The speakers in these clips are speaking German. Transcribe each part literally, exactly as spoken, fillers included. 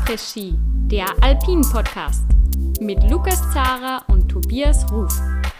Après-Ski, der Alpin-Podcast mit Lukas Zara und Tobias Ruf.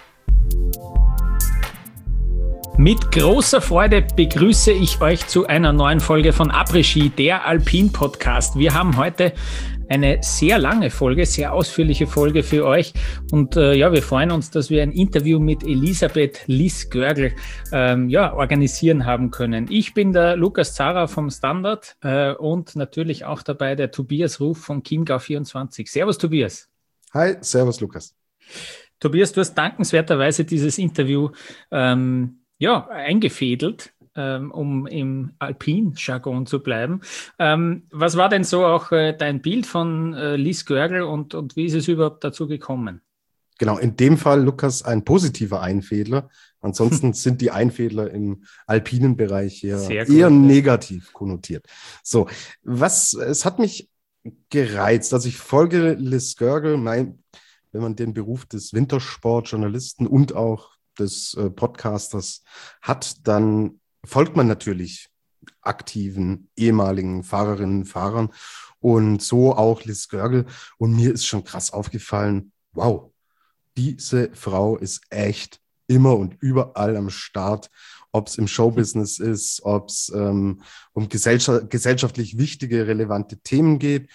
Mit großer Freude begrüße ich euch zu einer neuen Folge von Après-Ski, der Alpin-Podcast. Wir haben heute eine sehr lange Folge, sehr ausführliche Folge für euch. Und äh, ja, wir freuen uns, dass wir ein Interview mit Elisabeth Liz Görgl ähm, ja, organisieren haben können. Ich bin der Lukas Zara vom Standard äh, und natürlich auch dabei der Tobias Ruf von Chiemgau vierundzwanzig. Servus, Tobias. Hi, servus, Lukas. Tobias, du hast dankenswerterweise dieses Interview ähm, ja, eingefädelt, ähm, um im Alpin-Jargon zu bleiben. Ähm, was war denn so auch äh, dein Bild von äh, Liz Görgl und, und wie ist es überhaupt dazu gekommen? Genau, in dem Fall, Lukas, ein positiver Einfädler. Ansonsten sind die Einfädler im alpinen Bereich hier Sehr eher gut, negativ konnotiert. So, was, es hat mich gereizt. Also ich folge Liz Görgl, mein, wenn man den Beruf des Wintersportjournalisten und auch des äh, Podcasters hat, dann folgt man natürlich aktiven ehemaligen Fahrerinnen und Fahrern und so auch Liz Görgl. Und mir ist schon krass aufgefallen, wow, diese Frau ist echt immer und überall am Start, ob es im Showbusiness ist, ob es ähm, um gesellschaft- gesellschaftlich wichtige, relevante Themen geht.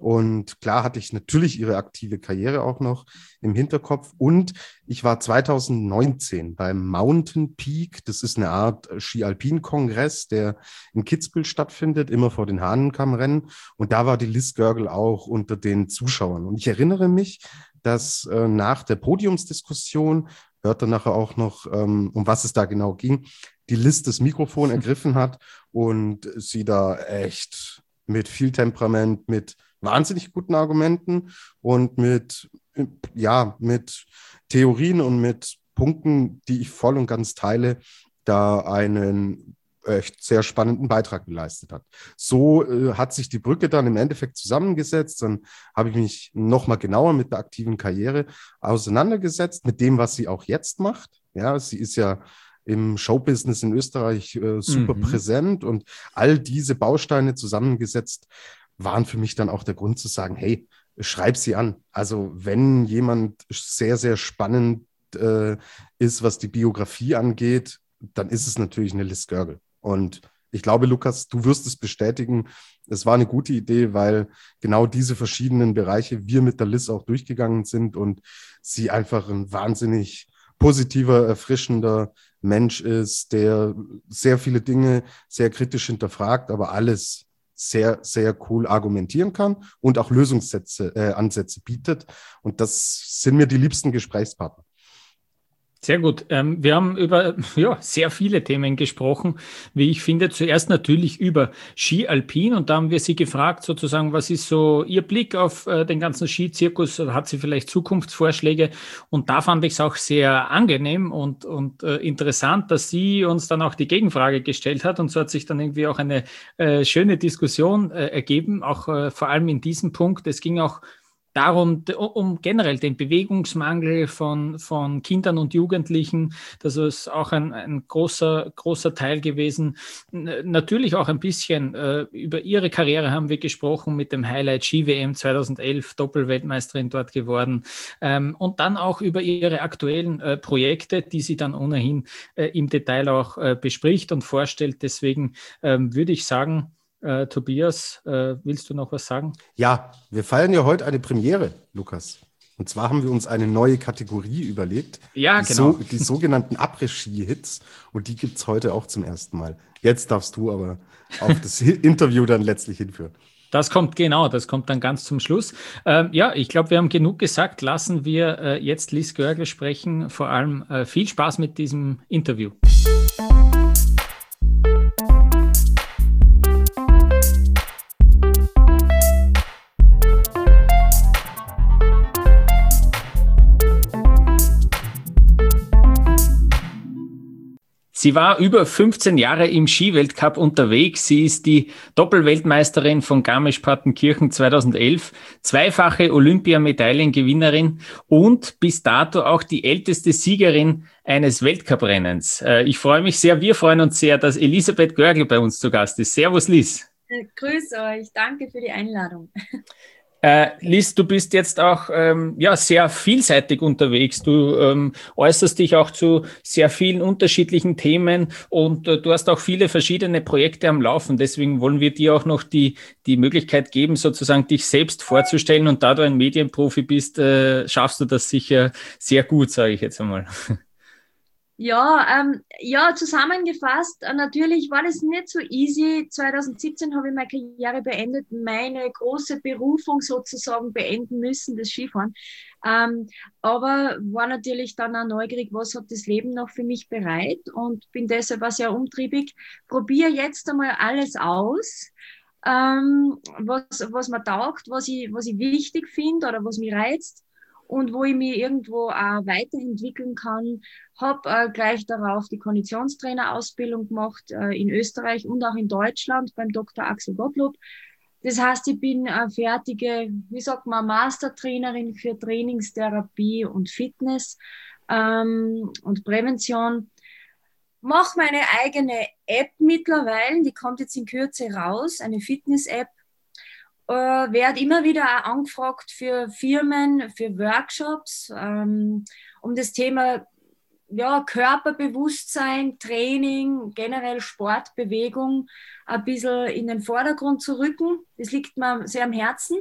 Und klar hatte ich natürlich ihre aktive Karriere auch noch im Hinterkopf. Und ich war zwanzig neunzehn beim Mountain Peak. Das ist eine Art Ski-Alpin-Kongress, der in Kitzbühel stattfindet, immer vor den Hahnenkammrennen. Und da war die Liz Görgl auch unter den Zuschauern. Und ich erinnere mich, dass äh, nach der Podiumsdiskussion, hört dann nachher auch noch, ähm, um was es da genau ging, die Liz das Mikrofon ergriffen hat und sie da echt mit viel Temperament, mit wahnsinnig guten Argumenten und mit, ja, mit Theorien und mit Punkten, die ich voll und ganz teile, da einen echt sehr spannenden Beitrag geleistet hat. So äh, hat sich die Brücke dann im Endeffekt zusammengesetzt. Dann habe ich mich nochmal genauer mit der aktiven Karriere auseinandergesetzt, mit dem, was sie auch jetzt macht. Ja, sie ist ja im Showbusiness in Österreich äh, super mhm. präsent und all diese Bausteine zusammengesetzt waren für mich dann auch der Grund zu sagen, hey, schreib sie an. Also wenn jemand sehr, sehr spannend äh, ist, was die Biografie angeht, dann ist es natürlich eine Liz Görgl. Und ich glaube, Lukas, du wirst es bestätigen, es war eine gute Idee, weil genau diese verschiedenen Bereiche wir mit der Liz auch durchgegangen sind und sie einfach ein wahnsinnig positiver, erfrischender Mensch ist, der sehr viele Dinge sehr kritisch hinterfragt, aber alles sehr, sehr cool argumentieren kann und auch Lösungsansätze äh, Ansätze bietet. Und das sind mir die liebsten Gesprächspartner. Sehr gut. Ähm, wir haben über ja, sehr viele Themen gesprochen, wie ich finde. Zuerst natürlich über Ski Alpin und da haben wir sie gefragt, sozusagen, was ist so Ihr Blick auf äh, den ganzen Skizirkus? Hat sie vielleicht Zukunftsvorschläge? Und da fand ich es auch sehr angenehm und, und äh, interessant, dass sie uns dann auch die Gegenfrage gestellt hat und so hat sich dann irgendwie auch eine äh, schöne Diskussion äh, ergeben, auch äh, vor allem in diesem Punkt. Es ging auch darum, um generell den Bewegungsmangel von, von Kindern und Jugendlichen, das ist auch ein, ein großer, großer Teil gewesen. Natürlich auch ein bisschen äh, über ihre Karriere haben wir gesprochen mit dem Highlight Ski-W M zweitausendelf, Doppelweltmeisterin dort geworden. Ähm, und dann auch über ihre aktuellen äh, Projekte, die sie dann ohnehin äh, im Detail auch äh, bespricht und vorstellt. Deswegen ähm, würde ich sagen, Äh, Tobias, äh, willst du noch was sagen? Ja, wir feiern ja heute eine Premiere, Lukas. Und zwar haben wir uns eine neue Kategorie überlegt. Ja, die genau. So, die sogenannten Après-Ski-Hits. Und die gibt es heute auch zum ersten Mal. Jetzt darfst du aber auf das Interview dann letztlich hinführen. Das kommt genau, das kommt dann ganz zum Schluss. Ähm, ja, ich glaube, wir haben genug gesagt. Lassen wir äh, jetzt Liz Görgl sprechen. Vor allem äh, viel Spaß mit diesem Interview. Sie war über fünfzehn Jahre im Skiweltcup unterwegs. Sie ist die Doppelweltmeisterin von Garmisch-Partenkirchen zweitausendelf, zweifache Olympiamedaillengewinnerin und bis dato auch die älteste Siegerin eines Weltcuprennens. Ich freue mich sehr, wir freuen uns sehr, dass Elisabeth Görgl bei uns zu Gast ist. Servus, Liz. Grüß euch, danke für die Einladung. Äh, Liz, du bist jetzt auch ähm, ja, sehr vielseitig unterwegs. Du ähm, äußerst dich auch zu sehr vielen unterschiedlichen Themen und äh, du hast auch viele verschiedene Projekte am Laufen. Deswegen wollen wir dir auch noch die, die Möglichkeit geben, sozusagen dich selbst vorzustellen. Und da du ein Medienprofi bist, äh, schaffst du das sicher sehr gut, sage ich jetzt einmal. Ja, ähm, ja, zusammengefasst, äh, natürlich war das nicht so easy. zwanzig siebzehn habe ich meine Karriere beendet, meine große Berufung sozusagen beenden müssen, das Skifahren. Ähm, aber war natürlich dann auch neugierig, was hat das Leben noch für mich bereit und bin deshalb auch sehr umtriebig. Probiere jetzt einmal alles aus, ähm, was, was mir taugt, was ich, was ich wichtig finde oder was mich reizt und wo ich mich irgendwo auch weiterentwickeln kann. Habe äh, gleich darauf die Konditionstrainerausbildung gemacht äh, in Österreich und auch in Deutschland beim Doktor Axel Gottlob. Das heißt, ich bin äh, fertige, wie sagt man, Mastertrainerin für Trainingstherapie und Fitness ähm, und Prävention. Mache meine eigene App mittlerweile, die kommt jetzt in Kürze raus, eine Fitness-App. Äh, werde immer wieder auch angefragt für Firmen, für Workshops, ähm, um das Thema ja, Körperbewusstsein, Training, generell Sport, Bewegung ein bisschen in den Vordergrund zu rücken. Das liegt mir sehr am Herzen.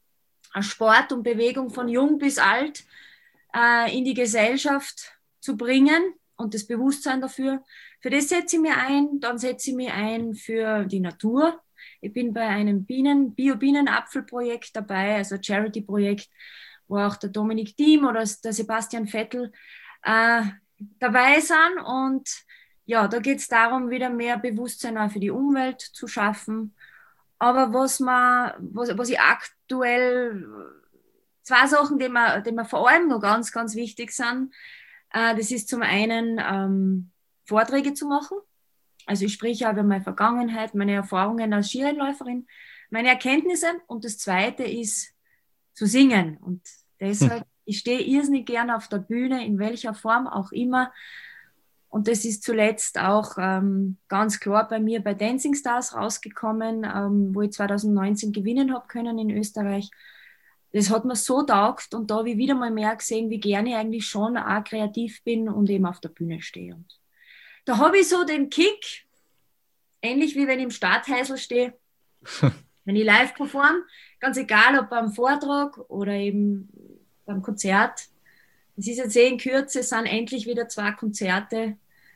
Sport und Bewegung von jung bis alt äh, in die Gesellschaft zu bringen und das Bewusstsein dafür. Für das setze ich mich ein. Dann setze ich mich ein für die Natur. Ich bin bei einem Bienen, Bio-Bienen-Apfel-Projekt dabei, also Charity-Projekt, wo auch der Dominik Thiem oder der Sebastian Vettel äh, dabei sind. Und ja, da geht es darum, wieder mehr Bewusstsein auch für die Umwelt zu schaffen. Aber was, man, was, was ich aktuell, zwei Sachen, die mir, die mir vor allem noch ganz, ganz wichtig sind, äh, das ist zum einen ähm, Vorträge zu machen. Also ich spreche über meine Vergangenheit, meine Erfahrungen als Skirennläuferin, meine Erkenntnisse. Und das Zweite ist zu singen. Und deshalb, hm. ich stehe irrsinnig gerne auf der Bühne, in welcher Form auch immer. Und das ist zuletzt auch ähm, ganz klar bei mir bei Dancing Stars rausgekommen, ähm, wo ich zwanzig neunzehn gewinnen habe können in Österreich. Das hat mir so taugt und da habe ich wieder mal mehr gesehen, wie gerne ich eigentlich schon auch kreativ bin und eben auf der Bühne stehe. Und da habe ich so den Kick, ähnlich wie wenn ich im Startheisel stehe, wenn ich live performe, ganz egal, ob beim Vortrag oder eben beim Konzert. Es ist jetzt eh in Kürze, es sind endlich wieder zwei Konzerte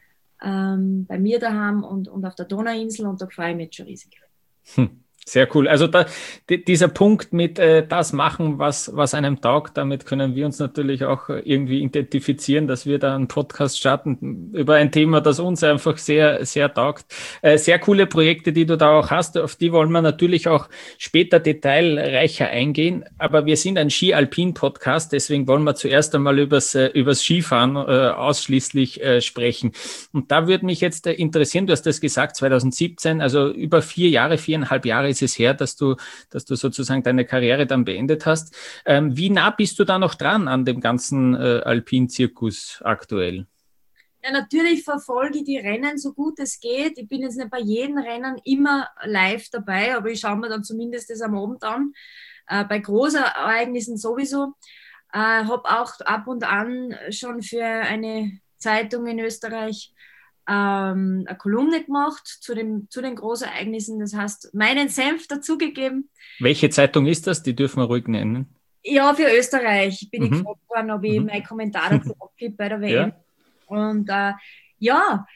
ähm, bei mir daheim und, und auf der Donauinsel und da freue ich mich jetzt schon riesig. Hm. Sehr cool. Also da, die, dieser Punkt mit äh, das machen, was, was einem taugt, damit können wir uns natürlich auch irgendwie identifizieren, dass wir da einen Podcast starten über ein Thema, das uns einfach sehr, sehr taugt. Äh, sehr coole Projekte, die du da auch hast, auf die wollen wir natürlich auch später detailreicher eingehen, aber wir sind ein Ski-Alpin-Podcast, deswegen wollen wir zuerst einmal übers, äh, übers Skifahren äh, ausschließlich äh, sprechen. Und da würde mich jetzt äh, interessieren, du hast das gesagt, zwanzig siebzehn, also über vier Jahre, viereinhalb Jahre ist es her, dass du, dass du sozusagen deine Karriere dann beendet hast. Ähm, wie nah bist du da noch dran an dem ganzen äh, Alpin-Zirkus aktuell? Ja, natürlich verfolge ich die Rennen so gut es geht. Ich bin jetzt nicht bei jedem Rennen immer live dabei, aber ich schaue mir dann zumindest das am Abend an. Äh, bei großen Ereignissen sowieso. Äh, habe auch ab und an schon für eine Zeitung in Österreich ähm, eine Kolumne gemacht zu, dem, zu den Großereignissen. Das heißt, meinen Senf dazugegeben. Welche Zeitung ist das? Die dürfen wir ruhig nennen. Ja, für Österreich bin mhm. ich gefragt worden, ob ich mhm. meinen Kommentar dazu abgebe bei der W M. Ja. Und äh, ja,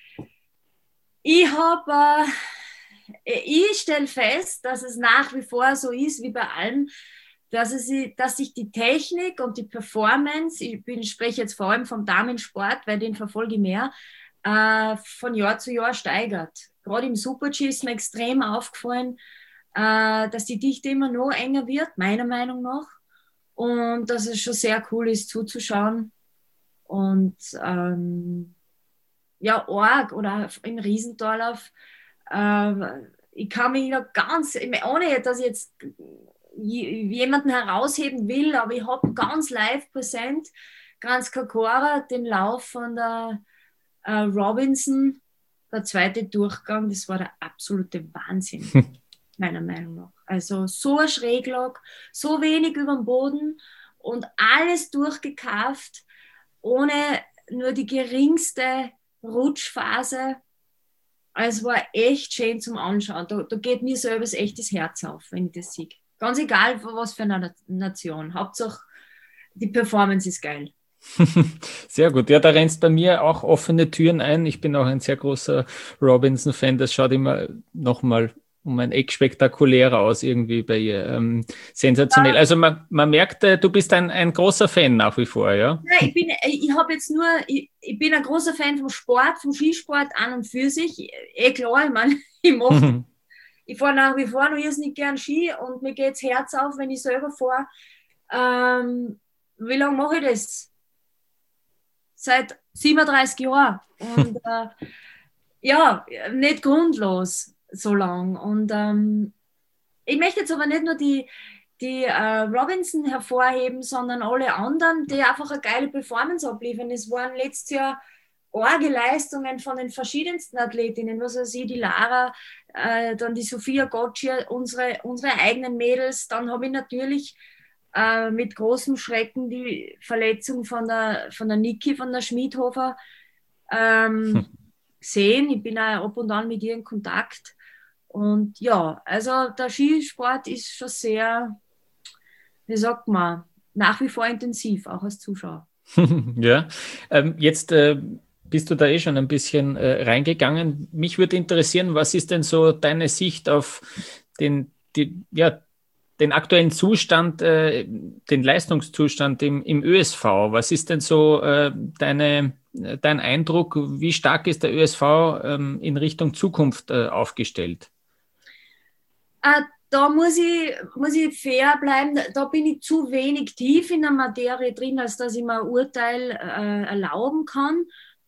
ich habe, äh, ich stelle fest, dass es nach wie vor so ist wie bei allem, dass, es, dass sich die Technik und die Performance, ich bin, spreche jetzt vor allem vom Damensport, weil den verfolge ich mehr, äh, von Jahr zu Jahr steigert. Gerade im Super-G ist mir extrem aufgefallen, äh, dass die Dichte immer noch enger wird, meiner Meinung nach. Und dass es schon sehr cool ist zuzuschauen. Und ähm, ja, Org oder im Riesentorlauf, äh, ich kann mich noch ganz, ohne dass ich jetzt jemanden herausheben will, aber ich habe ganz live präsent, Kranjska Gora, den Lauf von der äh, Robinson, der zweite Durchgang, das war der absolute Wahnsinn. meiner Meinung nach. Also so ein Schräglage, so wenig über dem Boden und alles durchgekauft, ohne nur die geringste Rutschphase. Also es war echt schön zum Anschauen. Da, da geht mir selber echt das Herz auf, wenn ich das sehe. Ganz egal, was für eine Nation. Hauptsache, die Performance ist geil. Sehr gut. Ja, da rennst bei mir auch offene Türen ein. Ich bin auch ein sehr großer Robinson-Fan. Das schaut immer nochmal um ein Eck spektakulärer aus irgendwie bei ihr. Ähm, sensationell. Also man, man merkt, äh, du bist ein, ein großer Fan nach wie vor, ja? Nein, ich bin, ich habe jetzt nur, ich, ich bin ein großer Fan vom Sport, vom Skisport an und für sich. Eh klar, ich meine, ich mache, ich fahre nach wie vor noch irrsinnig gern Ski und mir geht das Herz auf, wenn ich selber fahre. Ähm, wie lange mache ich das? Seit siebenunddreißig Jahren. Und äh, ja, nicht grundlos so lang. Und ähm, ich möchte jetzt aber nicht nur die, die äh, Robinson hervorheben, sondern alle anderen, die einfach eine geile Performance abliefern. Es waren letztes Jahr arge Leistungen von den verschiedensten Athletinnen, was weiß ich, die Lara, äh, dann die Sophia Gottschier, unsere, unsere eigenen Mädels. Dann habe ich natürlich äh, mit großem Schrecken die Verletzung von der, von der Niki, von der Schmidhofer ähm, hm. gesehen. Ich bin auch ab und an mit ihr in Kontakt. Und ja, also der Skisport ist schon sehr, wie sagt man, nach wie vor intensiv, auch als Zuschauer. Ja, ähm, jetzt äh, bist du da eh schon ein bisschen äh, reingegangen. Mich würde interessieren, was ist denn so deine Sicht auf den, die, ja, den aktuellen Zustand, äh, den Leistungszustand im, im Ö S V? Was ist denn so äh, deine, dein Eindruck? Wie stark ist der Ö S V ähm, in Richtung Zukunft äh, aufgestellt? Äh, da muss ich, muss ich fair bleiben. Da bin ich zu wenig tief in der Materie drin, als dass ich mir ein Urteil äh, erlauben kann.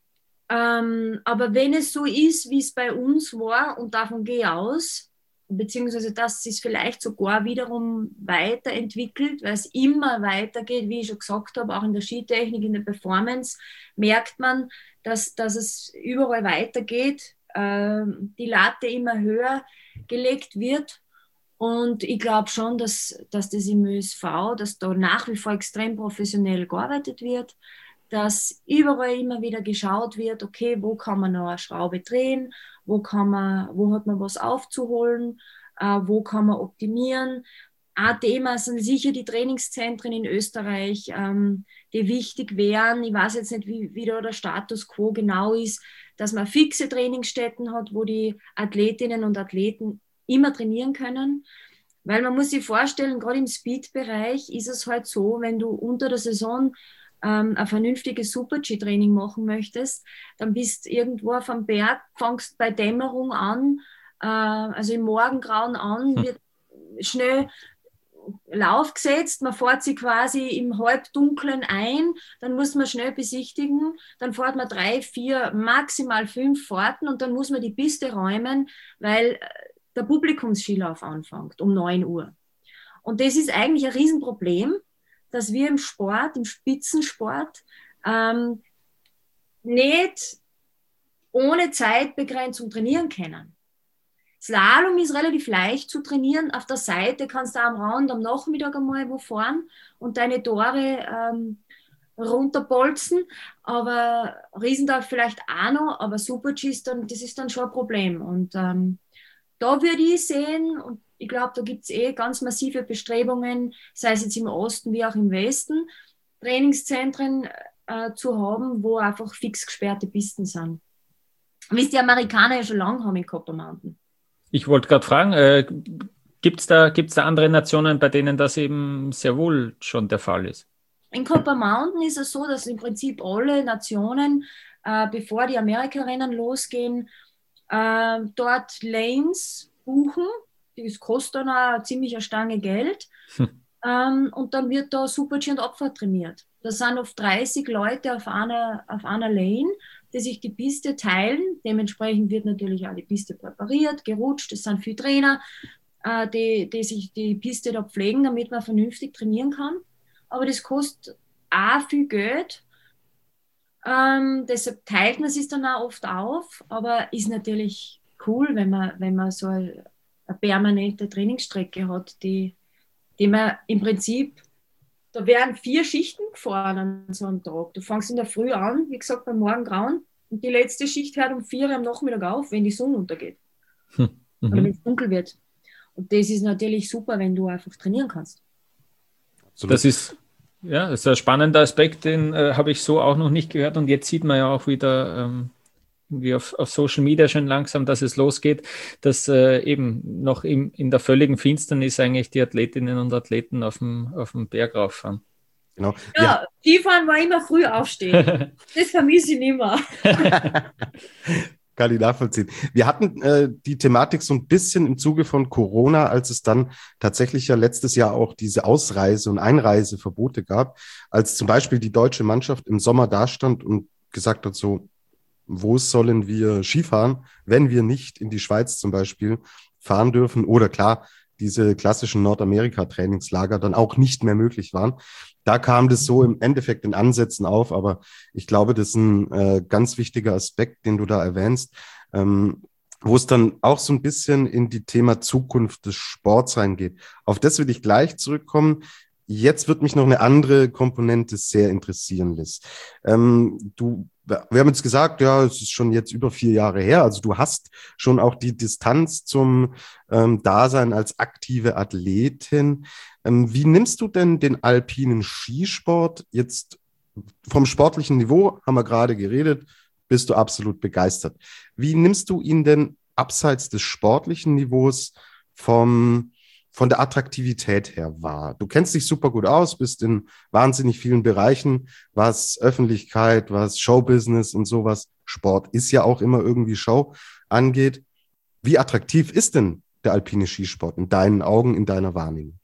Ähm, aber wenn es so ist, wie es bei uns war, und davon gehe ich aus, beziehungsweise dass es vielleicht sogar wiederum weiterentwickelt, weil es immer weitergeht, wie ich schon gesagt habe, auch in der Skitechnik, in der Performance, merkt man, dass, dass es überall weitergeht, äh, die Latte immer höher gelegt wird. Und ich glaube schon, dass, dass das im Ö S V, dass da nach wie vor extrem professionell gearbeitet wird, dass überall immer wieder geschaut wird, okay, wo kann man noch eine Schraube drehen, wo, kann man, wo hat man was aufzuholen, äh, wo kann man optimieren. Ein Thema sind sicher die Trainingszentren in Österreich, ähm, die wichtig wären. Ich weiß jetzt nicht, wie, wie da der Status quo genau ist, dass man fixe Trainingsstätten hat, wo die Athletinnen und Athleten immer trainieren können. Weil man muss sich vorstellen, gerade im Speed-Bereich ist es halt so, wenn du unter der Saison ähm, ein vernünftiges Super-G-Training machen möchtest, dann bist irgendwo auf dem Berg, fangst bei Dämmerung an, äh, also im Morgengrauen an, wird schnell Lauf gesetzt, man fährt sie quasi im Halbdunklen ein, dann muss man schnell besichtigen, dann fährt man drei, vier, maximal fünf Fahrten und dann muss man die Piste räumen, weil der Publikumsskilauf anfängt um neun Uhr. Und das ist eigentlich ein Riesenproblem, dass wir im Sport, im Spitzensport, ähm, nicht ohne Zeitbegrenzung trainieren können. Slalom ist relativ leicht zu trainieren. Auf der Seite kannst du am Rand am Nachmittag einmal wo fahren und deine Tore ähm, runterbolzen. Aber Riesendorf vielleicht auch noch, aber Super-G ist dann, das ist dann schon ein Problem. Und ähm, da würde ich sehen, und ich glaube, da gibt es eh ganz massive Bestrebungen, sei es jetzt im Osten wie auch im Westen, Trainingszentren äh, zu haben, wo einfach fix gesperrte Pisten sind. Wie es die Amerikaner ja schon lange haben in Copper Mountain. Ich wollte gerade fragen, äh, gibt es da, gibt's da andere Nationen, bei denen das eben sehr wohl schon der Fall ist? In Copper Mountain ist es so, dass im Prinzip alle Nationen, äh, bevor die Amerika-Rennen losgehen, äh, dort Lanes buchen. Das kostet dann auch ziemlich eine Stange Geld. Hm. Ähm, und dann wird da Super-G und Abfahrt trainiert. Da sind oft dreißig Leute auf einer, auf einer Lane, die sich die Piste teilen. Dementsprechend wird natürlich auch die Piste präpariert, gerutscht. Es sind viele Trainer, äh, die, die sich die Piste da pflegen, damit man vernünftig trainieren kann. Aber das kostet auch viel Geld. Ähm, deshalb teilt man es dann auch oft auf. Aber ist natürlich cool, wenn man, wenn man so ein eine permanente Trainingsstrecke hat, die, die man im Prinzip, da werden vier Schichten gefahren an so einem Tag. Du fängst in der Früh an, wie gesagt, beim Morgengrauen, und die letzte Schicht hört um vier Uhr am Nachmittag auf, wenn die Sonne untergeht. Hm. Mhm. Oder wenn es dunkel wird. Und das ist natürlich super, wenn du einfach trainieren kannst. Absolut. Das ist, ja, das ist ein spannender Aspekt, den äh, habe ich so auch noch nicht gehört. Und jetzt sieht man ja auch wieder ähm, wie auf, auf Social Media schon langsam, dass es losgeht, dass äh, eben noch im, in der völligen Finsternis eigentlich die Athletinnen und Athleten auf dem, auf dem Berg rauffahren. Genau. Ja, ja, Skifahren war immer früh aufstehen. Das vermisse ich nicht mehr. Kann ich nachvollziehen. Wir hatten äh, die Thematik so ein bisschen im Zuge von Corona, als es dann tatsächlich ja letztes Jahr auch diese Ausreise- und Einreiseverbote gab, als zum Beispiel die deutsche Mannschaft im Sommer dastand und gesagt hat, so, wo sollen wir Skifahren, wenn wir nicht in die Schweiz zum Beispiel fahren dürfen oder klar, diese klassischen Nordamerika-Trainingslager dann auch nicht mehr möglich waren. Da kam das so im Endeffekt in Ansätzen auf, aber ich glaube, das ist ein äh, ganz wichtiger Aspekt, den du da erwähnst, ähm, wo es dann auch so ein bisschen in die Thema Zukunft des Sports reingeht. Auf das will ich gleich zurückkommen. Jetzt wird mich noch eine andere Komponente sehr interessieren, Liz. Ähm, du, wir haben jetzt gesagt, ja, es ist schon jetzt über vier Jahre her, also du hast schon auch die Distanz zum ähm, Dasein als aktive Athletin. Ähm, wie nimmst du denn den alpinen Skisport jetzt vom sportlichen Niveau, haben wir gerade geredet, bist du absolut begeistert. Wie nimmst du ihn denn abseits des sportlichen Niveaus vom von der Attraktivität her wahr? Du kennst dich super gut aus, bist in wahnsinnig vielen Bereichen, was Öffentlichkeit, was Showbusiness und sowas, Sport ist ja auch immer irgendwie Show, angeht. Wie attraktiv ist denn der alpine Skisport in deinen Augen, in deiner Wahrnehmung?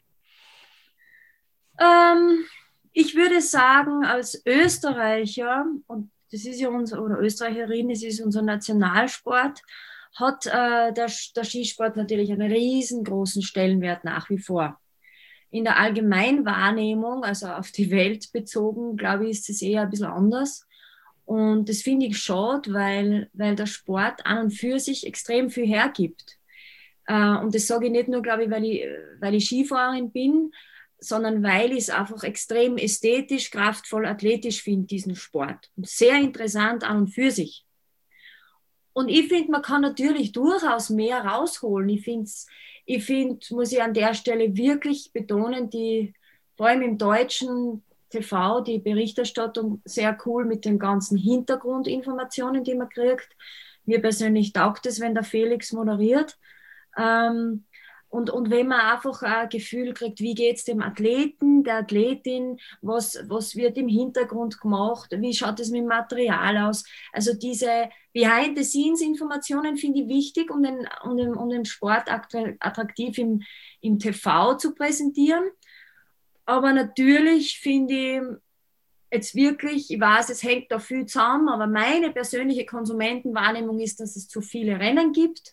Ähm, ich würde sagen, als Österreicher, und das ist ja unser, oder Österreicherin, das ist unser Nationalsport, hat äh, der, der Skisport natürlich einen riesengroßen Stellenwert nach wie vor. In der Allgemeinwahrnehmung, also auf die Welt bezogen, glaube ich, ist es eher ein bisschen anders. Und das finde ich schade, weil, weil der Sport an und für sich extrem viel hergibt. Äh, und das sage ich nicht nur, glaube ich, weil ich, weil ich Skifahrerin bin, sondern weil ich es einfach extrem ästhetisch, kraftvoll, athletisch finde, diesen Sport. Und sehr interessant an und für sich. Und ich finde, man kann natürlich durchaus mehr rausholen. Ich finde, ich find, muss ich an der Stelle wirklich betonen, die, vor allem im deutschen T V, die Berichterstattung sehr cool mit den ganzen Hintergrundinformationen, die man kriegt. Mir persönlich taugt es, wenn der Felix moderiert. Ähm, Und, und wenn man einfach ein Gefühl kriegt, wie geht es dem Athleten, der Athletin, was, was wird im Hintergrund gemacht, wie schaut es mit dem Material aus. Also diese Behind-the-Scenes-Informationen finde ich wichtig, um den, um den, um den Sport attraktiv im, im T V zu präsentieren. Aber natürlich finde ich jetzt wirklich, ich weiß, es hängt da viel zusammen, aber meine persönliche Konsumentenwahrnehmung ist, dass es zu viele Rennen gibt.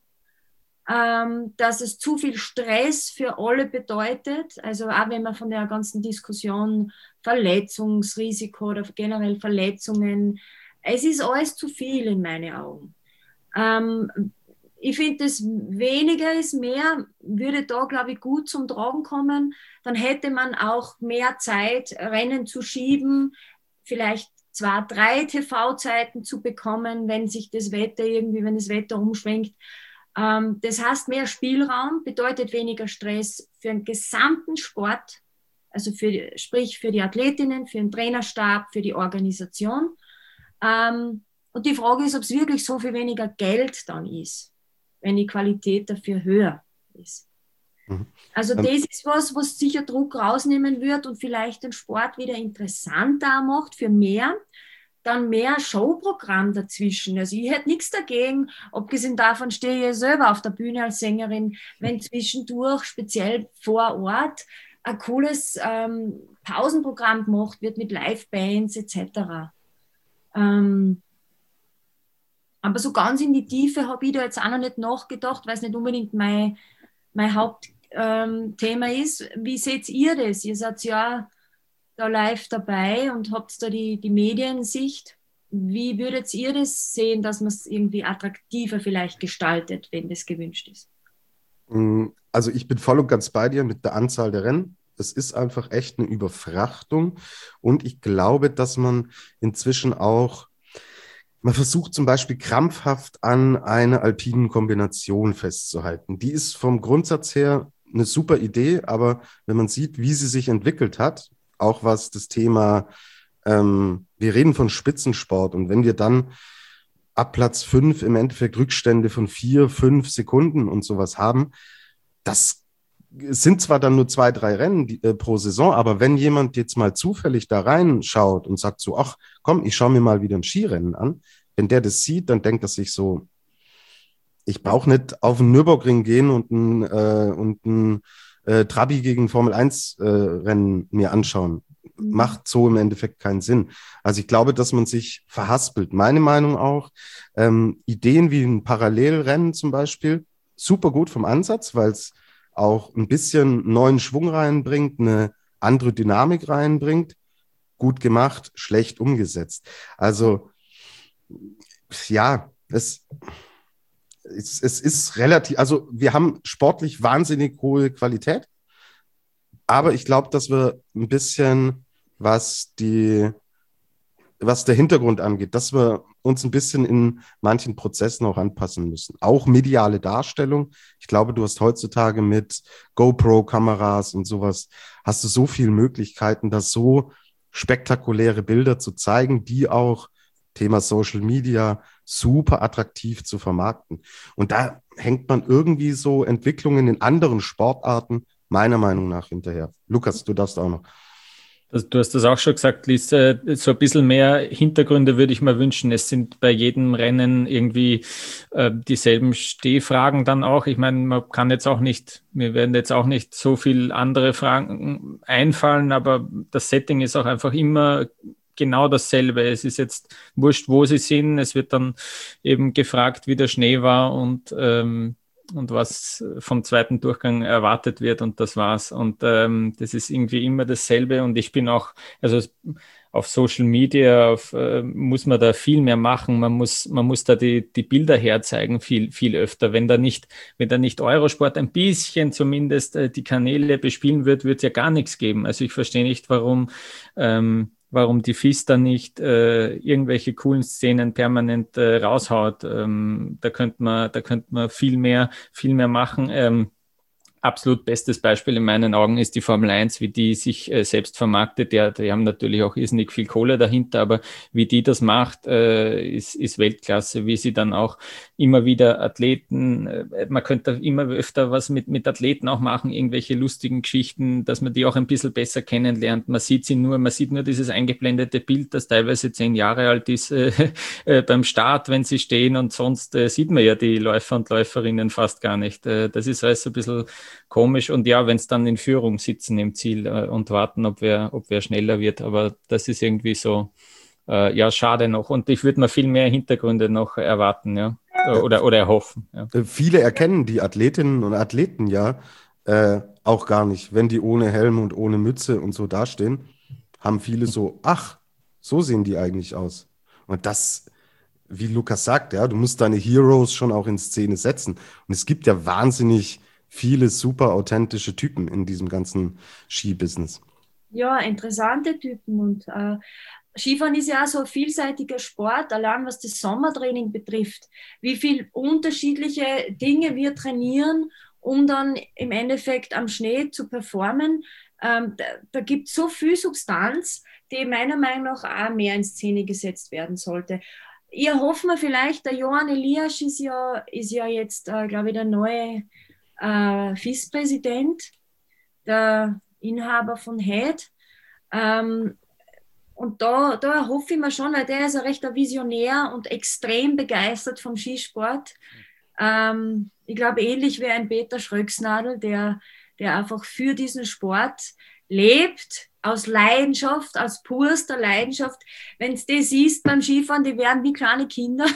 Ähm, dass es zu viel Stress für alle bedeutet. Also auch wenn man von der ganzen Diskussion Verletzungsrisiko oder generell Verletzungen, es ist alles zu viel in meinen Augen. Ähm, ich finde, das weniger ist mehr, würde da, glaube ich, gut zum Tragen kommen. Dann hätte man auch mehr Zeit, Rennen zu schieben, vielleicht zwei, drei T V-Zeiten zu bekommen, wenn sich das Wetter irgendwie, wenn das Wetter umschwenkt. Das heißt, mehr Spielraum bedeutet weniger Stress für den gesamten Sport, also für, sprich für die Athletinnen, für den Trainerstab, für die Organisation. Und die Frage ist, ob es wirklich so viel weniger Geld dann ist, wenn die Qualität dafür höher ist. Mhm. Also das ist was, was sicher Druck rausnehmen wird und vielleicht den Sport wieder interessanter macht für mehr. Dann mehr Showprogramm dazwischen. Also ich hätte nichts dagegen, abgesehen davon stehe ich ja selber auf der Bühne als Sängerin, wenn zwischendurch, speziell vor Ort, ein cooles ähm, Pausenprogramm gemacht wird mit Livebands et cetera. Ähm, aber so ganz in die Tiefe habe ich da jetzt auch noch nicht nachgedacht, weil es nicht unbedingt mein, mein Hauptthema ähm, ist. Wie seht ihr das? Ihr seid ja da live dabei und habt da die, die Mediensicht. Wie würdet ihr das sehen, dass man es irgendwie attraktiver vielleicht gestaltet, wenn das gewünscht ist? Also ich bin voll und ganz bei dir mit der Anzahl der Rennen. Es ist einfach echt eine Überfrachtung. Und ich glaube, dass man inzwischen auch, man versucht zum Beispiel krampfhaft an einer alpinen Kombination festzuhalten. Die ist vom Grundsatz her eine super Idee, aber wenn man sieht, wie sie sich entwickelt hat, auch was das Thema, ähm, wir reden von Spitzensport, und wenn wir dann ab Platz fünf im Endeffekt Rückstände von vier, fünf Sekunden und sowas haben, das sind zwar dann nur zwei, drei Rennen die, äh, pro Saison, aber wenn jemand jetzt mal zufällig da reinschaut und sagt so, ach komm, ich schaue mir mal wieder ein Skirennen an, wenn der das sieht, dann denkt er sich so, ich brauche nicht auf den Nürburgring gehen und ein, äh, und ein äh, Trabi gegen Formel eins äh, Rennen mir anschauen. Macht so im Endeffekt keinen Sinn. Also ich glaube, dass man sich verhaspelt. Meine Meinung auch, ähm, Ideen wie ein Parallelrennen zum Beispiel, super gut vom Ansatz, weil es auch ein bisschen neuen Schwung reinbringt, eine andere Dynamik reinbringt. Gut gemacht, schlecht umgesetzt. Also ja, es, es, es ist relativ, also wir haben sportlich wahnsinnig hohe Qualität, aber ich glaube, dass wir ein bisschen, was die, was der Hintergrund angeht, dass wir uns ein bisschen in manchen Prozessen auch anpassen müssen. Auch mediale Darstellung. Ich glaube, du hast heutzutage mit GoPro-Kameras und sowas, hast du so viele Möglichkeiten, da so spektakuläre Bilder zu zeigen, die auch Thema Social Media super attraktiv zu vermarkten. Und da hängt man irgendwie so Entwicklungen in anderen Sportarten meiner Meinung nach hinterher. Lukas, du darfst auch noch. Also, du hast das auch schon gesagt, Liz, so ein bisschen mehr Hintergründe würde ich mir wünschen. Es sind bei jedem Rennen irgendwie äh, dieselben Stehfragen dann auch. Ich meine, man kann jetzt auch nicht, mir werden jetzt auch nicht so viel andere Fragen einfallen, aber das Setting ist auch einfach immer genau dasselbe. Es ist jetzt wurscht, wo sie sind. Es wird dann eben gefragt, wie der Schnee war und ähm, und was vom zweiten Durchgang erwartet wird, und das war's. Und ähm, das ist irgendwie immer dasselbe, und ich bin auch, also auf Social Media auf, äh, muss man da viel mehr machen. Man muss, man muss da die, die Bilder herzeigen viel, viel öfter. Wenn da nicht, wenn da nicht Eurosport ein bisschen zumindest äh, die Kanäle bespielen wird, wird es ja gar nichts geben. Also ich verstehe nicht, warum ähm, warum die F I S da nicht äh, irgendwelche coolen Szenen permanent äh, raushaut. Ähm, da könnte man, da könnte man viel mehr, viel mehr machen. Ähm, absolut bestes Beispiel in meinen Augen ist die Formel eins, wie die sich äh, selbst vermarktet. Ja, die haben natürlich auch irrsinnig viel Kohle dahinter, aber wie die das macht, äh, ist, ist Weltklasse. Wie sie dann auch immer wieder Athleten, äh, man könnte immer öfter was mit, mit Athleten auch machen, irgendwelche lustigen Geschichten, dass man die auch ein bisschen besser kennenlernt. Man sieht sie nur, man sieht nur dieses eingeblendete Bild, das teilweise zehn Jahre alt ist, äh, äh, beim Start, wenn sie stehen, und sonst äh, sieht man ja die Läufer und Läuferinnen fast gar nicht. Äh, das ist alles ein bisschen komisch, und ja, wenn es dann in Führung sitzen im Ziel äh, und warten, ob wer, ob wer schneller wird, aber das ist irgendwie so, äh, ja, schade noch, und ich würde mir viel mehr Hintergründe noch erwarten, ja, oder, oder erhoffen. Ja. Viele erkennen die Athletinnen und Athleten ja äh, auch gar nicht, wenn die ohne Helm und ohne Mütze und so dastehen, haben viele so, ach, so sehen die eigentlich aus. Und das, wie Lukas sagt, ja, du musst deine Heroes schon auch in Szene setzen. Und es gibt ja wahnsinnig viele super authentische Typen in diesem ganzen Skibusiness. Ja, interessante Typen, und äh, Skifahren ist ja auch so ein vielseitiger Sport, allein was das Sommertraining betrifft. Wie viele unterschiedliche Dinge wir trainieren, um dann im Endeffekt am Schnee zu performen. Ähm, da da gibt es so viel Substanz, die meiner Meinung nach auch mehr in Szene gesetzt werden sollte. Ihr hoffen wir vielleicht, der Johann Elias ist ja, ist ja jetzt, äh, glaube ich, der neue äh, F I S-Präsident, der Inhaber von Head. Ähm, und da, da hoffe ich mir schon, weil der ist ein recht ein Visionär und extrem begeistert vom Skisport. Ähm, ich glaube, ähnlich wie ein Peter Schröcksnadel, der, der einfach für diesen Sport lebt, aus Leidenschaft, aus purster Leidenschaft. Wenn du das siehst beim Skifahren, die werden wie kleine Kinder.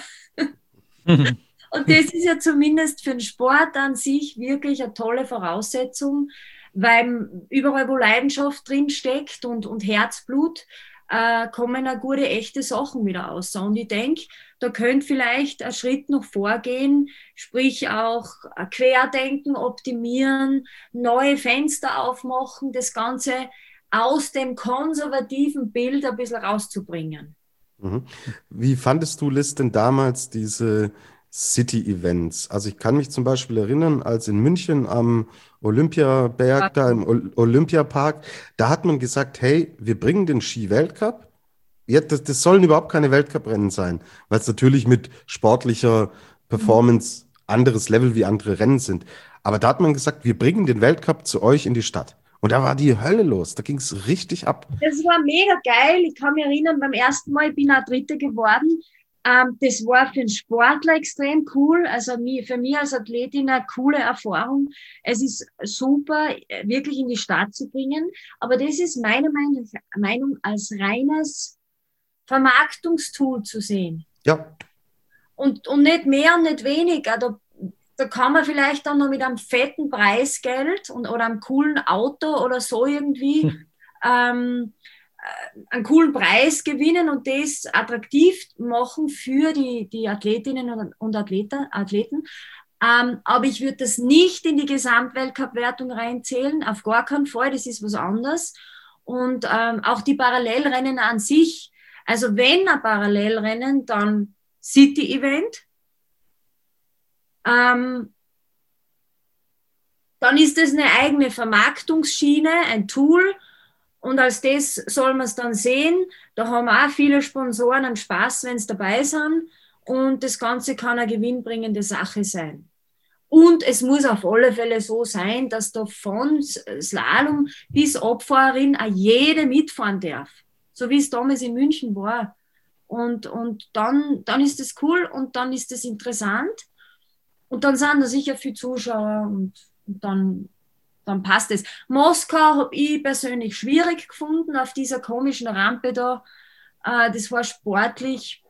Und das ist ja zumindest für den Sport an sich wirklich eine tolle Voraussetzung, weil überall, wo Leidenschaft drin steckt und, und Herzblut, äh, kommen auch gute, echte Sachen wieder raus. Und ich denke, da könnte vielleicht ein Schritt noch vorgehen, sprich auch Querdenken, optimieren, neue Fenster aufmachen, das Ganze aus dem konservativen Bild ein bisschen rauszubringen. Mhm. Wie fandest du, Liz, denn damals diese City-Events? Also ich kann mich zum Beispiel erinnern, als in München am Olympiaberg, da im Ol- Olympiapark, da hat man gesagt, hey, wir bringen den Ski-Weltcup. Ja, das, das sollen überhaupt keine Weltcuprennen sein, weil es natürlich mit sportlicher Performance anderes Level wie andere Rennen sind. Aber da hat man gesagt, wir bringen den Weltcup zu euch in die Stadt. Und da war die Hölle los. Da ging es richtig ab. Das war mega geil. Ich kann mich erinnern, beim ersten Mal, ich bin auch Dritte geworden. Ähm, das war für einen Sportler extrem cool. Also mi- für mich als Athletin eine coole Erfahrung. Es ist super, wirklich in die Stadt zu bringen. Aber das ist meine Meinung, Meinung als reines Vermarktungstool zu sehen. Ja, Und, und nicht mehr und nicht weniger. Da, da kann man vielleicht dann noch mit einem fetten Preisgeld und, oder einem coolen Auto oder so irgendwie hm. ähm, äh, einen coolen Preis gewinnen und das attraktiv machen für die, die Athletinnen und, und Athleten. Athleten. Ähm, aber ich würde das nicht in die Gesamtweltcup-Wertung reinzählen, auf gar keinen Fall, das ist was anderes. Und ähm, auch die Parallelrennen an sich, also wenn ein Parallelrennen, dann City-Event, ähm, dann ist das eine eigene Vermarktungsschiene, ein Tool und als das soll man es dann sehen. Da haben auch viele Sponsoren einen Spaß, wenn sie dabei sind und das Ganze kann eine gewinnbringende Sache sein. Und es muss auf alle Fälle so sein, dass da von Slalom bis Abfahrerin auch jede mitfahren darf, so wie es damals in München war. Und, und dann, dann ist es cool und dann ist es interessant. Und dann sind da sicher viele Zuschauer und, und dann, dann passt es. Moskau habe ich persönlich schwierig gefunden auf dieser komischen Rampe da. Äh, das war sportlich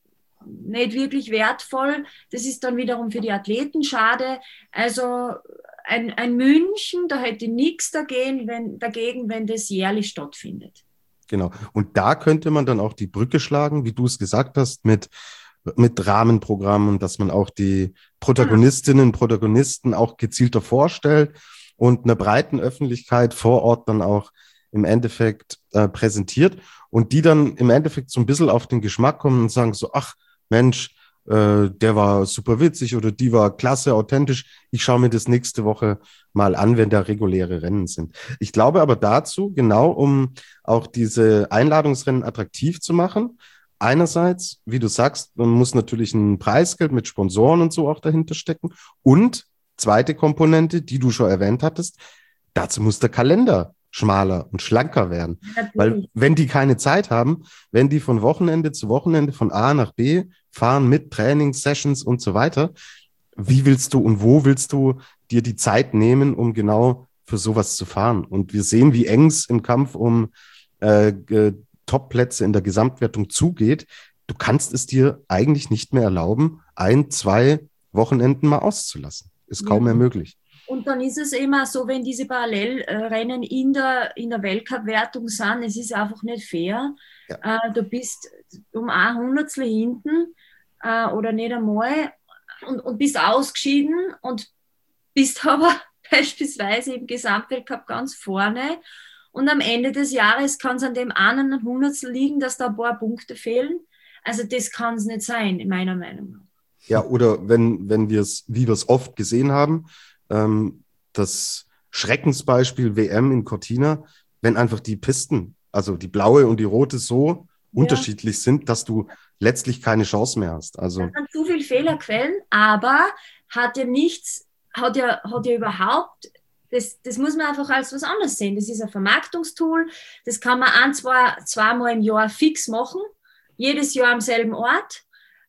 nicht wirklich wertvoll. Das ist dann wiederum für die Athleten schade. Also ein, ein München, da hätte nichts dagegen, wenn, dagegen, wenn das jährlich stattfindet. Genau. Und da könnte man dann auch die Brücke schlagen, wie du es gesagt hast, mit, mit Rahmenprogrammen, dass man auch die Protagonistinnen und Protagonisten auch gezielter vorstellt und einer breiten Öffentlichkeit vor Ort dann auch im Endeffekt äh, präsentiert und die dann im Endeffekt so ein bisschen auf den Geschmack kommen und sagen so, ach Mensch, äh, der war super witzig oder die war klasse, authentisch. Ich schaue mir das nächste Woche mal an, wenn da reguläre Rennen sind. Ich glaube aber dazu, genau um auch diese Einladungsrennen attraktiv zu machen, einerseits, wie du sagst, man muss natürlich ein Preisgeld mit Sponsoren und so auch dahinter stecken und zweite Komponente, die du schon erwähnt hattest, dazu muss der Kalender schmaler und schlanker werden. Natürlich. Weil wenn die keine Zeit haben, wenn die von Wochenende zu Wochenende von A nach B fahren mit Trainingssessions und so weiter, wie willst du und wo willst du dir die Zeit nehmen, um genau für sowas zu fahren? Und wir sehen, wie eng es im Kampf um äh, äh, Top-Plätze in der Gesamtwertung zugeht. Du kannst es dir eigentlich nicht mehr erlauben, ein, zwei Wochenenden mal auszulassen. Ist kaum mehr möglich. Und dann ist es immer so, wenn diese Parallelrennen in der, in der Weltcup-Wertung sind, es ist einfach nicht fair. Ja. Äh, du bist um ein Hundertstel hinten äh, oder nicht einmal und, und bist ausgeschieden und bist aber beispielsweise im Gesamtweltcup ganz vorne. Und am Ende des Jahres kann es an dem einen Hundertstel liegen, dass da ein paar Punkte fehlen. Also das kann es nicht sein, in meiner Meinung nach. Ja, oder wenn, wenn wir es, wie wir es oft gesehen haben, ähm, das Schreckensbeispiel W M in Cortina, wenn einfach die Pisten, also die blaue und die rote so ja. unterschiedlich sind, dass du letztlich keine Chance mehr hast. Also das sind zu viele Fehlerquellen, aber hat ja nichts, hat ja, hat ja überhaupt, das, das muss man einfach als was anderes sehen. Das ist ein Vermarktungstool, das kann man ein, zwei, zweimal im Jahr fix machen, jedes Jahr am selben Ort,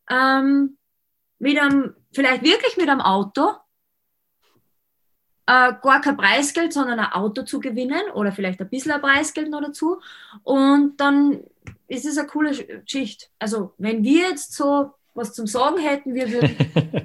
ähm, mit einem, vielleicht wirklich mit einem Auto, äh, gar kein Preisgeld, sondern ein Auto zu gewinnen oder vielleicht ein bisschen ein Preisgeld noch dazu und dann ist es eine coole Geschichte. Also wenn wir jetzt so was zum Sagen hätten, wir würden...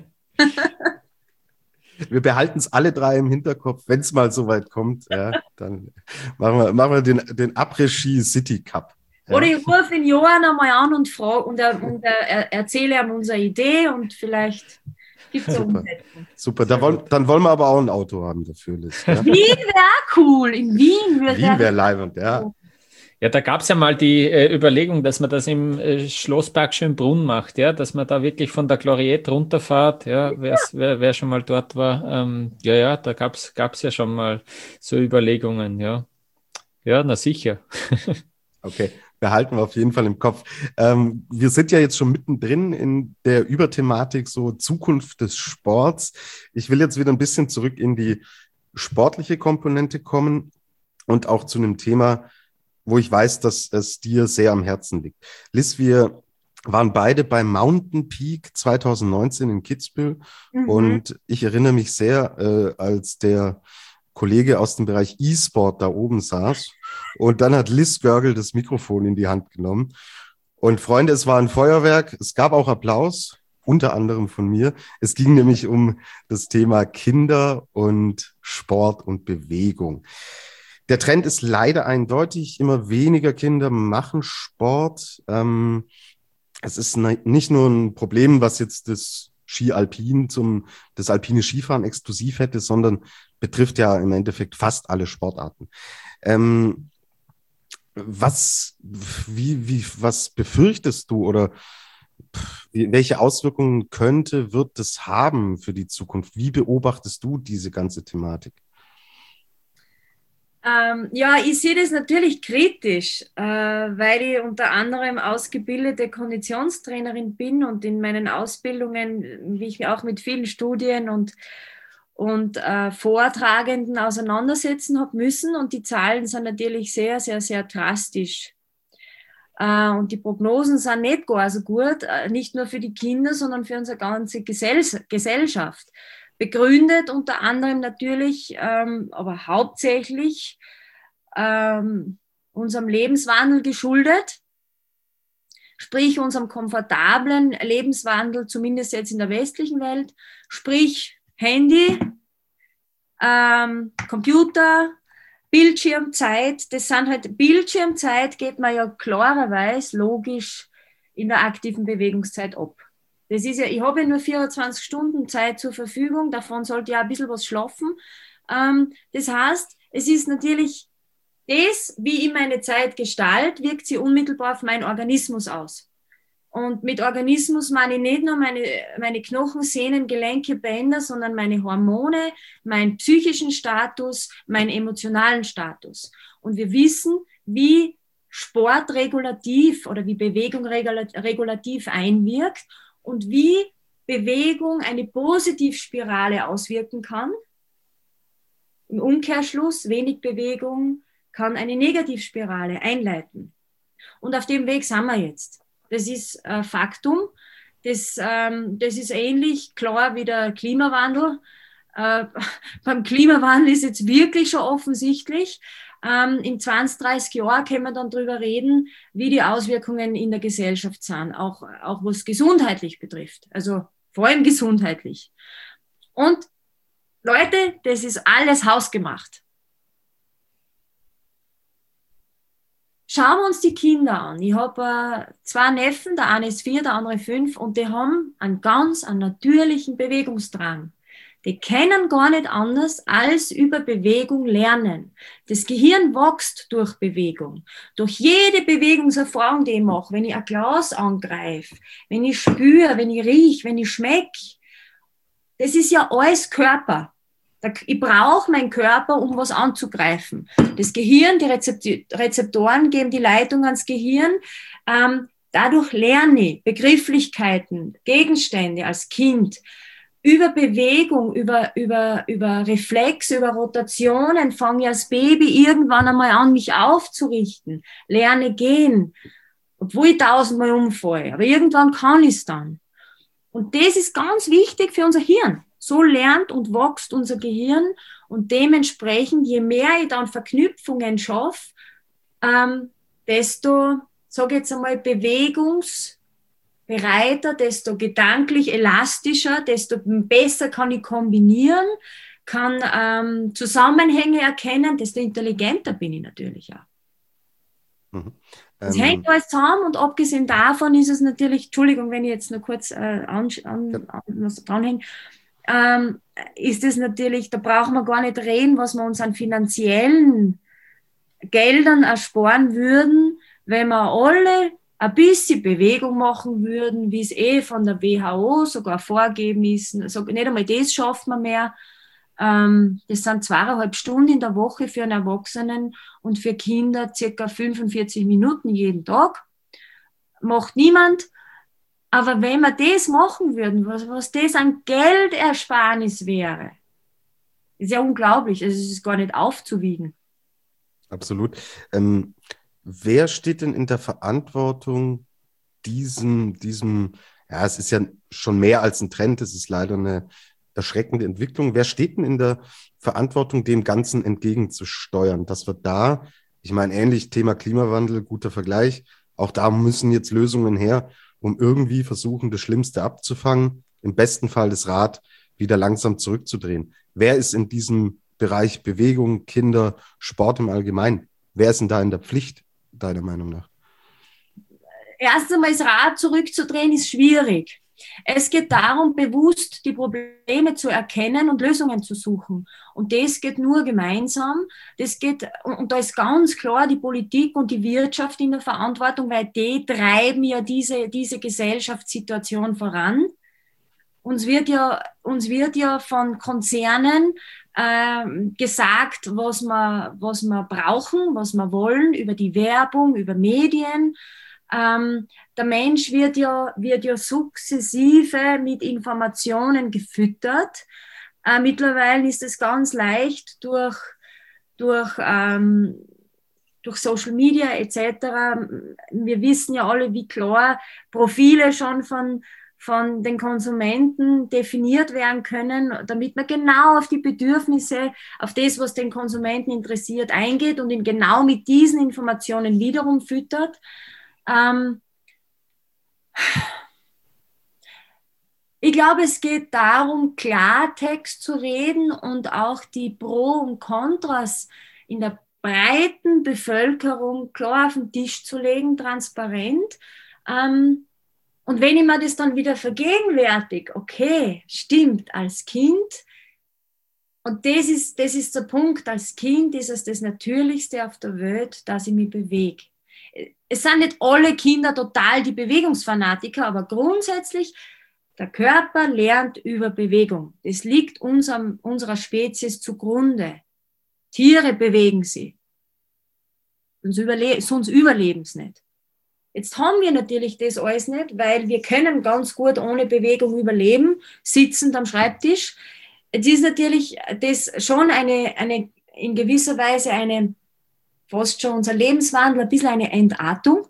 Wir behalten es alle drei im Hinterkopf, wenn es mal so weit kommt, ja, dann machen wir, machen wir den, den Après-Ski City Cup. Oder ich rufe ihn Johann einmal an und, frage, und, er, und er, erzähle ihm unsere Idee und vielleicht gibt es eine Super, Umsetzung. super. Da wollen, dann wollen wir aber auch ein Auto haben dafür, Liz. Ja? Wien wäre auch cool. In Wien würde Wien wäre leibend, ja. Ja, da gab es ja mal die äh, Überlegung, dass man das im äh, Schlosspark Schönbrunn macht, ja, dass man da wirklich von der Gloriette runterfährt, ja, wer, wer schon mal dort war, ähm, ja, ja, da gab es ja schon mal so Überlegungen, ja. Ja, na sicher. Okay, behalten wir auf jeden Fall im Kopf. Ähm, wir sind ja jetzt schon mittendrin in der Überthematik so Zukunft des Sports. Ich will jetzt wieder ein bisschen zurück in die sportliche Komponente kommen und auch zu einem Thema, wo ich weiß, dass es dir sehr am Herzen liegt. Liz, wir waren beide beim Mountain Peak zwanzig neunzehn in Kitzbühel mhm. und ich erinnere mich sehr, äh, als der Kollege aus dem Bereich E-Sport da oben saß und dann hat Liz Görgel das Mikrofon in die Hand genommen und Freunde, es war ein Feuerwerk, es gab auch Applaus, unter anderem von mir. Es ging nämlich um das Thema Kinder und Sport und Bewegung. Der Trend ist leider eindeutig, immer weniger Kinder machen Sport. Ähm, es ist ne, nicht nur ein Problem, was jetzt das Ski Alpin zum, das alpine Skifahren exklusiv hätte, sondern betrifft ja im Endeffekt fast alle Sportarten. Ähm, was, wie, wie, was befürchtest du oder wie, welche Auswirkungen könnte, wird das haben für die Zukunft? Wie beobachtest du diese ganze Thematik? Ähm, ja, ich sehe das natürlich kritisch, äh, weil ich unter anderem ausgebildete Konditionstrainerin bin und in meinen Ausbildungen, wie ich auch mit vielen Studien und, und äh, Vortragenden auseinandersetzen habe müssen. Und die Zahlen sind natürlich sehr, sehr, sehr drastisch. Äh, und die Prognosen sind nicht gar so gut, äh, nicht nur für die Kinder, sondern für unsere ganze Gesell Gesellschaft. Begründet unter anderem natürlich, ähm, aber hauptsächlich ähm, unserem Lebenswandel geschuldet, sprich unserem komfortablen Lebenswandel, zumindest jetzt in der westlichen Welt, sprich Handy, ähm, Computer, Bildschirmzeit. Das sind halt Bildschirmzeit, geht man ja klarerweise logisch in der aktiven Bewegungszeit ab. Das ist ja, ich habe ja nur vierundzwanzig Stunden Zeit zur Verfügung, davon sollte ja ein bisschen was schlafen. Ähm, das heißt, es ist natürlich das, wie ich meine Zeit gestalte, wirkt sie unmittelbar auf meinen Organismus aus. Und mit Organismus meine ich nicht nur meine, meine Knochen, Sehnen, Gelenke, Bänder, sondern meine Hormone, meinen psychischen Status, meinen emotionalen Status. Und wir wissen, wie Sport regulativ oder wie Bewegung regulativ einwirkt und wie Bewegung eine Positivspirale auswirken kann. Im Umkehrschluss, wenig Bewegung kann eine Negativspirale einleiten. Und auf dem Weg sind wir jetzt. Das ist ein Faktum. Das, ähm, das ist ähnlich klar wie der Klimawandel. Äh, beim Klimawandel ist jetzt wirklich schon offensichtlich. Ähm, in zwanzig, dreißig Jahren können wir dann drüber reden, wie die Auswirkungen in der Gesellschaft sind, auch, auch was gesundheitlich betrifft. Also vor allem gesundheitlich. Und Leute, das ist alles hausgemacht. Schauen wir uns die Kinder an. Ich habe äh, zwei Neffen, der eine ist vier, der andere fünf, und die haben einen ganz einen natürlichen Bewegungsdrang. Die können gar nicht anders als über Bewegung lernen. Das Gehirn wächst durch Bewegung. Durch jede Bewegungserfahrung, die ich mache, wenn ich ein Glas angreife, wenn ich spüre, wenn ich rieche, wenn ich schmecke, das ist ja alles Körper. Ich brauche meinen Körper, um was anzugreifen. Das Gehirn, die Rezeptoren geben die Leitung ans Gehirn. Ähm, dadurch lerne ich Begrifflichkeiten, Gegenstände als Kind. Über Bewegung, über, über, über Reflex, über Rotationen fange ich als Baby irgendwann einmal an, mich aufzurichten. Lerne gehen, obwohl ich tausendmal umfalle. Aber irgendwann kann ich es dann. Und das ist ganz wichtig für unser Hirn. So lernt und wächst unser Gehirn und dementsprechend, je mehr ich dann Verknüpfungen schaffe, ähm, desto, sage ich jetzt einmal, bewegungsbereiter, desto gedanklich elastischer, desto besser kann ich kombinieren, kann ähm, Zusammenhänge erkennen, desto intelligenter bin ich natürlich auch. Mhm. Es Ähm, hängt alles zusammen und abgesehen davon ist es natürlich, Entschuldigung, wenn ich jetzt noch kurz äh, an, an, an, was dranhänge, ähm, ist es natürlich, da brauchen wir gar nicht reden, was wir uns an finanziellen Geldern ersparen würden, wenn wir alle ein bisschen Bewegung machen würden, wie es eh von der W H O sogar vorgegeben ist. Also nicht einmal das schafft man mehr. Ähm, das sind zweieinhalb Stunden in der Woche für einen Erwachsenen und für Kinder circa fünfundvierzig Minuten jeden Tag. Macht niemand. Aber wenn wir das machen würden, was, was das an Geldersparnis wäre, ist ja unglaublich. Also es ist gar nicht aufzuwiegen. Absolut. Ähm, wer steht denn in der Verantwortung, diesem, diesem, ja, es ist ja schon mehr als ein Trend, es ist leider eine erschreckende Entwicklung. Wer steht denn in der Verantwortung, dem Ganzen entgegenzusteuern, dass wir da, ich meine, ähnlich Thema Klimawandel, guter Vergleich, auch da müssen jetzt Lösungen her, um irgendwie versuchen, das Schlimmste abzufangen, im besten Fall das Rad wieder langsam zurückzudrehen. Wer ist in diesem Bereich Bewegung, Kinder, Sport im Allgemeinen? Wer ist denn da in der Pflicht, deiner Meinung nach? Erst einmal das Rad zurückzudrehen ist schwierig. Es geht darum, bewusst die Probleme zu erkennen und Lösungen zu suchen. Und das geht nur gemeinsam. Das geht, und da ist ganz klar die Politik und die Wirtschaft in der Verantwortung, weil die treiben ja diese, diese Gesellschaftssituation voran. Uns wird ja, uns wird ja von Konzernen äh, gesagt, was wir, was wir brauchen, was wir wollen, über die Werbung, über Medien. Ähm, der Mensch wird ja, wird ja sukzessive mit Informationen gefüttert. Äh, mittlerweile ist es ganz leicht durch, durch, ähm, durch Social Media et cetera. Wir wissen ja alle, wie klar Profile schon von, von den Konsumenten definiert werden können, damit man genau auf die Bedürfnisse, auf das, was den Konsumenten interessiert, eingeht und ihn genau mit diesen Informationen wiederum füttert. Ähm, ich glaube, es geht darum, Klartext zu reden und auch die Pro und Kontras in der breiten Bevölkerung klar auf den Tisch zu legen, transparent. Ähm, und wenn ich mir das dann wieder vergegenwärtige, okay, stimmt, als Kind, und das ist, das ist der Punkt, als Kind ist es das Natürlichste auf der Welt, dass ich mich bewege. Es sind nicht alle Kinder total die Bewegungsfanatiker, aber grundsätzlich, der Körper lernt über Bewegung. Das liegt unserem, unserer Spezies zugrunde. Tiere bewegen sich. Sonst, überle- sonst überleben sie nicht. Jetzt haben wir natürlich das alles nicht, weil wir können ganz gut ohne Bewegung überleben, sitzend am Schreibtisch. Jetzt ist natürlich das schon eine, eine in gewisser Weise eine fast schon unser Lebenswandel, ein bisschen eine Entartung.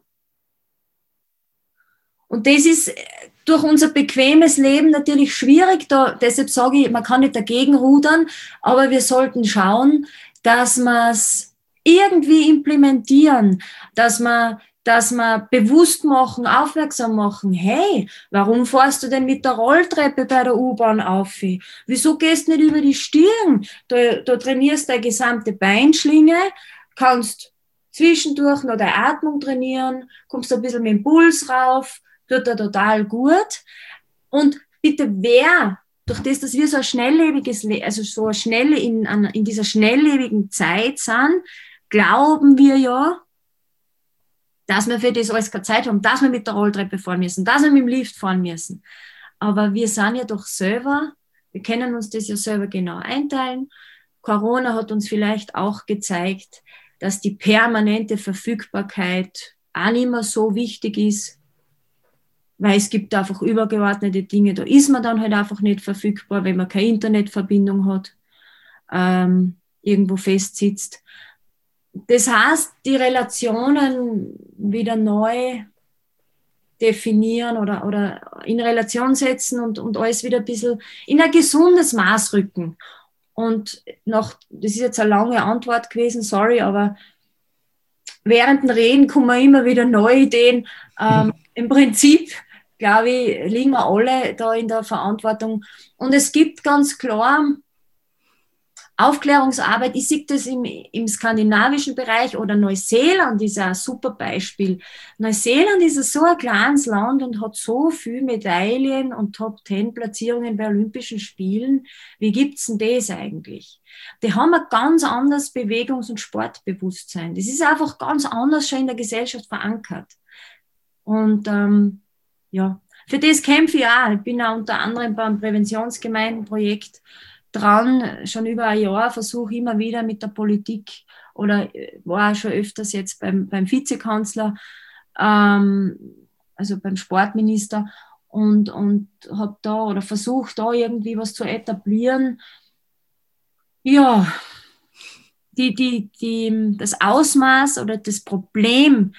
Und das ist durch unser bequemes Leben natürlich schwierig. Da, deshalb sage ich, man kann nicht dagegen rudern, aber wir sollten schauen, dass wir es irgendwie implementieren, dass wir, dass wir bewusst machen, aufmerksam machen. Hey, warum fährst du denn mit der Rolltreppe bei der U-Bahn auf? Wieso gehst du nicht über die Stirn? Da, da trainierst du deine gesamte Beinschlinge, kannst zwischendurch noch deine Atmung trainieren, kommst ein bisschen mit dem Puls rauf, tut dir total gut. Und bitte, wer, durch das, dass wir so ein schnelllebiges, also so schnell in, in dieser schnelllebigen Zeit sind, glauben wir ja, dass wir für das alles keine Zeit haben, dass wir mit der Rolltreppe fahren müssen, dass wir mit dem Lift fahren müssen. Aber wir sind ja doch selber, wir können uns das ja selber genau einteilen. Corona hat uns vielleicht auch gezeigt, dass die permanente Verfügbarkeit auch nicht mehr so wichtig ist, weil es gibt einfach übergeordnete Dinge, da ist man dann halt einfach nicht verfügbar, wenn man keine Internetverbindung hat, ähm, irgendwo festsitzt. Das heißt, die Relationen wieder neu definieren oder, oder in Relation setzen und, und alles wieder ein bisschen in ein gesundes Maß rücken. Und noch, das ist jetzt eine lange Antwort gewesen, sorry, aber während dem Reden kommen immer wieder neue Ideen. Ähm, im Prinzip, glaube ich, liegen wir alle da in der Verantwortung. Und es gibt ganz klar Aufklärungsarbeit, ich sehe das im, im skandinavischen Bereich oder Neuseeland ist ein super Beispiel. Neuseeland ist so ein kleines Land und hat so viele Medaillen und Top-Ten-Platzierungen bei Olympischen Spielen. Wie gibt's denn das eigentlich? Die haben ein ganz anderes Bewegungs- und Sportbewusstsein. Das ist einfach ganz anders schon in der Gesellschaft verankert. Und ähm, ja, für das kämpfe ich auch. Ich bin auch unter anderem beim Präventionsgemeindenprojekt dran, schon über ein Jahr versuche immer wieder mit der Politik oder war schon öfters jetzt beim, beim Vizekanzler, ähm, also beim Sportminister und, und habe da oder versucht da irgendwie was zu etablieren. Ja, die, die, die, das Ausmaß oder das Problem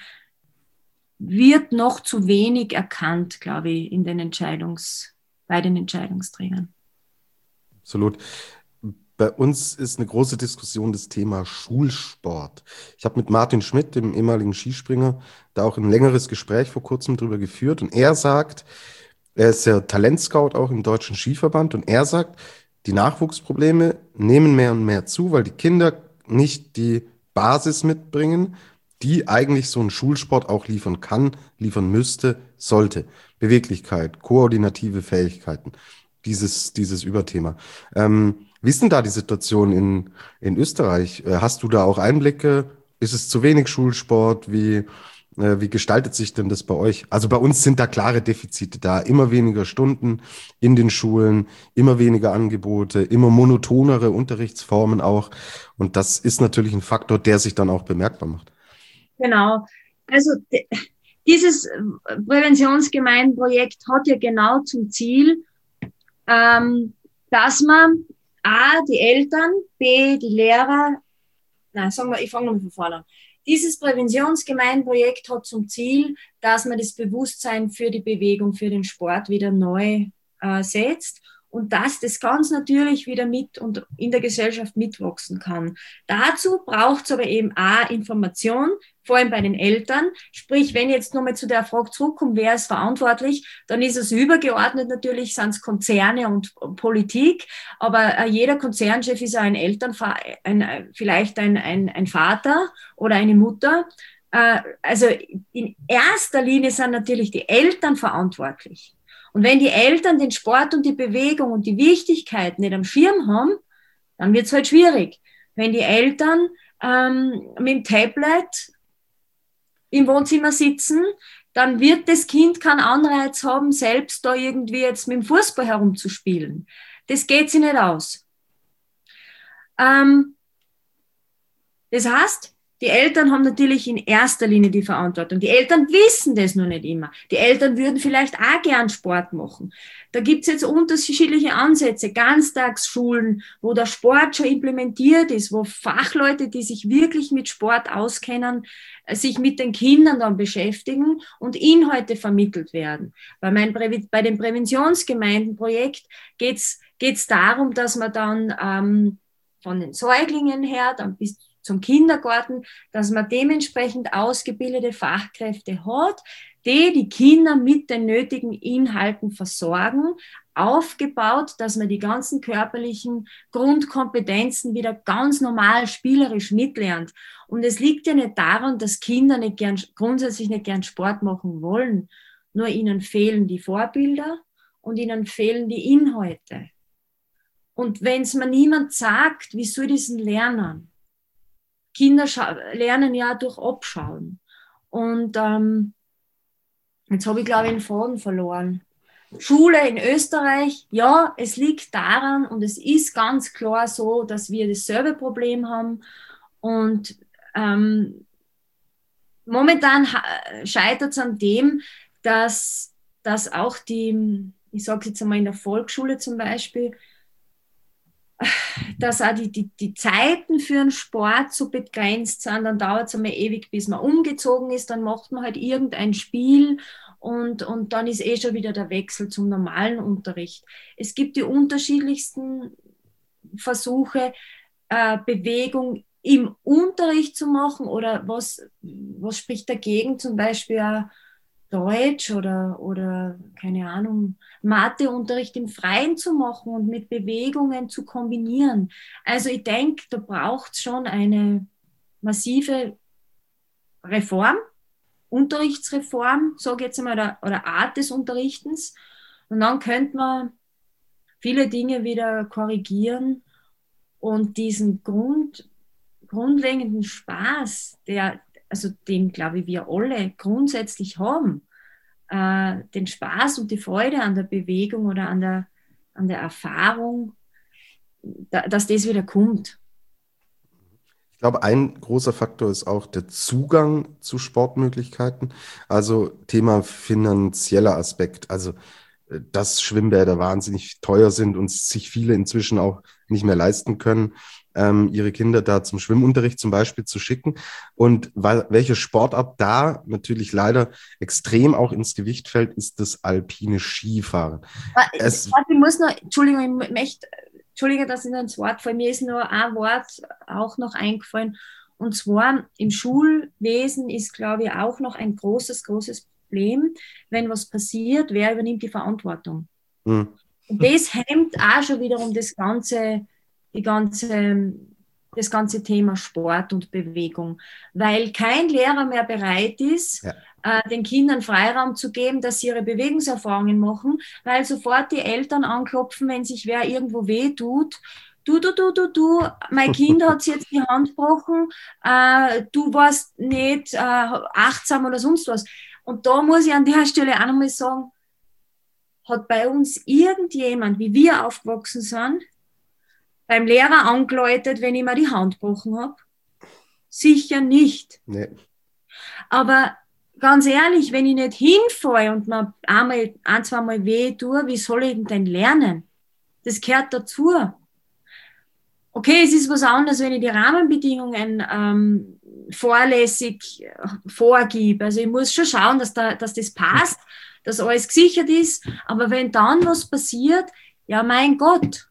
wird noch zu wenig erkannt, glaube ich, in den Entscheidungs, bei den Entscheidungsträgern. Absolut. Bei uns ist eine große Diskussion das Thema Schulsport. Ich habe mit Martin Schmidt, dem ehemaligen Skispringer, da auch ein längeres Gespräch vor kurzem drüber geführt. Und er sagt, er ist ja Talentscout auch im Deutschen Skiverband, und er sagt, die Nachwuchsprobleme nehmen mehr und mehr zu, weil die Kinder nicht die Basis mitbringen, die eigentlich so ein Schulsport auch liefern kann, liefern müsste, sollte. Beweglichkeit, koordinative Fähigkeiten. Dieses, dieses Überthema. Ähm, wie ist denn da die Situation in, in Österreich? Äh, Hast du da auch Einblicke? Ist es zu wenig Schulsport? Wie, äh, wie gestaltet sich denn das bei euch? Also bei uns sind da klare Defizite da. Immer weniger Stunden in den Schulen, immer weniger Angebote, immer monotonere Unterrichtsformen auch. Und das ist natürlich ein Faktor, der sich dann auch bemerkbar macht. Genau. Also d- dieses Präventionsgemeindenprojekt hat ja genau zum Ziel, ähm, dass man A, die Eltern, B, die Lehrer, nein, sagen wir, ich fange mal von vorne an. Dieses Präventionsgemeindenprojekt hat zum Ziel, dass man das Bewusstsein für die Bewegung, für den Sport wieder neu äh, setzt und dass das ganz natürlich wieder mit und in der Gesellschaft mitwachsen kann. Dazu braucht es aber eben auch Information, vor allem bei den Eltern. Sprich, wenn ich jetzt nochmal zu der Frage zurückkomme, wer ist verantwortlich, dann ist es übergeordnet natürlich, sind es Konzerne und Politik, aber äh, jeder Konzernchef ist auch ein Elternvater, ein, vielleicht ein, ein, ein Vater oder eine Mutter. Äh, also in erster Linie sind natürlich die Eltern verantwortlich. Und wenn die Eltern den Sport und die Bewegung und die Wichtigkeit nicht am Schirm haben, dann wird es halt schwierig. Wenn die Eltern ähm, mit dem Tablet im Wohnzimmer sitzen, dann wird das Kind keinen Anreiz haben, selbst da irgendwie jetzt mit dem Fußball herumzuspielen. Das geht sich nicht aus. Ähm, das heißt, die Eltern haben natürlich in erster Linie die Verantwortung. Die Eltern wissen das nur nicht immer. Die Eltern würden vielleicht auch gern Sport machen. Da gibt's jetzt unterschiedliche Ansätze, Ganztagsschulen, wo der Sport schon implementiert ist, wo Fachleute, die sich wirklich mit Sport auskennen, sich mit den Kindern dann beschäftigen und Inhalte vermittelt werden. Bei, mein Prä- bei dem Präventionsgemeindenprojekt geht's geht's darum, dass man dann ähm, von den Säuglingen her dann bis zum Kindergarten, dass man dementsprechend ausgebildete Fachkräfte hat, die die Kinder mit den nötigen Inhalten versorgen, aufgebaut, dass man die ganzen körperlichen Grundkompetenzen wieder ganz normal spielerisch mitlernt. Und es liegt ja nicht daran, dass Kinder nicht gern, grundsätzlich nicht gern Sport machen wollen, nur ihnen fehlen die Vorbilder und ihnen fehlen die Inhalte. Und wenn es mir niemand sagt, wie soll ich das lernen? Kinder lernen ja durch Abschauen. Und ähm, jetzt habe ich, glaube ich, den Faden verloren. Schule in Österreich, ja, es liegt daran und es ist ganz klar so, dass wir dasselbe Problem haben. Und ähm, momentan scheitert es an dem, dass, dass auch die, ich sage jetzt einmal in der Volksschule zum Beispiel, dass auch die, die, die Zeiten für einen Sport so begrenzt sind, dann dauert es einmal ewig, bis man umgezogen ist, dann macht man halt irgendein Spiel und, und dann ist eh schon wieder der Wechsel zum normalen Unterricht. Es gibt die unterschiedlichsten Versuche, äh, Bewegung im Unterricht zu machen oder was, was spricht dagegen, zum Beispiel auch Deutsch oder, oder keine Ahnung, Matheunterricht im Freien zu machen und mit Bewegungen zu kombinieren. Also ich denke, da braucht es schon eine massive Reform, Unterrichtsreform, sage ich jetzt einmal, oder, oder Art des Unterrichtens. Und dann könnte man viele Dinge wieder korrigieren und diesen Grund, grundlegenden Spaß, der, also den, glaube ich, wir alle grundsätzlich haben, äh, den Spaß und die Freude an der Bewegung oder an der, an der Erfahrung, da, dass das wieder kommt. Ich glaube, ein großer Faktor ist auch der Zugang zu Sportmöglichkeiten. Also Thema finanzieller Aspekt. Also, äh, dass Schwimmbäder wahnsinnig teuer sind und sich viele inzwischen auch nicht mehr leisten können, ähm, ihre Kinder da zum Schwimmunterricht zum Beispiel zu schicken. Und weil, welche Sportart da natürlich leider extrem auch ins Gewicht fällt, ist das alpine Skifahren. Es, Ich muss noch, Entschuldigung, ich möchte, Entschuldige, dass ich noch ins Wort falle. Mir ist nur ein Wort auch noch eingefallen. Und zwar im Schulwesen ist, glaube ich, auch noch ein großes, großes Problem, wenn was passiert, wer übernimmt die Verantwortung? hm. Und das hemmt auch schon wiederum das ganze, die ganze, das ganze Thema Sport und Bewegung, weil kein Lehrer mehr bereit ist, Ja. äh, den Kindern Freiraum zu geben, dass sie ihre Bewegungserfahrungen machen, weil sofort die Eltern anklopfen, wenn sich wer irgendwo weh tut. Du, du, du, du, du, mein Kind hat sich jetzt die Hand gebrochen, äh, du warst nicht äh, achtsam oder sonst was. Und da muss ich an der Stelle auch nochmal sagen, hat bei uns irgendjemand, wie wir aufgewachsen sind, beim Lehrer angeläutet, wenn ich mir die Hand gebrochen habe? Sicher nicht. Nee. Aber ganz ehrlich, wenn ich nicht hinfalle und mir einmal, ein, zweimal weh tue, wie soll ich denn lernen? Das gehört dazu. Okay, es ist was anderes, wenn ich die Rahmenbedingungen ähm, vorlässig äh, vorgebe. Also ich muss schon schauen, dass, da, dass das passt, dass alles gesichert ist. Aber wenn dann was passiert, ja mein Gott.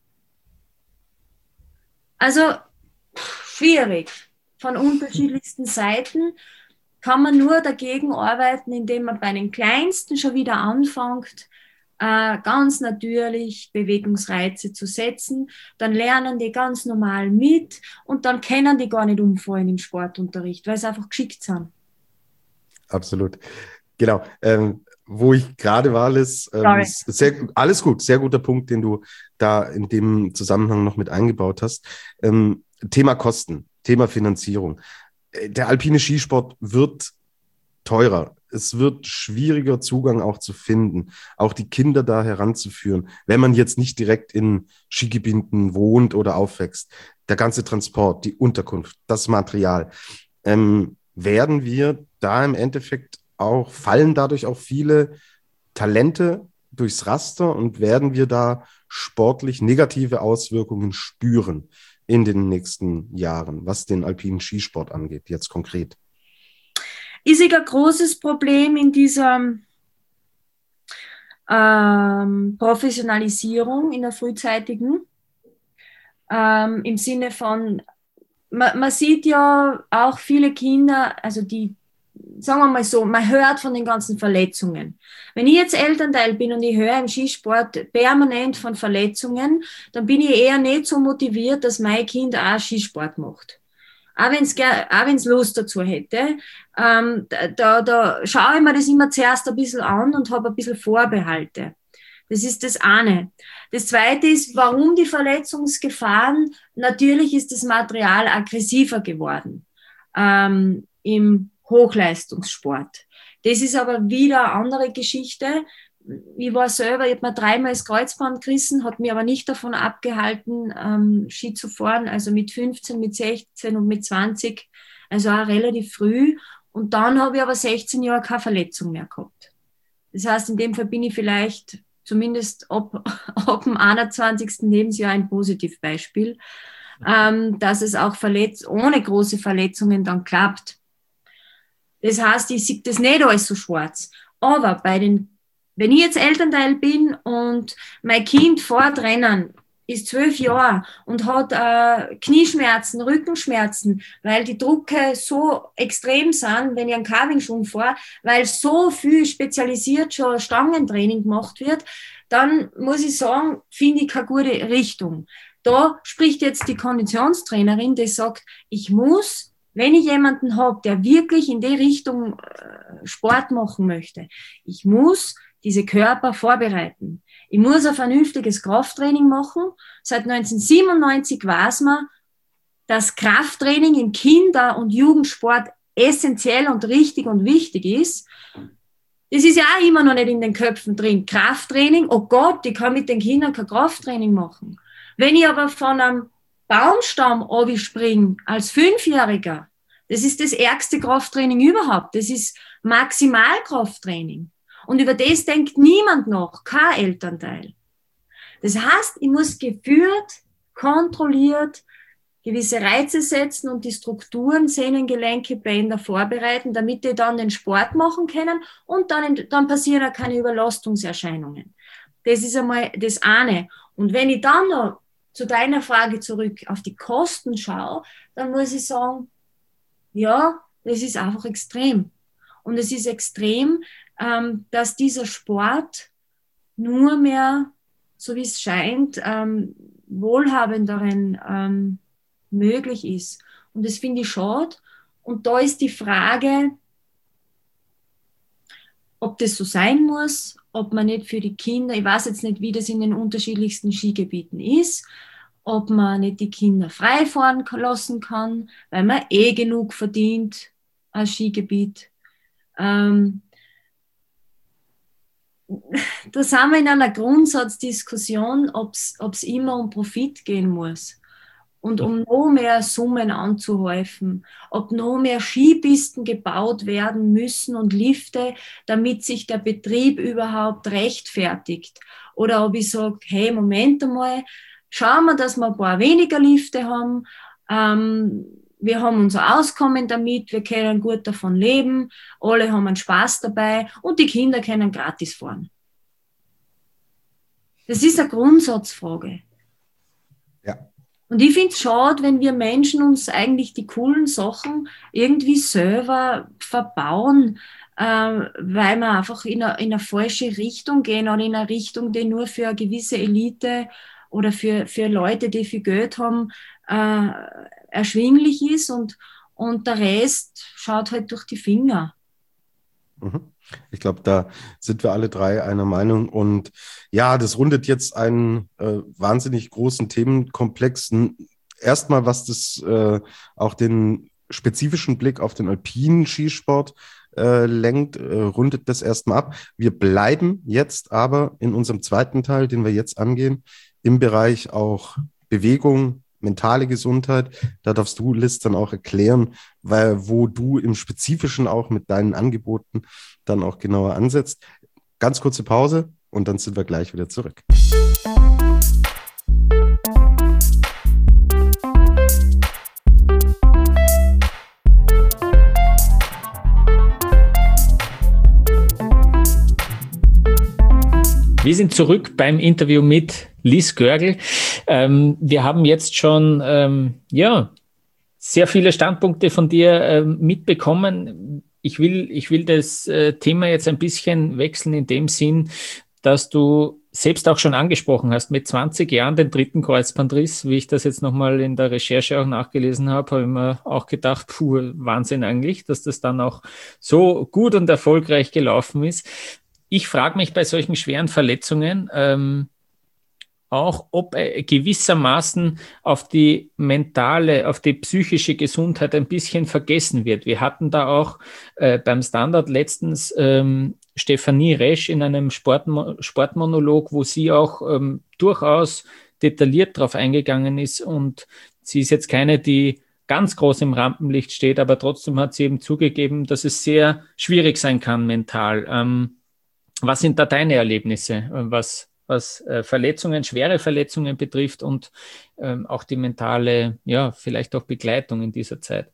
Also schwierig. Von unterschiedlichsten Seiten kann man nur dagegen arbeiten, indem man bei den Kleinsten schon wieder anfängt, äh, ganz natürlich Bewegungsreize zu setzen. Dann lernen die ganz normal mit und dann können die gar nicht umfallen im Sportunterricht, weil sie einfach geschickt sind. Absolut. Genau. Ähm, wo ich gerade war, ist, ähm, ist sehr, alles gut, sehr guter Punkt, den du da in dem Zusammenhang noch mit eingebaut hast. Ähm, Thema Kosten, Thema Finanzierung. Der alpine Skisport wird teurer. Es wird schwieriger, Zugang auch zu finden, auch die Kinder da heranzuführen, wenn man jetzt nicht direkt in Skigebieten wohnt oder aufwächst. Der ganze Transport, die Unterkunft, das Material. Ähm, werden wir da im Endeffekt auch, fallen dadurch auch viele Talente durchs Raster und werden wir da sportlich negative Auswirkungen spüren in den nächsten Jahren, was den alpinen Skisport angeht, jetzt konkret? Ist ein großes Problem in dieser ähm, Professionalisierung, in der frühzeitigen, ähm, im Sinne von, man, man sieht ja auch viele Kinder, also die, sagen wir mal so, man hört von den ganzen Verletzungen. Wenn ich jetzt Elternteil bin und ich höre im Skisport permanent von Verletzungen, dann bin ich eher nicht so motiviert, dass mein Kind auch Skisport macht. Auch wenn es auch wenn's Lust dazu hätte, ähm, da, da schaue ich mir das immer zuerst ein bisschen an und habe ein bisschen Vorbehalte. Das ist das eine. Das zweite ist, warum die Verletzungsgefahren? Natürlich ist das Material aggressiver geworden ähm, im Hochleistungssport. Das ist aber wieder eine andere Geschichte. Ich war selber, ich habe mir dreimal das Kreuzband gerissen, hat mich aber nicht davon abgehalten, ähm, Ski zu fahren, also mit fünfzehn, mit sechzehn und mit zwanzig, also auch relativ früh. Und dann habe ich aber sechzehn Jahre keine Verletzung mehr gehabt. Das heißt, in dem Fall bin ich vielleicht zumindest ab, ab dem einundzwanzigsten Lebensjahr ein Positivbeispiel, ähm, dass es auch verletzt, ohne große Verletzungen dann klappt. Das heißt, ich sehe das nicht alles so schwarz. Aber bei den, wenn ich jetzt Elternteil bin und mein Kind fährt Rennen ist zwölf Jahre und hat äh, Knieschmerzen, Rückenschmerzen, weil die Drucke so extrem sind, wenn ich einen Carving-Schwung fahre, weil so viel spezialisiert schon Stangentraining gemacht wird, dann muss ich sagen, finde ich keine gute Richtung. Da spricht jetzt die Konditionstrainerin, die sagt, ich muss, wenn ich jemanden habe, der wirklich in die Richtung äh, Sport machen möchte, ich muss diese Körper vorbereiten. Ich muss ein vernünftiges Krafttraining machen. Seit neunzehnhundertsiebenundneunzig weiß man, dass Krafttraining im Kinder- und Jugendsport essentiell und richtig und wichtig ist. Das ist ja auch immer noch nicht in den Köpfen drin. Krafttraining, oh Gott, ich kann mit den Kindern kein Krafttraining machen. Wenn ich aber von einem Baumstamm runterspringe als Fünfjähriger, das ist das ärgste Krafttraining überhaupt. Das ist Maximalkrafttraining. Und über das denkt niemand noch, kein Elternteil. Das heißt, ich muss geführt, kontrolliert gewisse Reize setzen und die Strukturen, Sehnen, Gelenke, Bänder vorbereiten, damit die dann den Sport machen können und dann, dann passieren auch keine Überlastungserscheinungen. Das ist einmal das eine. Und wenn ich dann noch zu deiner Frage zurück auf die Kosten schaue, dann muss ich sagen, ja, das ist einfach extrem. Und es ist extrem, ähm, dass dieser Sport nur mehr, so wie es scheint, ähm, wohlhabenderen ähm, möglich ist. Und das finde ich schade. Und da ist die Frage, ob das so sein muss, ob man nicht für die Kinder, ich weiß jetzt nicht, wie das in den unterschiedlichsten Skigebieten ist, ob man nicht die Kinder frei fahren lassen kann, weil man eh genug verdient als Skigebiet. Ähm, da sind wir in einer Grundsatzdiskussion, ob es immer um Profit gehen muss und um noch mehr Summen anzuhäufen, ob noch mehr Skipisten gebaut werden müssen und Lifte, damit sich der Betrieb überhaupt rechtfertigt. Oder ob ich sage, hey, Moment einmal, schauen wir, dass wir ein paar weniger Lifte haben, ähm, wir haben unser Auskommen damit, wir können gut davon leben, alle haben einen Spaß dabei und die Kinder können gratis fahren. Das ist eine Grundsatzfrage. Ja. Und ich finde es schade, wenn wir Menschen uns eigentlich die coolen Sachen irgendwie selber verbauen, äh, weil wir einfach in eine, in eine falsche Richtung gehen oder in eine Richtung, die nur für eine gewisse Elite oder für, für Leute, die viel Geld haben, äh, erschwinglich ist und, und der Rest schaut halt durch die Finger. Ich glaube, da sind wir alle drei einer Meinung. Und ja, das rundet jetzt einen äh, wahnsinnig großen Themenkomplex. Erstmal, was das äh, auch den spezifischen Blick auf den alpinen Skisport äh, lenkt, äh, rundet das erstmal ab. Wir bleiben jetzt aber in unserem zweiten Teil, den wir jetzt angehen, im Bereich auch Bewegung, mentale Gesundheit. Da darfst du, Liz, dann auch erklären, weil, wo du im Spezifischen auch mit deinen Angeboten dann auch genauer ansetzt. Ganz kurze Pause und dann sind wir gleich wieder zurück. Wir sind zurück beim Interview mit Liz Görgel. Ähm, wir haben jetzt schon ähm, ja, sehr viele Standpunkte von dir ähm, mitbekommen. Ich will, ich will das äh, Thema jetzt ein bisschen wechseln in dem Sinn, dass du selbst auch schon angesprochen hast, mit zwanzig Jahren den dritten Kreuzbandriss. Wie ich das jetzt nochmal in der Recherche auch nachgelesen habe, habe ich mir auch gedacht, puh, Wahnsinn eigentlich, dass das dann auch so gut und erfolgreich gelaufen ist. Ich frage mich bei solchen schweren Verletzungen ähm, auch, ob äh, gewissermaßen auf die mentale, auf die psychische Gesundheit ein bisschen vergessen wird. Wir hatten da auch äh, beim Standard letztens ähm, Stefanie Resch in einem Sportmo- Sportmonolog, wo sie auch ähm, durchaus detailliert drauf eingegangen ist, und sie ist jetzt keine, die ganz groß im Rampenlicht steht, aber trotzdem hat sie eben zugegeben, dass es sehr schwierig sein kann mental. Ähm, Was sind da deine Erlebnisse, was, was äh, Verletzungen, schwere Verletzungen betrifft und ähm, auch die mentale, ja, vielleicht auch Begleitung in dieser Zeit?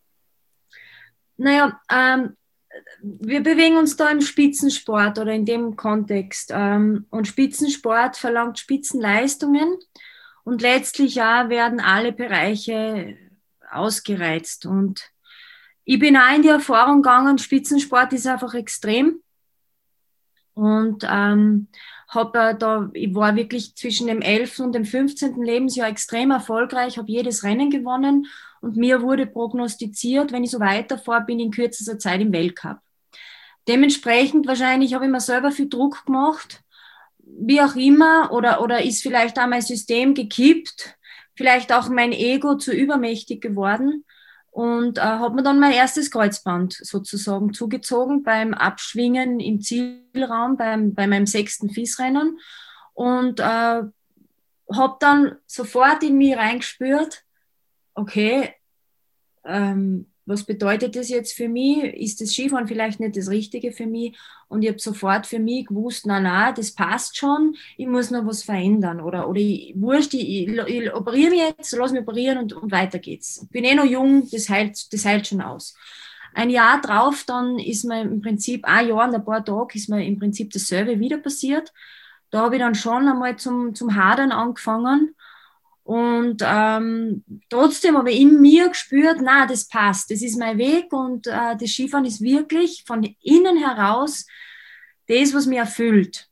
Naja, ähm, wir bewegen uns da im Spitzensport oder in dem Kontext. Ähm, und Spitzensport verlangt Spitzenleistungen. Und letztlich ja werden alle Bereiche ausgereizt. Und ich bin auch in die Erfahrung gegangen, Spitzensport ist einfach extrem. Und ähm, hab, äh, da, ich war wirklich zwischen dem elften und dem fünfzehnten Lebensjahr extrem erfolgreich, habe jedes Rennen gewonnen und mir wurde prognostiziert, wenn ich so weiterfahre, bin ich in kürzester Zeit im Weltcup. Dementsprechend wahrscheinlich habe ich mir selber viel Druck gemacht, wie auch immer, oder, oder ist vielleicht auch mein System gekippt, vielleicht auch mein Ego zu übermächtig geworden und äh, habe mir dann mein erstes Kreuzband sozusagen zugezogen beim Abschwingen im Zielraum, beim, bei meinem sechsten F I S-Rennen und äh, habe dann sofort in mich reingespürt, okay, ähm, was bedeutet das jetzt für mich? Ist das Skifahren vielleicht nicht das Richtige für mich? Und ich habe sofort für mich gewusst, na na, das passt schon, ich muss noch was verändern. Oder, oder ich, wurscht, ich, ich, ich operiere mich jetzt, lass mich operieren und, und weiter geht's. Ich bin eh noch jung, das heilt, das heilt schon aus. Ein Jahr drauf, dann ist mir im Prinzip, ein Jahr und ein paar Tage, ist mir im Prinzip dasselbe wieder passiert. Da habe ich dann schon einmal zum, zum Hadern angefangen. Und ähm, trotzdem habe ich in mir gespürt, na, das passt, das ist mein Weg und äh, das Skifahren ist wirklich von innen heraus das, was mich erfüllt.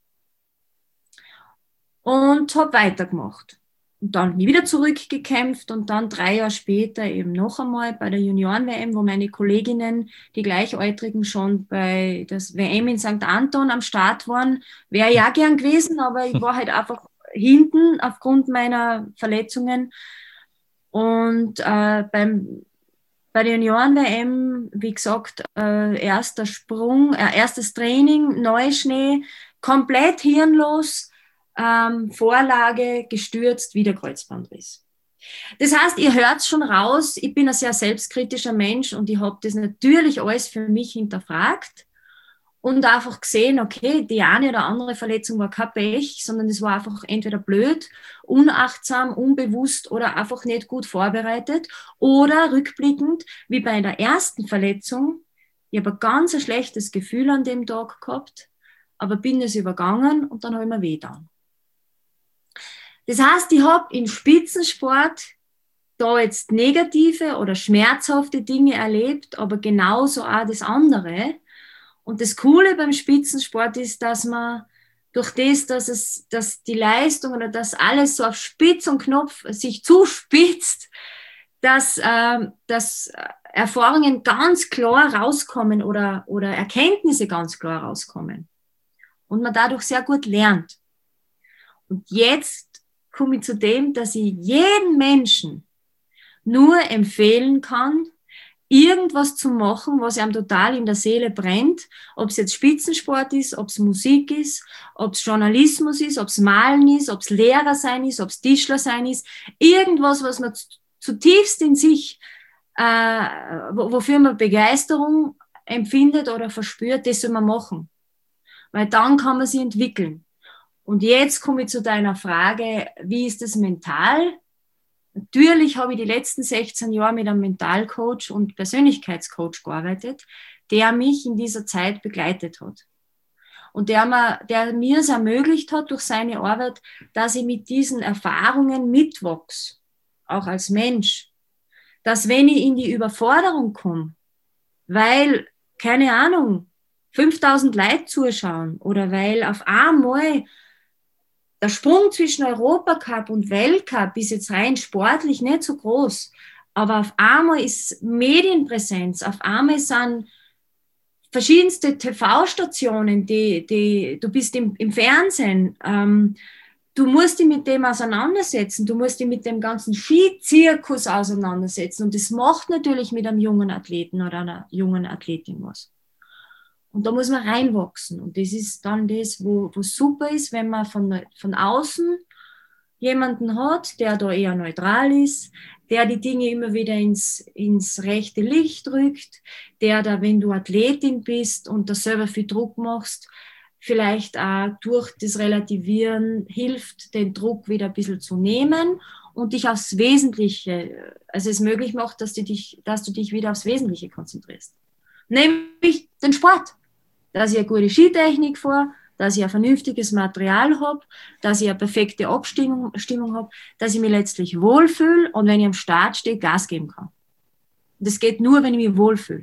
Und habe weitergemacht. Und dann bin ich wieder zurückgekämpft und dann drei Jahre später eben noch einmal bei der Junioren-W M, wo meine Kolleginnen, die Gleichaltrigen, schon bei der W M in Sankt Anton am Start waren. Wäre ja gern gewesen, aber ich war halt einfach hinten aufgrund meiner Verletzungen. Und äh, beim, bei der Junioren-W M, wie gesagt, äh, erster Sprung, äh, erstes Training, Neuschnee, komplett hirnlos, ähm, Vorlage, gestürzt, wieder Kreuzbandriss. Das heißt, ihr hört schon raus, ich bin ein sehr selbstkritischer Mensch und ich habe das natürlich alles für mich hinterfragt. Und einfach gesehen, okay, die eine oder andere Verletzung war kein Pech, sondern es war einfach entweder blöd, unachtsam, unbewusst oder einfach nicht gut vorbereitet. Oder rückblickend, wie bei der ersten Verletzung, ich habe ein ganz ein schlechtes Gefühl an dem Tag gehabt, aber bin es übergangen und dann habe ich mir weh getan. Das heißt, ich habe im Spitzensport da jetzt negative oder schmerzhafte Dinge erlebt, aber genauso auch das andere. Und das Coole beim Spitzensport ist, dass man durch das, dass es, dass die Leistung oder dass alles so auf Spitz und Knopf sich zuspitzt, dass, äh, dass Erfahrungen ganz klar rauskommen oder, oder Erkenntnisse ganz klar rauskommen. Und man dadurch sehr gut lernt. Und jetzt komme ich zu dem, dass ich jedem Menschen nur empfehlen kann, irgendwas zu machen, was einem total in der Seele brennt, ob es jetzt Spitzensport ist, ob es Musik ist, ob es Journalismus ist, ob es Malen ist, ob es Lehrer sein ist, ob es Tischler sein ist, irgendwas, was man zutiefst in sich, äh, wofür man Begeisterung empfindet oder verspürt, das soll man machen. Weil dann kann man sich entwickeln. Und jetzt komme ich zu deiner Frage, wie ist das mental? Natürlich habe ich die letzten sechzehn Jahre mit einem Mentalcoach und Persönlichkeitscoach gearbeitet, der mich in dieser Zeit begleitet hat. Und der mir, der mir es ermöglicht hat durch seine Arbeit, dass ich mit diesen Erfahrungen mitwachse, auch als Mensch. Dass wenn ich in die Überforderung komme, weil, keine Ahnung, fünftausend Leute zuschauen oder weil auf einmal der Sprung zwischen Europacup und Weltcup ist jetzt rein sportlich nicht so groß, aber auf einmal ist Medienpräsenz, auf einmal sind verschiedenste T V-Stationen, die, die, du bist im, im Fernsehen, ähm, du musst dich mit dem auseinandersetzen, du musst dich mit dem ganzen Skizirkus auseinandersetzen und das macht natürlich mit einem jungen Athleten oder einer jungen Athletin was. Und da muss man reinwachsen. Und das ist dann das, wo, wo super ist, wenn man von, von außen jemanden hat, der da eher neutral ist, der die Dinge immer wieder ins, ins rechte Licht rückt, der da, wenn du Athletin bist und da selber viel Druck machst, vielleicht auch durch das Relativieren hilft, den Druck wieder ein bisschen zu nehmen und dich aufs Wesentliche, also es möglich macht, dass du dich, dass du dich wieder aufs Wesentliche konzentrierst. Nämlich den Sport. Dass ich eine gute Skitechnik fahre, dass ich ein vernünftiges Material habe, dass ich eine perfekte Abstimmung Stimmung habe, dass ich mich letztlich wohlfühle und wenn ich am Start stehe, Gas geben kann. Das geht nur, wenn ich mich wohlfühle.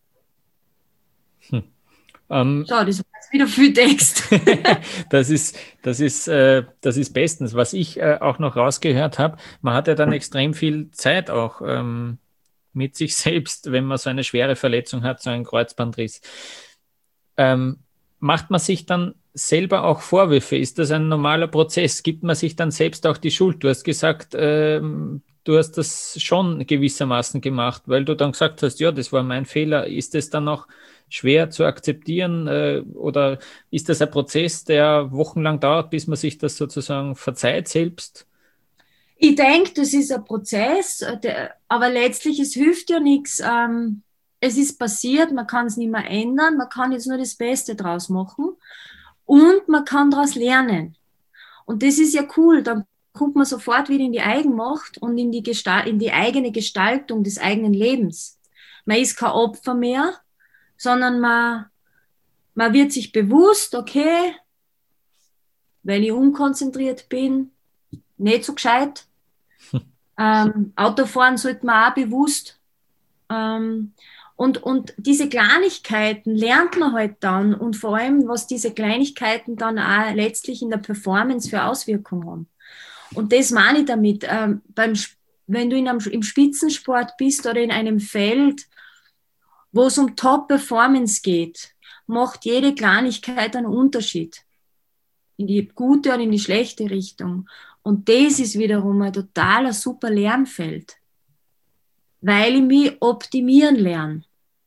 Hm. Um, so, das war jetzt wieder viel Text. das ist, das ist, äh, das ist bestens. Was ich äh, auch noch rausgehört habe, man hat ja dann extrem viel Zeit auch ähm, mit sich selbst, wenn man so eine schwere Verletzung hat, so einen Kreuzbandriss. Ähm, macht man sich dann selber auch Vorwürfe? Ist das ein normaler Prozess? Gibt man sich dann selbst auch die Schuld? Du hast gesagt, ähm, du hast das schon gewissermaßen gemacht, weil du dann gesagt hast, ja, das war mein Fehler. Ist es dann auch schwer zu akzeptieren äh, oder ist das ein Prozess, der wochenlang dauert, bis man sich das sozusagen verzeiht selbst? Ich denke, das ist ein Prozess, der, aber letztlich, es hilft ja nichts. Ähm, es ist passiert, man kann es nicht mehr ändern, man kann jetzt nur das Beste draus machen und man kann daraus lernen. Und das ist ja cool, dann kommt man sofort wieder in die Eigenmacht und in die, Gestalt, in die eigene Gestaltung des eigenen Lebens. Man ist kein Opfer mehr, sondern man, man wird sich bewusst, okay, wenn ich unkonzentriert bin, nicht so gescheit. ähm, Autofahren sollte man auch bewusst. Ähm, und, und diese Kleinigkeiten lernt man halt dann und vor allem, was diese Kleinigkeiten dann auch letztlich in der Performance für Auswirkungen haben. Und das meine ich damit. Ähm, beim, wenn du in einem, im Spitzensport bist oder in einem Feld, wo es um Top-Performance geht, macht jede Kleinigkeit einen Unterschied. In die gute und in die schlechte Richtung. Und das ist wiederum ein totaler super Lernfeld. Weil ich mich optimieren lerne.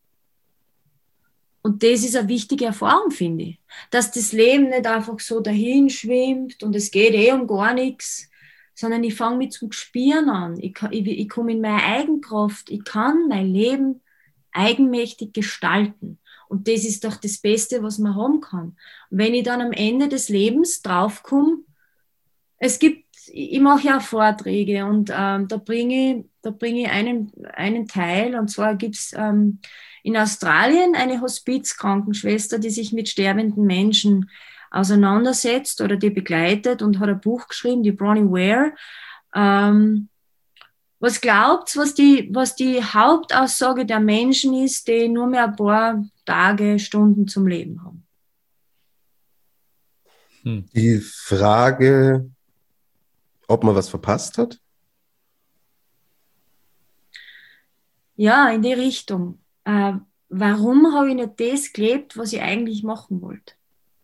Und das ist eine wichtige Erfahrung, finde ich. Dass das Leben nicht einfach so dahin schwimmt und es geht eh um gar nichts, sondern ich fange mit zum Spüren an. Ich, ich, ich komme in meine Eigenkraft. Ich kann mein Leben eigenmächtig gestalten. Und das ist doch das Beste, was man haben kann. Und wenn ich dann am Ende des Lebens draufkomme, es gibt, ich mache ja auch Vorträge und ähm, da bringe ich, da bringe ich einen, einen Teil, und zwar gibt es ähm, in Australien eine Hospizkrankenschwester, die sich mit sterbenden Menschen auseinandersetzt oder die begleitet und hat ein Buch geschrieben, die Bronnie Ware. Ähm, Was glaubt ihr, was die, was die Hauptaussage der Menschen ist, die nur mehr ein paar Tage, Stunden zum Leben haben? Hm. Die Frage, ob man was verpasst hat? Ja, in die Richtung. Äh, warum habe ich nicht das gelebt, was ich eigentlich machen wollte?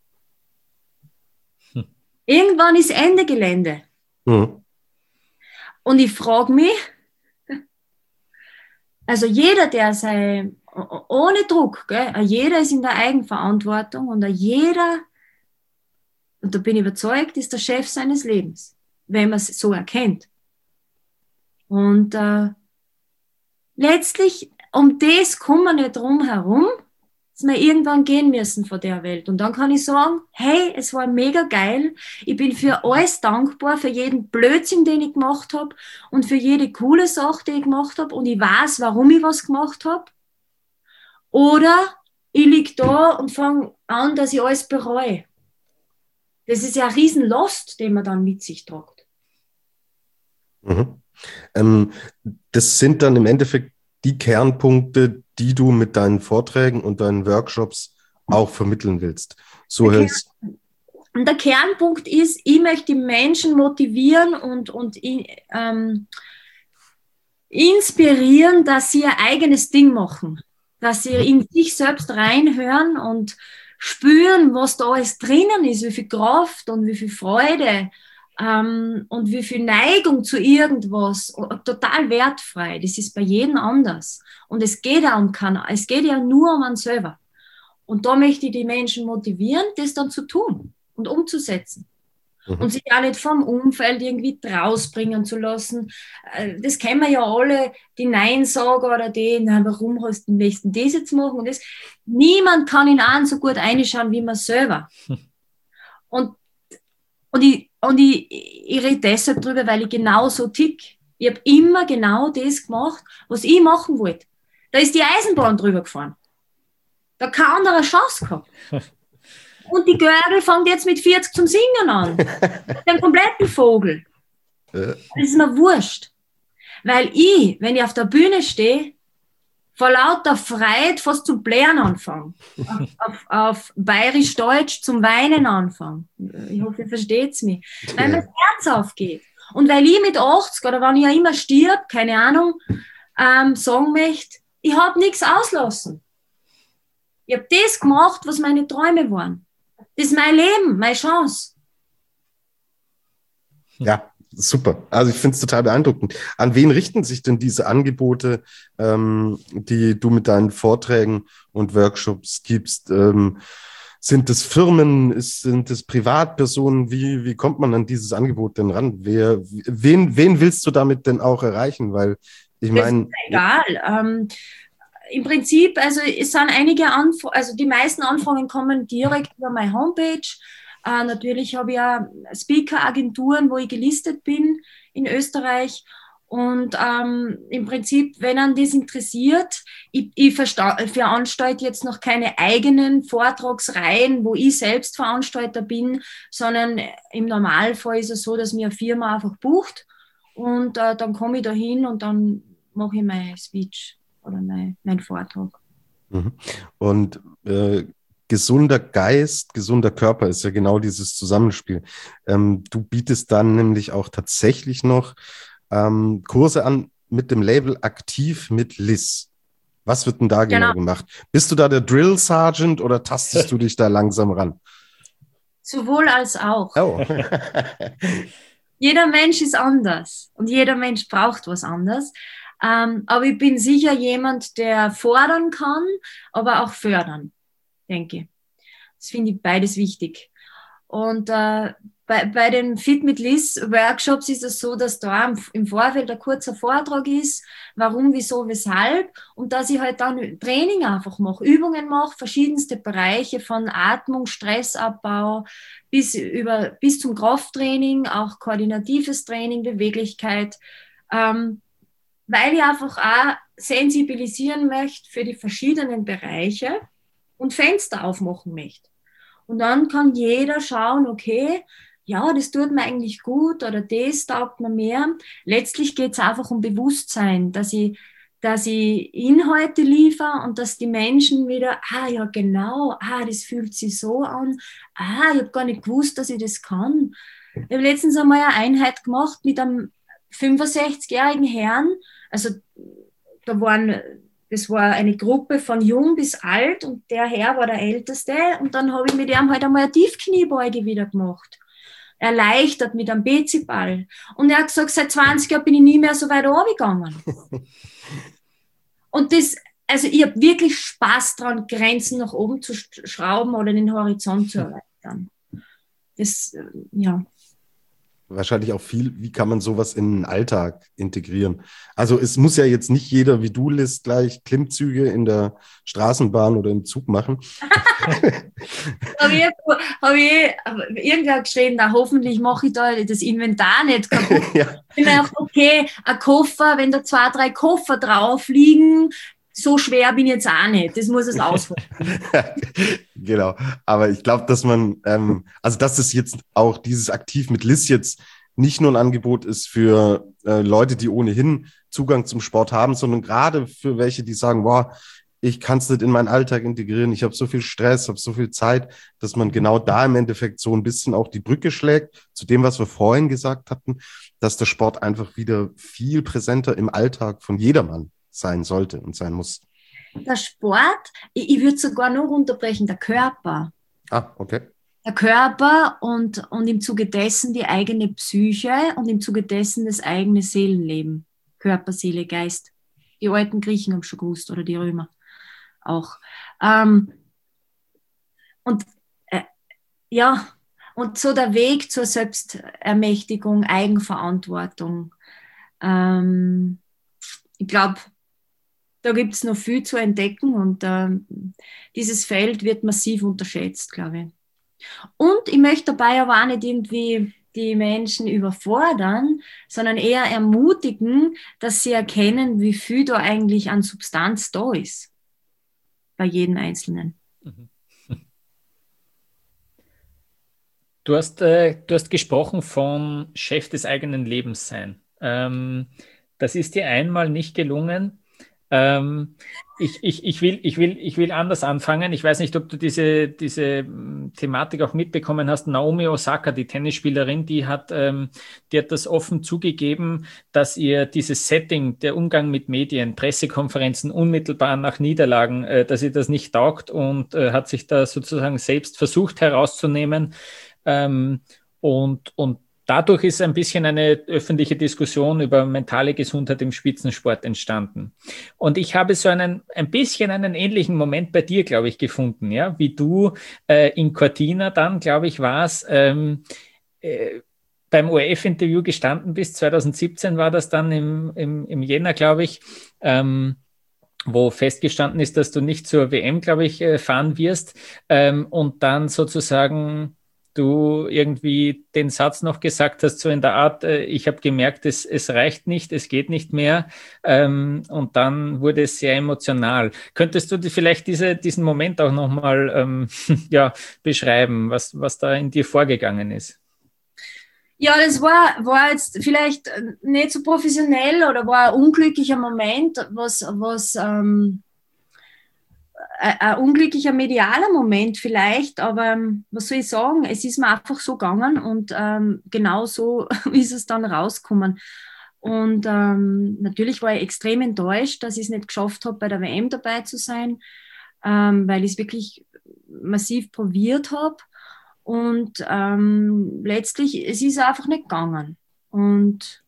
Hm. Irgendwann ist Ende Gelände. Hm. Und ich frage mich, also jeder, der sei, ohne Druck, gell, jeder ist in der Eigenverantwortung und jeder, und da bin ich überzeugt, ist der Chef seines Lebens, wenn man es so erkennt. Und äh, letztlich, um das kommen wir nicht drum herum, dass wir irgendwann gehen müssen von der Welt. Und dann kann ich sagen, hey, es war mega geil. Ich bin für alles dankbar, für jeden Blödsinn, den ich gemacht habe und für jede coole Sache, die ich gemacht habe. Und ich weiß, warum ich was gemacht habe. Oder ich liege da und fange an, dass ich alles bereue. Das ist ja ein riesen Last, den man dann mit sich tragt. Mhm. Ähm, das sind dann im Endeffekt die Kernpunkte, die du mit deinen Vorträgen und deinen Workshops auch vermitteln willst. So der, heißt, Kern, der Kernpunkt ist, ich möchte die Menschen motivieren und, und ähm, inspirieren, dass sie ihr eigenes Ding machen. Dass sie in sich selbst reinhören und spüren, was da alles drinnen ist, wie viel Kraft und wie viel Freude ähm, und wie viel Neigung zu irgendwas. Total wertfrei. Das ist bei jedem anders. Und es geht ja um keiner. Es geht ja nur um einen selber. Und da möchte ich die Menschen motivieren, das dann zu tun und umzusetzen. Mhm. Und sich auch nicht vom Umfeld irgendwie rausbringen zu lassen. Das kennen wir ja alle, die Neinsager oder die, na, warum hast du den nächsten das jetzt machen? Und das. Niemand kann in einen so gut reinschauen wie man selber. Und, und, ich, und ich, ich rede deshalb drüber, weil ich genau so tick. Ich habe immer genau das gemacht, was ich machen wollte. Da ist die Eisenbahn drüber gefahren. Da keine andere Chance gehabt. Und die Görgel fängt jetzt mit vierzig zum Singen an. Den kompletten Vogel. Das ist mir wurscht. Weil ich, wenn ich auf der Bühne stehe, vor lauter Freude fast zum Blären anfange. Auf, auf, auf Bayerisch-Deutsch zum Weinen anfange. Ich hoffe, ihr versteht mich. Weil mir das Herz aufgeht. Und weil ich mit achtzig oder wenn ich ja immer stirb, keine Ahnung, ähm, sagen möchte, ich habe nichts auslassen. Ich habe das gemacht, was meine Träume waren. Das ist mein Leben, meine Chance. Ja, super. Also ich finde es total beeindruckend. An wen richten sich denn diese Angebote, ähm, die du mit deinen Vorträgen und Workshops gibst? Ähm, sind es Firmen, ist, sind es Privatpersonen? Wie, wie kommt man an dieses Angebot denn ran? Wer, wen, wen willst du damit denn auch erreichen? Weil ich meine... Das ist egal. Ähm, Im Prinzip, also es sind einige Anfragen, also die meisten Anfragen kommen direkt über meine Homepage. Äh, natürlich habe ich ja Speaker-Agenturen, wo ich gelistet bin in Österreich. Und ähm, im Prinzip, wenn einen das interessiert, ich, ich veranstalte jetzt noch keine eigenen Vortragsreihen, wo ich selbst Veranstalter bin, sondern im Normalfall ist es so, dass mir eine Firma einfach bucht und äh, dann komme ich da hin und dann mache ich meine Speech oder mein, mein Vortrag. Und äh, gesunder Geist, gesunder Körper ist ja genau dieses Zusammenspiel. Ähm, du bietest dann nämlich auch tatsächlich noch ähm, Kurse an mit dem Label Aktiv mit Liz. Was wird denn da genau, genau gemacht? Bist du da der Drill Sergeant oder tastest du dich da langsam ran? Sowohl als auch. Oh. Jeder Mensch ist anders und jeder Mensch braucht was anderes. Ähm, aber ich bin sicher jemand, der fordern kann, aber auch fördern, denke ich. Das finde ich beides wichtig. Und äh, bei, bei den Fit mit Liz Workshops ist es so, dass da im Vorfeld ein kurzer Vortrag ist, warum, wieso, weshalb, und dass ich halt dann Training einfach mache, Übungen mache, verschiedenste Bereiche von Atmung, Stressabbau bis, über, bis zum Krafttraining, auch koordinatives Training, Beweglichkeit, ähm, weil ich einfach auch sensibilisieren möchte für die verschiedenen Bereiche und Fenster aufmachen möchte. Und dann kann jeder schauen, okay, ja, das tut mir eigentlich gut oder das taugt mir mehr. Letztlich geht es einfach um Bewusstsein, dass ich, dass ich Inhalte liefere und dass die Menschen wieder, ah ja genau, ah, das fühlt sich so an, ah, ich habe gar nicht gewusst, dass ich das kann. Ich habe letztens einmal eine Einheit gemacht mit einem fünfundsechzigjährigen Herrn, also da waren, das war eine Gruppe von jung bis alt und der Herr war der Älteste und dann habe ich mit ihm halt einmal eine Tiefkniebeuge wieder gemacht. Erleichtert mit einem Beziball. Und er hat gesagt, seit zwanzig Jahren bin ich nie mehr so weit runtergegangen. Und das, also ich habe wirklich Spaß daran, Grenzen nach oben zu schrauben oder den Horizont zu erweitern. Das, ja. Wahrscheinlich auch viel, wie kann man sowas in den Alltag integrieren? Also es muss ja jetzt nicht jeder wie du, Liz, gleich Klimmzüge in der Straßenbahn oder im Zug machen. Habe ich, hab ich irgendwer geschrieben, na, hoffentlich mache ich da das Inventar nicht kaputt. Ja. Ich mir auch, okay, ein Koffer, wenn da zwei, drei Koffer drauf liegen, so schwer bin ich jetzt auch nicht. Das muss es aushalten. Genau. Aber ich glaube, dass man, ähm, also dass es jetzt auch dieses Aktiv mit Liz jetzt nicht nur ein Angebot ist für äh, Leute, die ohnehin Zugang zum Sport haben, sondern gerade für welche, die sagen, boah, ich kann es nicht in meinen Alltag integrieren, ich habe so viel Stress, habe so viel Zeit, dass man genau da im Endeffekt so ein bisschen auch die Brücke schlägt zu dem, was wir vorhin gesagt hatten, dass der Sport einfach wieder viel präsenter im Alltag von jedermann sein sollte und sein muss. Der Sport, ich, ich würde sogar nur runterbrechen, der Körper. Ah, okay. Der Körper und, und im Zuge dessen die eigene Psyche und im Zuge dessen das eigene Seelenleben. Körper, Seele, Geist. Die alten Griechen haben schon gewusst oder die Römer auch. Ähm, und äh, ja, und so der Weg zur Selbstermächtigung, Eigenverantwortung. Ähm, ich glaube, da gibt es noch viel zu entdecken und äh, dieses Feld wird massiv unterschätzt, glaube ich. Und ich möchte dabei aber auch nicht irgendwie die Menschen überfordern, sondern eher ermutigen, dass sie erkennen, wie viel da eigentlich an Substanz da ist. Bei jedem Einzelnen. Du hast, äh, du hast gesprochen von Chef des eigenen Lebens sein. Ähm, das ist dir einmal nicht gelungen. Ähm, ich, ich, ich will, ich will, ich will anders anfangen. Ich weiß nicht, ob du diese, diese mm, Thematik auch mitbekommen hast. Naomi Osaka, die Tennisspielerin, die hat, ähm, die hat das offen zugegeben, dass ihr dieses Setting, der Umgang mit Medien, Pressekonferenzen unmittelbar nach Niederlagen, äh, dass ihr das nicht taugt und äh, hat sich da sozusagen selbst versucht herauszunehmen. Ähm, und, und dadurch ist ein bisschen eine öffentliche Diskussion über mentale Gesundheit im Spitzensport entstanden. Und ich habe so einen, ein bisschen einen ähnlichen Moment bei dir, glaube ich, gefunden, ja, wie du äh, in Cortina dann, glaube ich, war es, ähm, äh, beim O R F-Interview gestanden bist. zwanzig siebzehn war das dann im, im, im Jänner, glaube ich, ähm, wo festgestanden ist, dass du nicht zur W M, glaube ich, äh, fahren wirst, ähm, und dann sozusagen du irgendwie den Satz noch gesagt hast, so in der Art, äh, ich habe gemerkt, es, es reicht nicht, es geht nicht mehr, ähm, und dann wurde es sehr emotional. Könntest du die, vielleicht diese, diesen Moment auch nochmal ähm, ja, beschreiben, was, was da in dir vorgegangen ist? Ja, das war, war jetzt vielleicht nicht so professionell oder war ein unglücklicher Moment, was, was ähm, ein, ein unglücklicher medialer Moment vielleicht, aber ähm, was soll ich sagen, es ist mir einfach so gegangen und ähm, genau so ist es dann rausgekommen. Und ähm, natürlich war ich extrem enttäuscht, dass ich es nicht geschafft habe, bei der W M dabei zu sein, ähm, weil ich es wirklich massiv probiert habe. Und ähm, letztlich, es ist einfach nicht gegangen. Und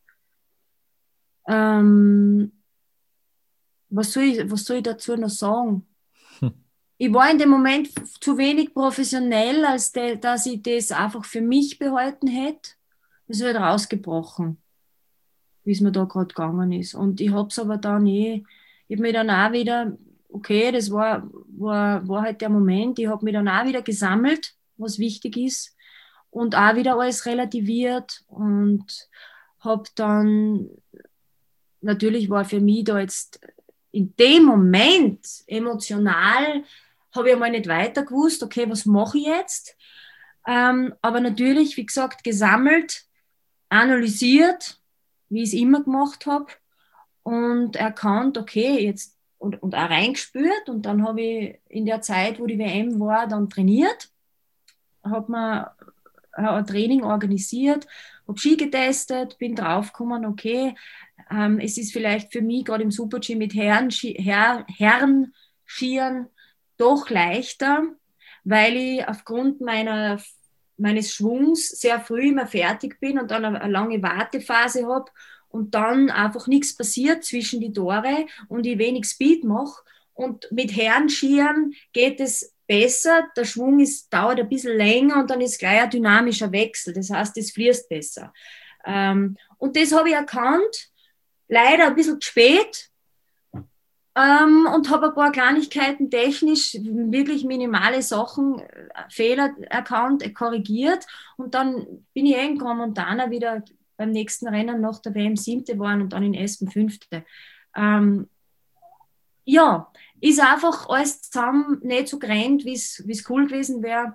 ähm, was, soll ich, was soll ich dazu noch sagen? Hm. Ich war in dem Moment zu wenig professionell, als de, dass ich das einfach für mich behalten hätte. Es wird rausgebrochen, wie es mir da gerade gegangen ist. Und ich habe es aber dann eh, ich habe mich dann auch wieder, okay, das war, war, war halt der Moment, ich habe mich dann auch wieder gesammelt, was wichtig ist, und auch wieder alles relativiert und habe dann, natürlich war für mich da jetzt in dem Moment emotional, habe ich einmal nicht weiter gewusst, okay, was mache ich jetzt? Ähm, aber natürlich, wie gesagt, gesammelt, analysiert, wie ich es immer gemacht habe und erkannt, okay, jetzt und, und auch reingespürt, und dann habe ich in der Zeit, wo die W M war, dann trainiert, habe mir ein Training organisiert, habe Ski getestet, bin draufgekommen, okay, ähm, es ist vielleicht für mich gerade im Super-G mit Herren, Her, Herren-Skiern doch leichter, weil ich aufgrund meiner, meines Schwungs sehr früh immer fertig bin und dann eine, eine lange Wartephase habe und dann einfach nichts passiert zwischen die Tore und ich wenig Speed mache. Und mit Herrenskiern geht es besser, der Schwung ist, dauert ein bisschen länger und dann ist gleich ein dynamischer Wechsel. Das heißt, es fließt besser. Ähm, und das habe ich erkannt, leider ein bisschen spät, ähm, und habe ein paar Kleinigkeiten technisch, wirklich minimale Sachen, Fehler erkannt, korrigiert, und dann bin ich in Grand Montana wieder beim nächsten Rennen nach der W M siebte geworden und dann in Espen fünfte. Ähm, ja, ist einfach alles zusammen nicht so grand, wie es cool gewesen wäre.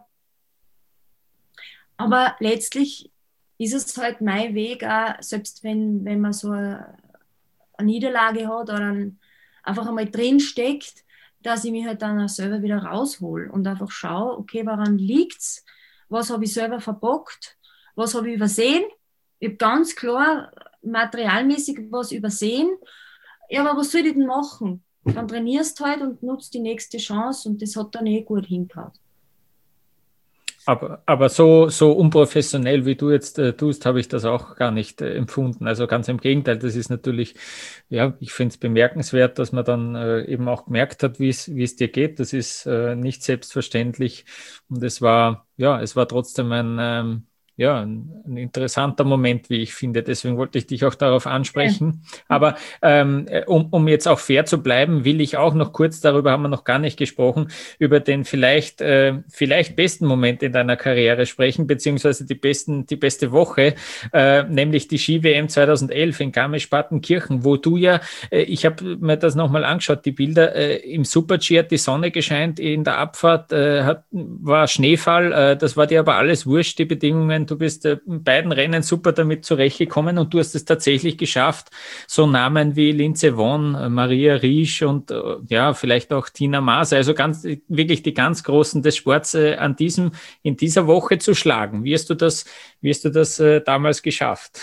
Aber letztlich ist es halt mein Weg auch, selbst wenn, wenn man so eine, eine Niederlage hat oder ein, einfach einmal drin steckt, dass ich mich halt dann auch selber wieder raushole und einfach schaue, okay, woran liegt's? Was habe ich selber verbockt? Was habe ich übersehen? Ich habe ganz klar materialmäßig was übersehen. Ja, aber was soll ich denn machen? Dann trainierst du halt und nutzt die nächste Chance, und das hat dann eh gut hingehauen. Aber, aber so, so unprofessionell, wie du jetzt äh, tust, habe ich das auch gar nicht äh, empfunden. Also ganz im Gegenteil, das ist natürlich, ja, ich finde es bemerkenswert, dass man dann äh, eben auch gemerkt hat, wie es wie es dir geht. Das ist äh, nicht selbstverständlich. Und es war, ja, es war trotzdem ein, ähm, ja, ein, ein interessanter Moment, wie ich finde. Deswegen wollte ich dich auch darauf ansprechen. Ja. Aber ähm, um, um jetzt auch fair zu bleiben, will ich auch noch kurz, darüber haben wir noch gar nicht gesprochen, über den vielleicht, äh, vielleicht besten Moment in deiner Karriere sprechen, beziehungsweise die besten, die beste Woche, äh, nämlich die Ski-W M zweitausendelf in Garmisch-Partenkirchen, wo du ja, äh, ich habe mir das nochmal angeschaut, die Bilder, äh, im Super-G hat die Sonne gescheint, in der Abfahrt äh, hat, war Schneefall, äh, das war dir aber alles wurscht, die Bedingungen. Du bist äh, in beiden Rennen super damit zurechtgekommen und du hast es tatsächlich geschafft, so Namen wie Lindsey Vonn, äh, Maria Riesch und äh, ja, vielleicht auch Tina Maas, also ganz, wirklich die ganz Großen des Sports äh, an diesem, in dieser Woche zu schlagen. Wie hast du das, wie hast du das äh, damals geschafft?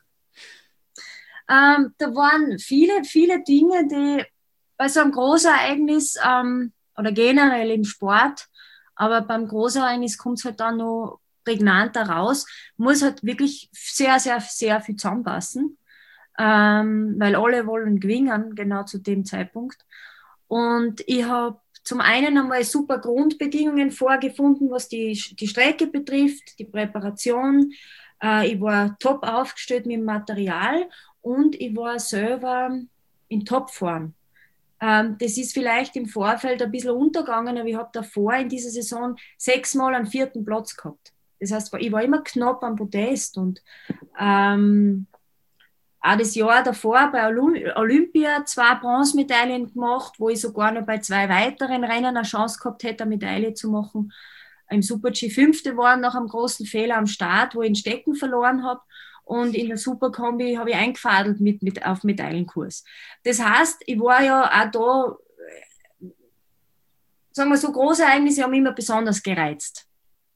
Ähm, da waren viele, viele Dinge, die bei so einem Großereignis ähm, oder generell im Sport, aber beim Großereignis kommt es halt dann noch prägnanter raus, muss halt wirklich sehr, sehr, sehr viel zusammenpassen, ähm, weil alle wollen gewinnen, genau zu dem Zeitpunkt. Und ich habe zum einen einmal super Grundbedingungen vorgefunden, was die, die Strecke betrifft, die Präparation. Äh, ich war top aufgestellt mit dem Material und ich war selber in Topform. Ähm, das ist vielleicht im Vorfeld ein bisschen untergegangen, aber ich habe davor in dieser Saison sechsmal einen vierten Platz gehabt. Das heißt, ich war immer knapp am Podest und ähm, auch das Jahr davor bei Olympia zwei Bronzemedaillen gemacht, wo ich sogar noch bei zwei weiteren Rennen eine Chance gehabt hätte, eine Medaille zu machen. Im Super-G fünfte waren nach einem großen Fehler am Start, wo ich den Stecken verloren habe. Und in der Superkombi habe ich eingefadelt mit, mit, auf Medaillenkurs. Das heißt, ich war ja auch da, sagen wir so, große Ereignisse haben mich immer besonders gereizt.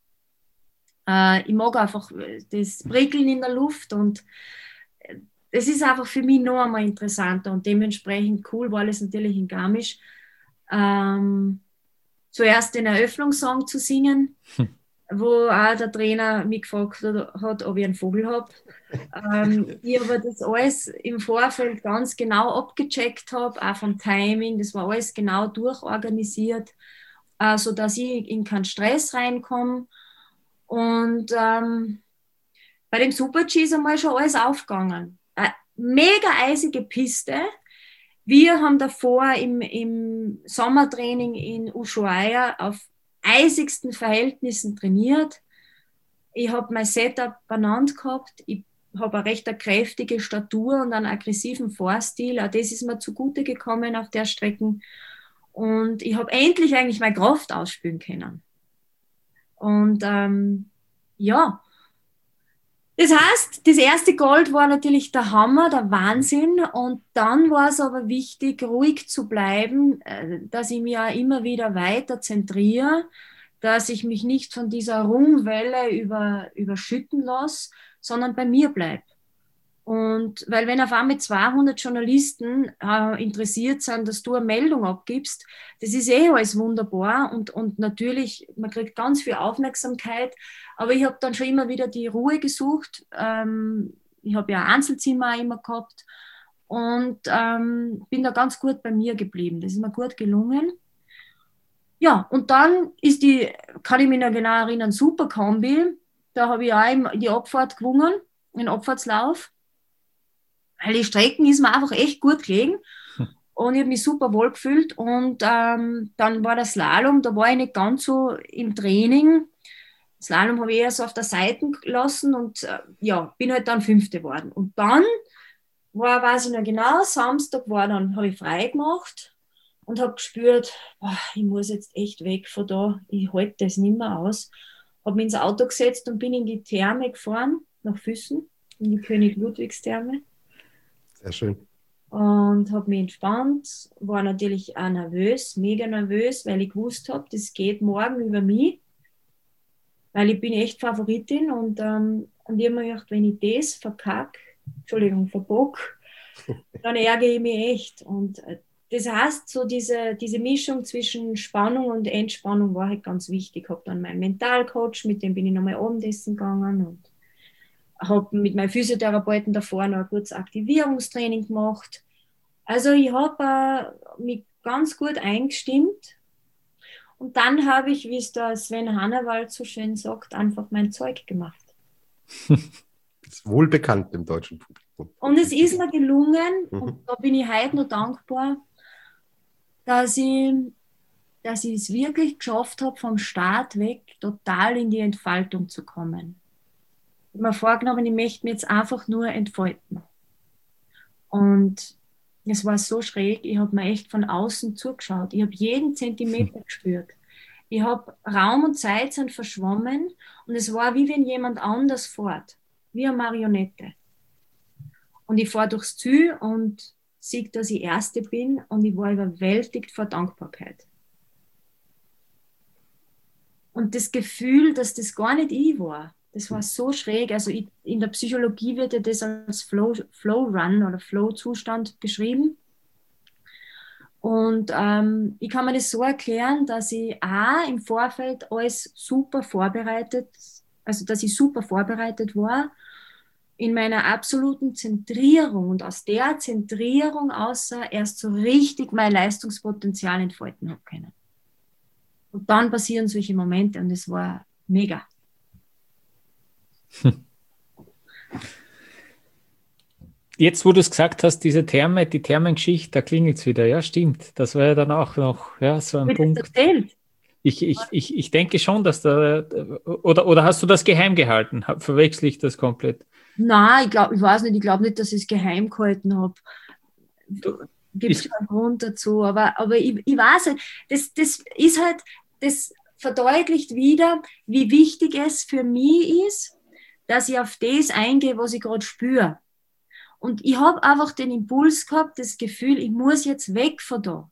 Ich mag einfach das Prickeln in der Luft und es ist einfach für mich noch einmal interessanter und dementsprechend cool war es natürlich in Garmisch, ähm, zuerst den Eröffnungssong zu singen, hm. wo auch der Trainer mich gefragt hat, ob ich einen Vogel habe. ähm, ich aber das alles im Vorfeld ganz genau abgecheckt habe, auch vom Timing, das war alles genau durchorganisiert, äh, sodass ich in keinen Stress reinkomme. Und ähm, bei dem Super-G ist einmal schon alles aufgegangen. Eine mega eisige Piste. Wir haben davor im, im Sommertraining in Ushuaia auf eisigsten Verhältnissen trainiert. Ich habe mein Setup benannt gehabt. Ich habe eine recht kräftige Statur und einen aggressiven Fahrstil. Auch das ist mir zugute gekommen auf der Strecke. Und ich habe endlich eigentlich meine Kraft ausspüren können. Und ähm, ja, das heißt, das erste Gold war natürlich der Hammer, der Wahnsinn. Und dann war es aber wichtig, ruhig zu bleiben, dass ich mich auch immer wieder weiter zentriere, dass ich mich nicht von dieser Ruhmwelle über, überschütten lasse, sondern bei mir bleibe. Und weil wenn auf einmal zweihundert Journalisten äh, interessiert sind, dass du eine Meldung abgibst, das ist eh alles wunderbar und, und natürlich, man kriegt ganz viel Aufmerksamkeit, aber ich habe dann schon immer wieder die Ruhe gesucht. Ähm, ich habe ja ein Einzelzimmer auch immer gehabt und ähm, bin da ganz gut bei mir geblieben. Das ist mir gut gelungen. Ja, und dann ist die, kann ich mich noch genau erinnern, Superkombi, da habe ich auch die Abfahrt gewonnen, den Abfahrtslauf. Weil die Strecken ist mir einfach echt gut gelegen und ich habe mich super wohl gefühlt und ähm, dann war der Slalom, da war ich nicht ganz so im Training. Slalom habe ich eher so auf der Seite gelassen und äh, ja, bin halt dann Fünfte geworden. Und dann war, weiß ich noch genau, Samstag war dann, habe ich frei gemacht und habe gespürt, boah, ich muss jetzt echt weg von da, ich halte das nicht mehr aus. Habe mich ins Auto gesetzt und bin in die Therme gefahren, nach Füssen, in die König-Ludwigs-Therme. Sehr schön. Und habe mich entspannt, war natürlich auch nervös, mega nervös, weil ich gewusst habe, das geht morgen über mich, weil ich bin echt Favoritin und, ähm, und ich habe mir gedacht, wenn ich das verkacke, Entschuldigung, verbock, dann ärgere ich mich echt. Und das heißt, so diese, diese Mischung zwischen Spannung und Entspannung war halt ganz wichtig. Ich habe dann meinen Mentalcoach, mit dem bin ich nochmal Abendessen gegangen und habe mit meinem Physiotherapeuten davor noch ein kurzes Aktivierungstraining gemacht. Also ich habe äh, mich ganz gut eingestimmt. Und dann habe ich, wie es der Sven Hannawald so schön sagt, einfach mein Zeug gemacht. Ist wohl bekannt im deutschen Publikum. Und es ist mir gelungen, Mhm. und da bin ich heute noch dankbar, dass ich, dass ich es wirklich geschafft habe, vom Start weg total in die Entfaltung zu kommen. Ich habe mir vorgenommen, ich möchte mich jetzt einfach nur entfalten. Und es war so schräg, ich habe mir echt von außen zugeschaut. Ich habe jeden Zentimeter gespürt. Ich habe Raum und Zeit sind verschwommen und es war wie wenn jemand anders fährt, wie eine Marionette. Und ich fahre durchs Ziel und sehe, dass ich Erste bin und ich war überwältigt vor Dankbarkeit. Und das Gefühl, dass das gar nicht ich war, das war so schräg. Also ich, in der Psychologie wird ja das als Flow, Flow Run oder Flow-Zustand beschrieben. Und ähm, ich kann mir das so erklären, dass ich auch im Vorfeld alles super vorbereitet, also dass ich super vorbereitet war in meiner absoluten Zentrierung und aus der Zentrierung außer erst so richtig mein Leistungspotenzial entfalten habe können. Und dann passieren solche Momente und es war mega. Jetzt, wo du es gesagt hast, diese Therme, die Thermengeschichte, da klingelt es wieder. Ja, stimmt. Das war ja dann auch noch ja, so ein Wird Punkt. das erzählt? Ich, ich, ich, ich denke schon, dass da, oder, oder hast du das geheim gehalten? Verwechsel ich das komplett? Nein, ich glaube, ich weiß nicht, ich glaube nicht, dass ich es geheim gehalten habe. Gibt es Ich- keinen Grund dazu, aber, aber ich, ich weiß nicht, das, das ist halt, das verdeutlicht wieder, wie wichtig es für mich ist, dass ich auf das eingehe, was ich gerade spüre. Und ich habe einfach den Impuls gehabt, das Gefühl, ich muss jetzt weg von da.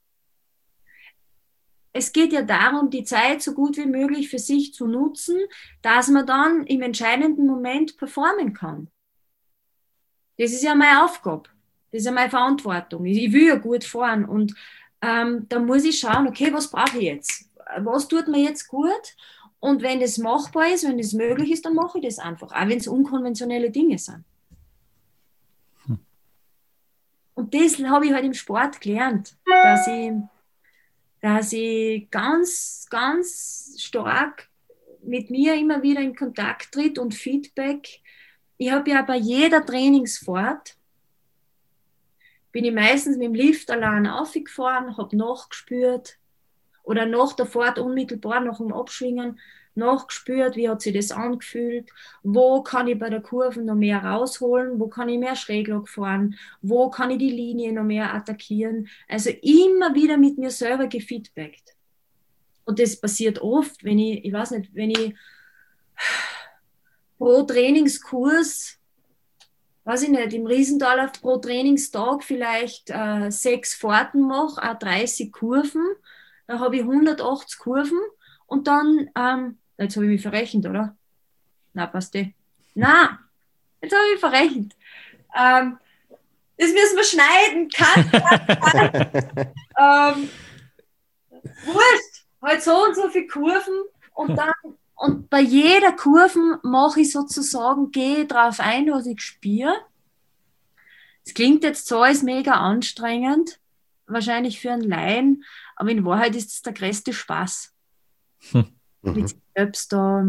Es geht ja darum, die Zeit so gut wie möglich für sich zu nutzen, dass man dann im entscheidenden Moment performen kann. Das ist ja meine Aufgabe. Das ist ja meine Verantwortung. Ich, ich will ja gut fahren und ähm, da muss ich schauen, okay, was brauche ich jetzt? Was tut mir jetzt gut? Und wenn das machbar ist, wenn das möglich ist, dann mache ich das einfach, auch wenn es unkonventionelle Dinge sind. Hm. Und das habe ich halt im Sport gelernt, dass ich, dass ich ganz, ganz stark mit mir immer wieder in Kontakt tritt und Feedback. Ich habe ja bei jeder Trainingsfahrt, bin ich meistens mit dem Lift allein aufgefahren, habe nachgespürt oder nach der Fahrt unmittelbar nach dem Abschwingen nachgespürt, wie hat sich das angefühlt, wo kann ich bei der Kurve noch mehr rausholen, wo kann ich mehr Schräglage fahren, wo kann ich die Linie noch mehr attackieren. Also immer wieder mit mir selber gefeedbackt. Und das passiert oft, wenn ich, ich weiß nicht, wenn ich pro Trainingskurs, weiß ich nicht, im Riesentaler pro Trainingstag vielleicht äh, sechs Fahrten mache, auch dreißig Kurven, da habe ich hundertachtzig Kurven und dann, ähm, jetzt habe ich mich verrechnet, oder? Na, passt eh. Na, jetzt habe ich mich verrechnet. Ähm, das müssen wir schneiden. Cut, cut, cut. ähm, wurscht, halt so und so viele Kurven und dann, und bei jeder Kurve mache ich sozusagen, gehe drauf ein, was ich spüre. Es klingt jetzt so als mega anstrengend, wahrscheinlich für einen Laien, aber in Wahrheit ist es der größte Spaß. Hm. Mit sich selbst da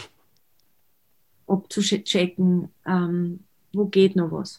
abzuchecken, ähm, wo geht noch was.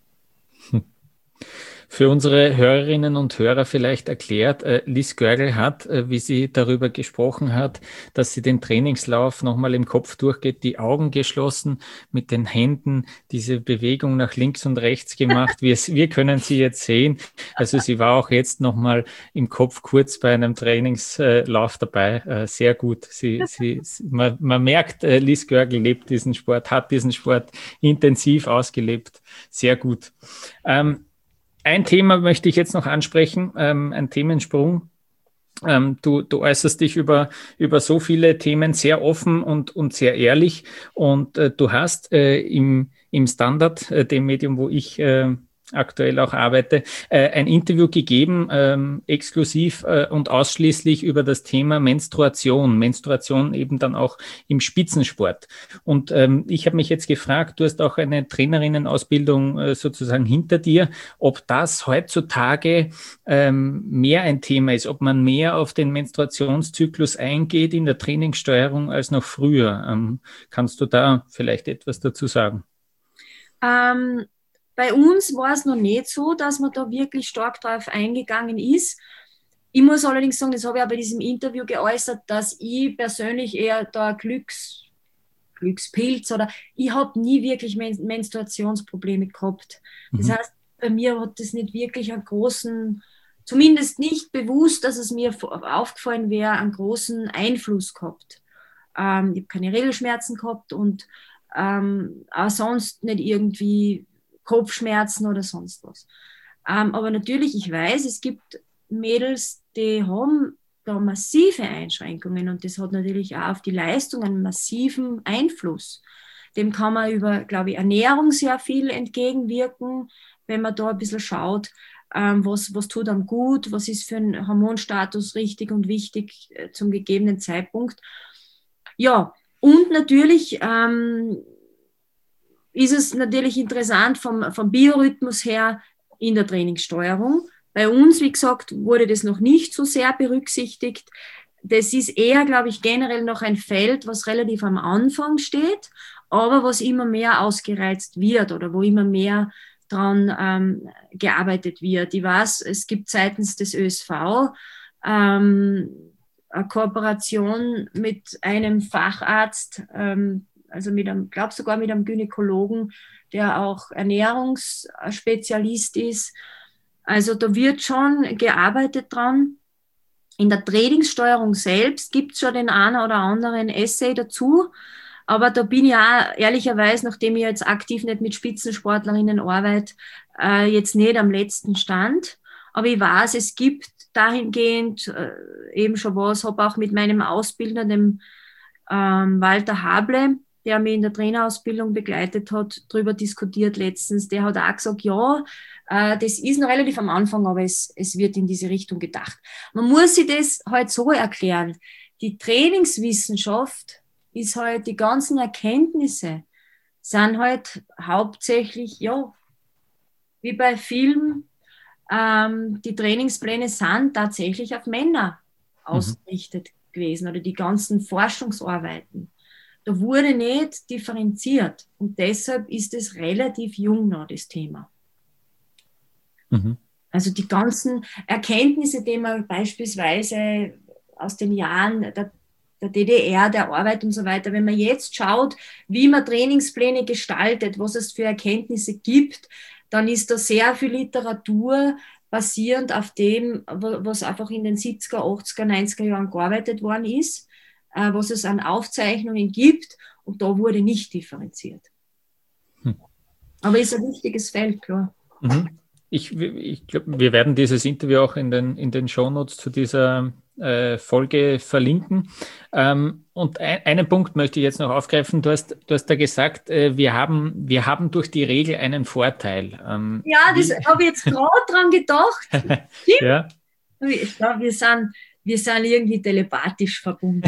Für unsere Hörerinnen und Hörer vielleicht erklärt, äh, Liz Görgel hat, äh, wie sie darüber gesprochen hat, dass sie den Trainingslauf nochmal im Kopf durchgeht, die Augen geschlossen, mit den Händen diese Bewegung nach links und rechts gemacht. Wir, wir können sie jetzt sehen. Also sie war auch jetzt nochmal im Kopf kurz bei einem Trainingslauf dabei. Äh, sehr gut. Sie, sie, man, man merkt, äh, Liz Görgel lebt diesen Sport, hat diesen Sport intensiv ausgelebt. Sehr gut. Ähm, Ein Thema möchte ich jetzt noch ansprechen, ähm, ein Themensprung. Ähm, du, du äußerst dich über, über so viele Themen sehr offen und, und sehr ehrlich und äh, du hast äh, im, im Standard, äh, dem Medium, wo ich äh, aktuell auch arbeite, äh, ein Interview gegeben, ähm, exklusiv äh, und ausschließlich über das Thema Menstruation. Menstruation eben dann auch im Spitzensport. Und ähm, ich habe mich jetzt gefragt, du hast auch eine Trainerinnenausbildung äh, sozusagen hinter dir, ob das heutzutage ähm, mehr ein Thema ist, ob man mehr auf den Menstruationszyklus eingeht in der Trainingssteuerung als noch früher. Ähm, kannst du da vielleicht etwas dazu sagen? Ähm, bei uns war es noch nicht so, dass man da wirklich stark drauf eingegangen ist. Ich muss allerdings sagen, das habe ich auch bei diesem Interview geäußert, dass ich persönlich eher da Glücks, Glückspilz oder ich habe nie wirklich Men Menstruationsprobleme gehabt. Das Mhm. heißt, bei mir hat das nicht wirklich einen großen, zumindest nicht bewusst, dass es mir aufgefallen wäre, einen großen Einfluss gehabt. Ähm, ich habe keine Regelschmerzen gehabt und ähm, auch sonst nicht irgendwie Kopfschmerzen oder sonst was. Ähm, aber natürlich, ich weiß, es gibt Mädels, die haben da massive Einschränkungen und das hat natürlich auch auf die Leistung einen massiven Einfluss. Dem kann man über, glaube ich, Ernährung sehr viel entgegenwirken, wenn man da ein bisschen schaut, ähm, was, was tut einem gut, was ist für einen Hormonstatus richtig und wichtig äh, zum gegebenen Zeitpunkt. Ja, und natürlich ähm, ist es natürlich interessant vom, vom Biorhythmus her in der Trainingssteuerung. Bei uns, wie gesagt, wurde das noch nicht so sehr berücksichtigt. Das ist eher, glaube ich, generell noch ein Feld, was relativ am Anfang steht, aber was immer mehr ausgereizt wird oder wo immer mehr dran ähm, gearbeitet wird. Ich weiß, es gibt seitens des Ö S V ähm, eine Kooperation mit einem Facharzt, ähm, also mit einem, glaube sogar mit einem Gynäkologen, der auch Ernährungsspezialist ist. Also da wird schon gearbeitet dran. In der Trainingssteuerung selbst gibt es schon den einen oder anderen Essay dazu, aber da bin ich auch ehrlicherweise, nachdem ich jetzt aktiv nicht mit Spitzensportlerinnen arbeite, äh, jetzt nicht am letzten Stand. Aber ich weiß, es gibt dahingehend äh, eben schon was, habe auch mit meinem Ausbilder, dem ähm, Walter Hable, der mich in der Trainerausbildung begleitet hat, darüber diskutiert letztens. Der hat auch gesagt, ja, äh, das ist noch relativ am Anfang, aber es, es wird in diese Richtung gedacht. Man muss sich das halt so erklären. Die Trainingswissenschaft ist halt, die ganzen Erkenntnisse sind halt hauptsächlich, ja, wie bei Filmen, ähm, die Trainingspläne sind tatsächlich auf Männer ausgerichtet mhm. gewesen oder die ganzen Forschungsarbeiten. Da wurde nicht differenziert und deshalb ist es relativ jung noch, das Thema. Mhm. Also die ganzen Erkenntnisse, die man beispielsweise aus den Jahren der, der D D R, der Arbeit und so weiter, wenn man jetzt schaut, wie man Trainingspläne gestaltet, was es für Erkenntnisse gibt, dann ist da sehr viel Literatur basierend auf dem, was einfach in den siebziger, achtziger, neunziger Jahren gearbeitet worden ist, was es an Aufzeichnungen gibt, und da wurde nicht differenziert. Hm. Aber ist ein wichtiges Feld, klar. Mhm. Ich, ich glaube, wir werden dieses Interview auch in den, in den Shownotes zu dieser äh, Folge verlinken. Ähm, und ein, einen Punkt möchte ich jetzt noch aufgreifen. Du hast, du hast da gesagt, äh, wir, haben, wir haben durch die Regel einen Vorteil. Ähm, ja, das habe ich jetzt gerade dran gedacht. Ja. Ich glaube, wir sind, wir sind irgendwie telepathisch verbunden.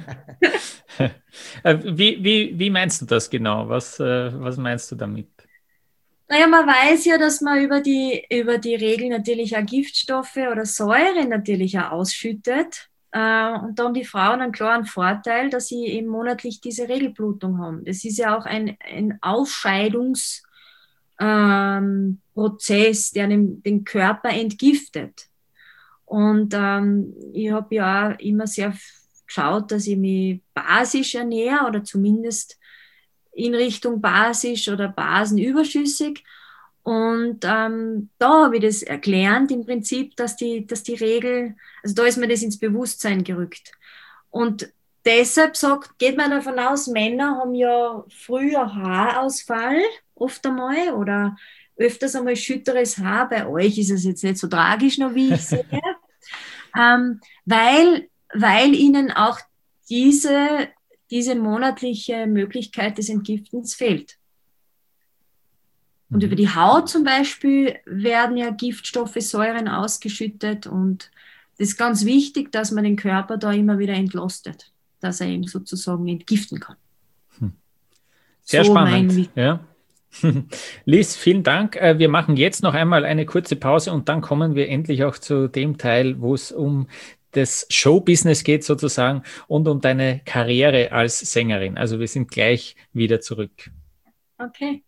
wie, wie, wie meinst du das genau? Was, äh, was meinst du damit? Naja, man weiß ja, dass man über die, über die Regel natürlich auch Giftstoffe oder Säure natürlich auch ausschüttet. Äh, und da haben die Frauen einen klaren Vorteil, dass sie eben monatlich diese Regelblutung haben. Das ist ja auch ein, ein Ausscheidungsprozess, ähm, der den, den Körper entgiftet. Und ähm, ich habe ja auch immer sehr geschaut, dass ich mich basisch ernähre oder zumindest in Richtung basisch oder basenüberschüssig. Und ähm, da habe ich das erklärt im Prinzip, dass die, dass die Regel, also da ist mir das ins Bewusstsein gerückt. Und deshalb sagt, geht man davon aus, Männer haben ja früher Haarausfall oft einmal oder öfters einmal schütteres Haar. Bei euch ist es jetzt nicht so tragisch noch, wie ich sehe. ähm, weil, weil ihnen auch diese diese monatliche Möglichkeit des Entgiftens fehlt. Und über die Haut zum Beispiel werden ja Giftstoffe, Säuren ausgeschüttet und das ist ganz wichtig, dass man den Körper da immer wieder entlastet, dass er eben sozusagen entgiften kann. Sehr so spannend. Ja. Liz, vielen Dank. Wir machen jetzt noch einmal eine kurze Pause und dann kommen wir endlich auch zu dem Teil, wo es um das Showbusiness geht sozusagen und um deine Karriere als Sängerin. Also wir sind gleich wieder zurück. Okay.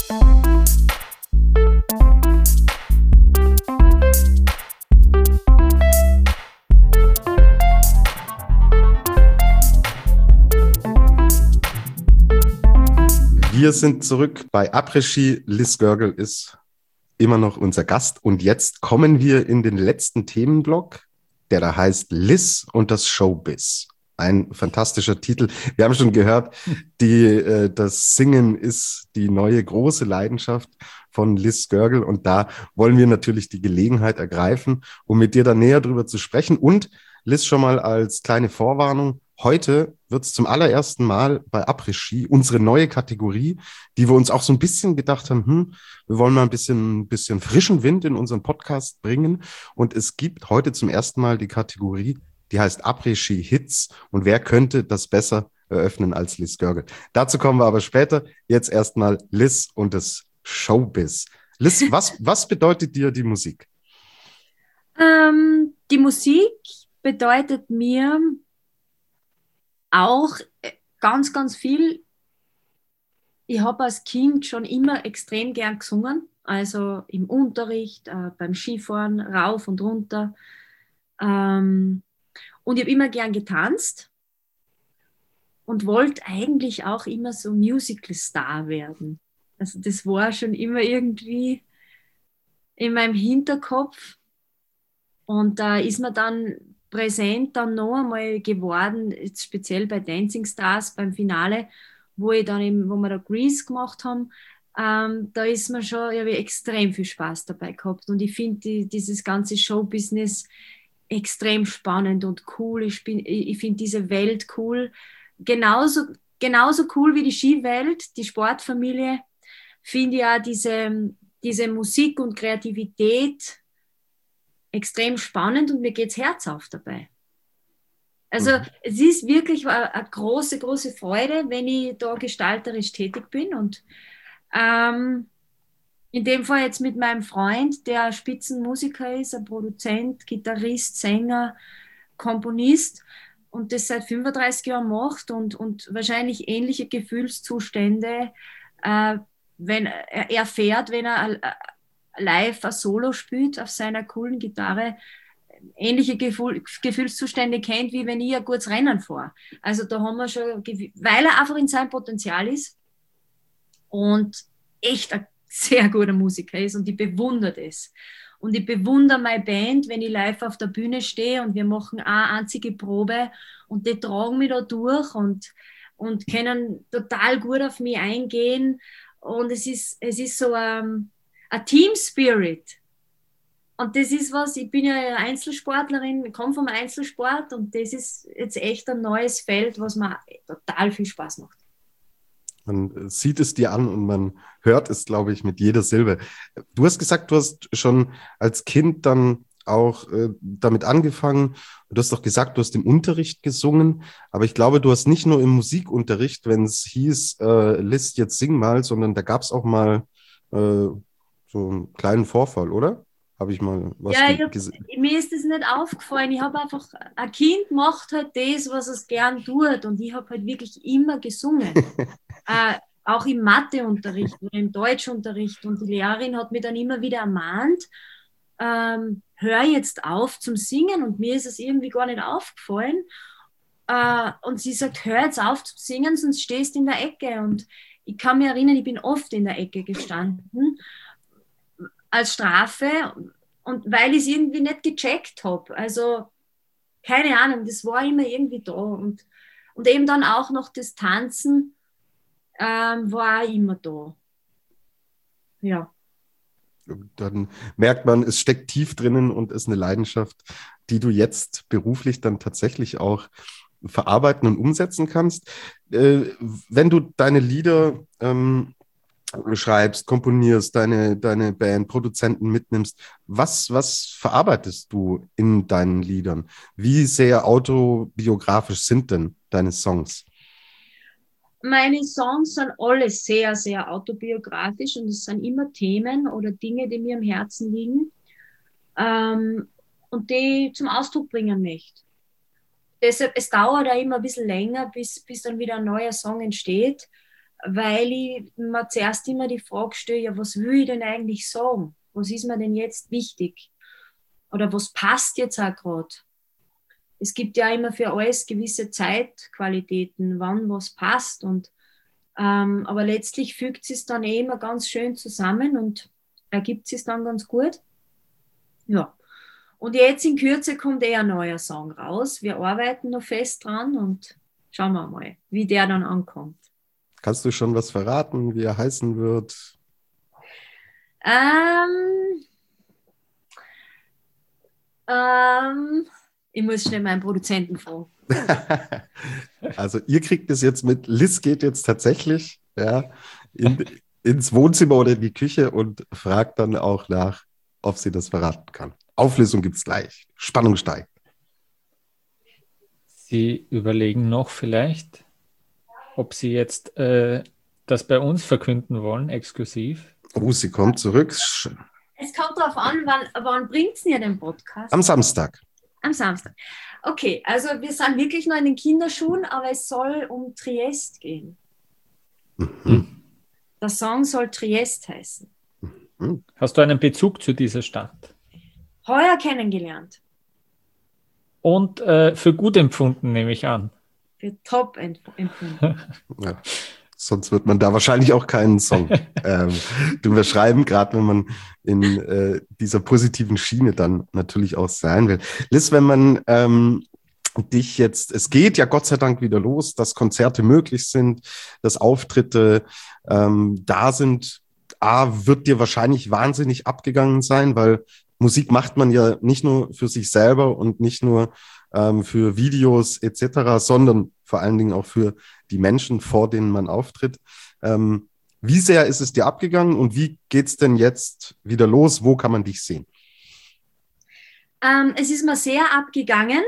Wir sind zurück bei Après-Ski. Liz Görgel ist immer noch unser Gast. Und jetzt kommen wir in den letzten Themenblock, der da heißt Liz und das Showbiz. Ein fantastischer Titel. Wir haben schon gehört, die, äh, das Singen ist die neue große Leidenschaft von Liz Görgel. Und da wollen wir natürlich die Gelegenheit ergreifen, um mit dir da näher drüber zu sprechen. Und Liz, schon mal als kleine Vorwarnung: Heute wird es zum allerersten Mal bei Après-Ski unsere neue Kategorie, die wir uns auch so ein bisschen gedacht haben, hm, wir wollen mal ein bisschen, bisschen frischen Wind in unseren Podcast bringen. Und es gibt heute zum ersten Mal die Kategorie, die heißt Après-Ski Hits. Und wer könnte das besser eröffnen als Liz Görgel? Dazu kommen wir aber später. Jetzt erstmal Liz und das Showbiz. Liz, was, was bedeutet dir die Musik? Ähm, die Musik bedeutet mir auch ganz, ganz viel. Ich habe als Kind schon immer extrem gern gesungen, also im Unterricht, äh, beim Skifahren, rauf und runter. Ähm, und ich habe immer gern getanzt und wollte eigentlich auch immer so Musical-Star werden. Also das war schon immer irgendwie in meinem Hinterkopf. Und da äh, ist mir dann präsent dann noch einmal geworden, jetzt speziell bei Dancing Stars beim Finale, wo ich dann eben, wo wir da Grease gemacht haben, ähm, da ist mir schon, ich habe extrem viel Spaß dabei gehabt und ich finde die, dieses ganze Showbusiness extrem spannend und cool. Ich, bin, ich finde diese Welt cool. Genauso, genauso cool wie die Skiwelt, die Sportfamilie, finde ich auch diese, diese Musik und Kreativität extrem spannend und mir geht's Herz auf dabei. Also mhm. es ist wirklich eine, eine große, große Freude, wenn ich da gestalterisch tätig bin und ähm, in dem Fall jetzt mit meinem Freund, der Spitzenmusiker ist, ein Produzent, Gitarrist, Sänger, Komponist und das seit fünfunddreißig Jahren macht und, und wahrscheinlich ähnliche Gefühlszustände, äh, wenn er, er fährt, wenn er live ein Solo spielt auf seiner coolen Gitarre, ähnliche Gefühl, Gefühlszustände kennt, wie wenn ich ein gutes Rennen fahre. Also da haben wir schon, weil er einfach in seinem Potenzial ist und echt ein sehr guter Musiker ist und ich bewundere das. Und ich bewundere meine Band, wenn ich live auf der Bühne stehe und wir machen eine einzige Probe und die tragen mich da durch und, und können total gut auf mich eingehen und es ist, es ist so ein ein Team Spirit. Und das ist was, ich bin ja Einzelsportlerin, ich komme vom Einzelsport und das ist jetzt echt ein neues Feld, was mir total viel Spaß macht. Man sieht es dir an und man hört es, glaube ich, mit jeder Silbe. Du hast gesagt, du hast schon als Kind dann auch äh, damit angefangen. Du hast doch gesagt, du hast im Unterricht gesungen, aber ich glaube, du hast nicht nur im Musikunterricht, wenn es hieß, äh, Liz, jetzt sing mal, sondern da gab es auch mal äh, so einen kleinen Vorfall, oder? Habe ich mal was ja, ge- gesehen? Mir ist das nicht aufgefallen. Ich habe einfach, ein Kind macht halt das, was es gern tut. Und ich habe halt wirklich immer gesungen. äh, auch im Matheunterricht oder im Deutschunterricht. Und die Lehrerin hat mich dann immer wieder ermahnt, ähm, hör jetzt auf zum Singen. Und mir ist es irgendwie gar nicht aufgefallen. Äh, und sie sagt, hör jetzt auf zum Singen, sonst stehst du in der Ecke. Und ich kann mich erinnern, ich bin oft in der Ecke gestanden als Strafe und weil ich es irgendwie nicht gecheckt habe. Also keine Ahnung, das war immer irgendwie da. Und, und eben dann auch noch das Tanzen ähm, war auch immer da. Ja. Dann merkt man, es steckt tief drinnen und ist eine Leidenschaft, die du jetzt beruflich dann tatsächlich auch verarbeiten und umsetzen kannst. Äh, wenn du deine Lieder ähm, schreibst, komponierst, deine, deine Band, Produzenten mitnimmst. Was, was verarbeitest du in deinen Liedern? Wie sehr autobiografisch sind denn deine Songs? Meine Songs sind alle sehr, sehr autobiografisch und es sind immer Themen oder Dinge, die mir am Herzen liegen, ähm, und die ich zum Ausdruck bringen möchte. Deshalb, es dauert auch immer ein bisschen länger, bis, bis dann wieder ein neuer Song entsteht, weil ich mir zuerst immer die Frage stelle, ja, was will ich denn eigentlich sagen? Was ist mir denn jetzt wichtig? Oder was passt jetzt auch gerade? Es gibt ja immer für alles gewisse Zeitqualitäten, wann was passt. Und, ähm, aber letztlich fügt es dann eh immer ganz schön zusammen und ergibt es dann ganz gut. Ja. Und jetzt in Kürze kommt eh ein neuer Song raus. Wir arbeiten noch fest dran und schauen wir mal, wie der dann ankommt. Kannst du schon was verraten, wie er heißen wird? Ähm, ähm, ich muss schnell meinen Produzenten fragen. Also ihr kriegt es jetzt mit. Liz geht jetzt tatsächlich ja, in, ins Wohnzimmer oder in die Küche und fragt dann auch nach, ob sie das verraten kann. Auflösung gibt es gleich. Spannung steigt. Sie überlegen noch vielleicht, ob Sie jetzt äh, das bei uns verkünden wollen, exklusiv. Oh, sie kommt zurück. Es kommt darauf an, wann, wann bringt ihr den Podcast? Am Samstag. Am Samstag. Okay, also wir sind wirklich noch in den Kinderschuhen, aber es soll um Triest gehen. Mhm. Der Song soll Triest heißen. Mhm. Hast du einen Bezug zu dieser Stadt? Heuer kennengelernt. Und äh, für gut empfunden, nehme ich an. Für top empfunden. Ja. Sonst wird man da wahrscheinlich auch keinen Song ähm, drüber schreiben, gerade wenn man in äh, dieser positiven Schiene dann natürlich auch sein will. Liz, wenn man ähm, dich jetzt, es geht ja Gott sei Dank wieder los, dass Konzerte möglich sind, dass Auftritte ähm, da sind. A, wird dir wahrscheinlich wahnsinnig abgegangen sein, weil Musik macht man ja nicht nur für sich selber und nicht nur ähm, für Videos et cetera, sondern vor allen Dingen auch für die Menschen, vor denen man auftritt. Ähm, wie sehr ist es dir abgegangen und wie geht's denn jetzt wieder los? Wo kann man dich sehen? Ähm, es ist mir sehr abgegangen,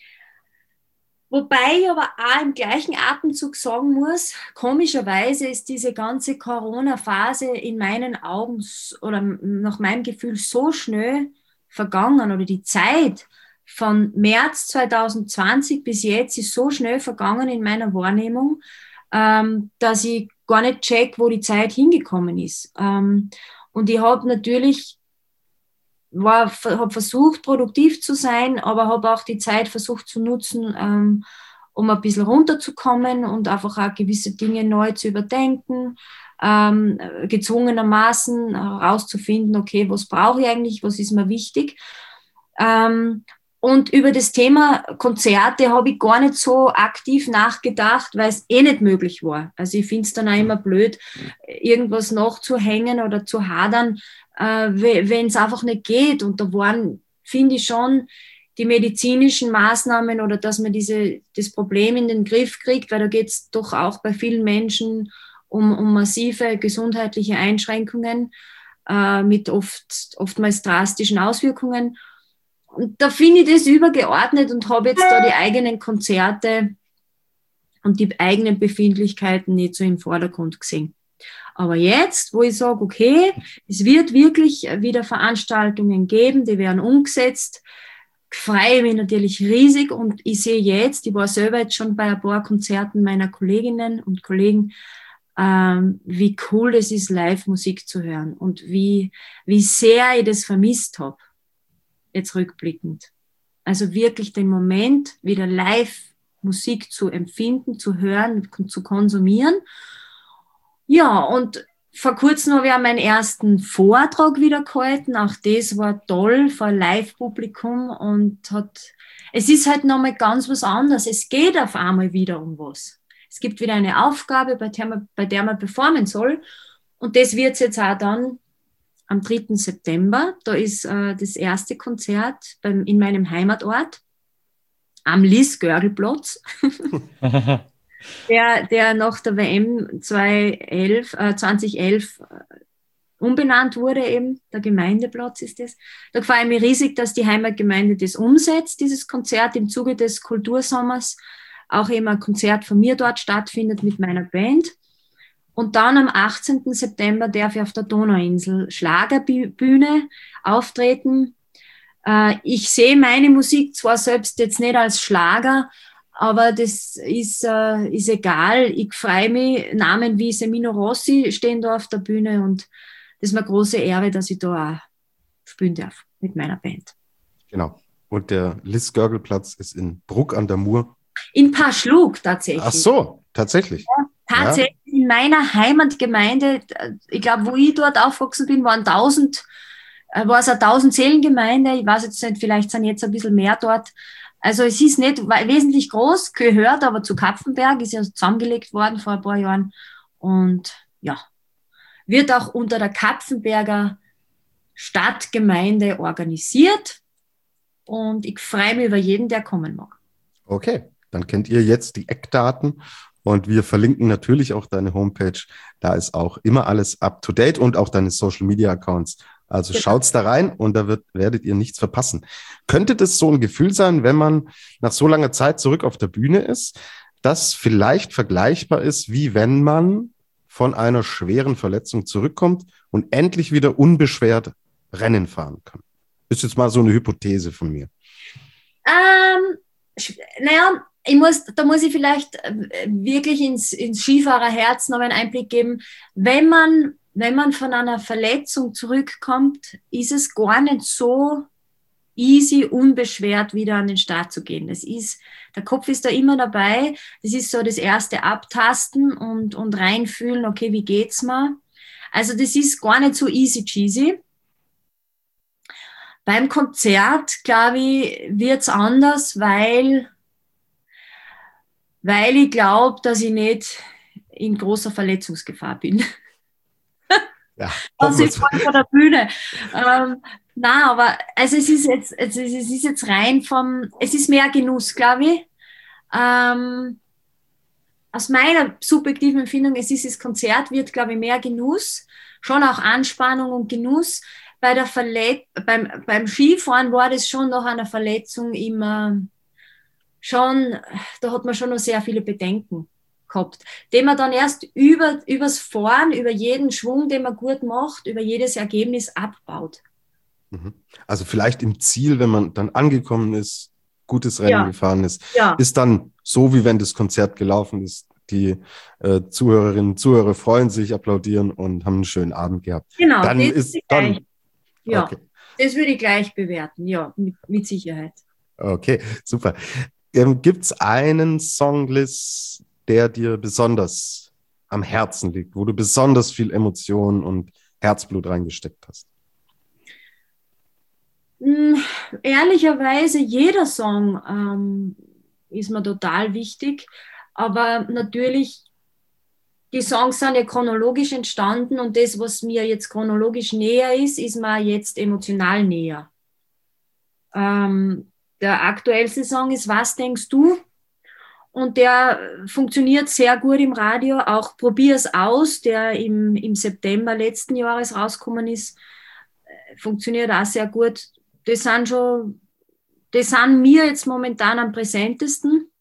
wobei ich aber auch im gleichen Atemzug sagen muss, komischerweise ist diese ganze Corona-Phase in meinen Augen oder nach meinem Gefühl so schnell vergangen oder die Zeit von März zwanzig zwanzig bis jetzt ist so schnell vergangen in meiner Wahrnehmung, ähm, dass ich gar nicht check, wo die Zeit hingekommen ist. Ähm, und ich habe natürlich war, habe versucht, produktiv zu sein, aber habe auch die Zeit versucht zu nutzen, ähm, um ein bisschen runterzukommen und einfach auch gewisse Dinge neu zu überdenken, ähm, gezwungenermaßen herauszufinden, okay, was brauche ich eigentlich, was ist mir wichtig. Ähm, und über das Thema Konzerte habe ich gar nicht so aktiv nachgedacht, weil es eh nicht möglich war. Also ich finde es dann auch immer blöd, irgendwas nachzuhängen oder zu hadern, äh, wenn es einfach nicht geht. Und da waren, finde ich schon, die medizinischen Maßnahmen oder dass man diese, das Problem in den Griff kriegt, weil da geht es doch auch bei vielen Menschen um, um massive gesundheitliche Einschränkungen äh, mit oft, oftmals drastischen Auswirkungen. Und da finde ich das übergeordnet und habe jetzt da die eigenen Konzerte und die eigenen Befindlichkeiten nicht so im Vordergrund gesehen. Aber jetzt, wo ich sage, okay, es wird wirklich wieder Veranstaltungen geben, die werden umgesetzt, freue ich mich natürlich riesig und ich sehe jetzt, ich war selber jetzt schon bei ein paar Konzerten meiner Kolleginnen und Kollegen, ähm, wie cool es ist, Live-Musik zu hören und wie, wie sehr ich das vermisst habe. Jetzt rückblickend. Also wirklich den Moment, wieder live Musik zu empfinden, zu hören, zu konsumieren. Ja, und vor kurzem habe ich auch meinen ersten Vortrag wieder gehalten. Auch das war toll vor Live-Publikum und hat, es ist halt nochmal ganz was anderes. Es geht auf einmal wieder um was. Es gibt wieder eine Aufgabe, bei der man, bei der man performen soll. Und das wird es jetzt auch dann am dritten September, da ist äh, das erste Konzert beim, in meinem Heimatort am Lies-Görgel-Platz. der, der nach der W M zweitausendelf, äh, zweitausendelf umbenannt wurde eben, der Gemeindeplatz ist das. Da freue ich mich riesig, dass die Heimatgemeinde das umsetzt, dieses Konzert im Zuge des Kultursommers. Auch eben ein Konzert von mir dort stattfindet mit meiner Band. Und dann am achtzehnten September darf ich auf der Donauinsel Schlagerbühne auftreten. Äh, ich sehe meine Musik zwar selbst jetzt nicht als Schlager, aber das ist, äh, ist egal. Ich freue mich. Namen wie Semino Rossi stehen da auf der Bühne und das ist mir eine große Ehre, dass ich da auch spielen darf mit meiner Band. Genau. Und der Liz-Görgel-Platz ist in Bruck an der Mur. In Paschlug tatsächlich. Ach so, tatsächlich. Ja, tatsächlich ja. In meiner Heimatgemeinde, ich glaube, wo ich dort aufgewachsen bin, waren tausend, war es eine tausend-Seelen-Gemeinde. Ich weiß jetzt nicht, vielleicht sind jetzt ein bisschen mehr dort. Also es ist nicht wesentlich groß, gehört aber zu Kapfenberg, ist ja zusammengelegt worden vor ein paar Jahren. Und ja, wird auch unter der Kapfenberger Stadtgemeinde organisiert. Und ich freue mich über jeden, der kommen mag. Okay, dann kennt ihr jetzt die Eckdaten. Und wir verlinken natürlich auch deine Homepage. Da ist auch immer alles up to date und auch deine Social Media Accounts. Also genau. Schaut's da rein und da wird, werdet ihr nichts verpassen. Könnte das so ein Gefühl sein, wenn man nach so langer Zeit zurück auf der Bühne ist, das vielleicht vergleichbar ist, wie wenn man von einer schweren Verletzung zurückkommt und endlich wieder unbeschwert Rennen fahren kann? Ist jetzt mal so eine Hypothese von mir. Ähm, naja, ich muss, da muss ich vielleicht wirklich ins, ins Skifahrerherz noch einen Einblick geben. Wenn man, wenn man von einer Verletzung zurückkommt, ist es gar nicht so easy, unbeschwert wieder an den Start zu gehen. Das ist, der Kopf ist da immer dabei. Das ist so das erste Abtasten und, und reinfühlen, okay, wie geht's mir? Also das ist gar nicht so easy cheesy. Beim Konzert, glaube ich, wird's anders, weil, weil ich glaube, dass ich nicht in großer Verletzungsgefahr bin. Ja, also ich war vor der Bühne. Ähm, nein, aber also es ist jetzt, also es ist jetzt rein vom, es ist mehr Genuss, glaube ich. Ähm, aus meiner subjektiven Empfindung, es ist das Konzert, wird, glaube ich, mehr Genuss, schon auch Anspannung und Genuss. Bei der Verlet beim, beim Skifahren war das schon nach einer Verletzung immer schon, da hat man schon noch sehr viele Bedenken gehabt, den man dann erst über, übers Fahren, über jeden Schwung, den man gut macht, über jedes Ergebnis abbaut. Also vielleicht im Ziel, wenn man dann angekommen ist, gutes Rennen ja. gefahren ist, ja. ist dann so, wie wenn das Konzert gelaufen ist. Die äh, Zuhörerinnen und Zuhörer freuen sich, applaudieren und haben einen schönen Abend gehabt. Genau, dann das ist dann gleich, ja, okay. Das würde ich gleich bewerten, ja, mit, mit Sicherheit. Okay, super. Ähm, Gibt es einen Song, Liz, der dir besonders am Herzen liegt, wo du besonders viel Emotion und Herzblut reingesteckt hast? Ehrlicherweise, jeder Song ähm, ist mir total wichtig, aber natürlich, die Songs sind ja chronologisch entstanden und das, was mir jetzt chronologisch näher ist, ist mir jetzt emotional näher. Ähm, der aktuellste Song ist Was denkst du? Und der funktioniert sehr gut im Radio, auch Probier's aus, der im, im September letzten Jahres rausgekommen ist, funktioniert auch sehr gut. Das sind schon, das sind mir jetzt momentan am präsentesten.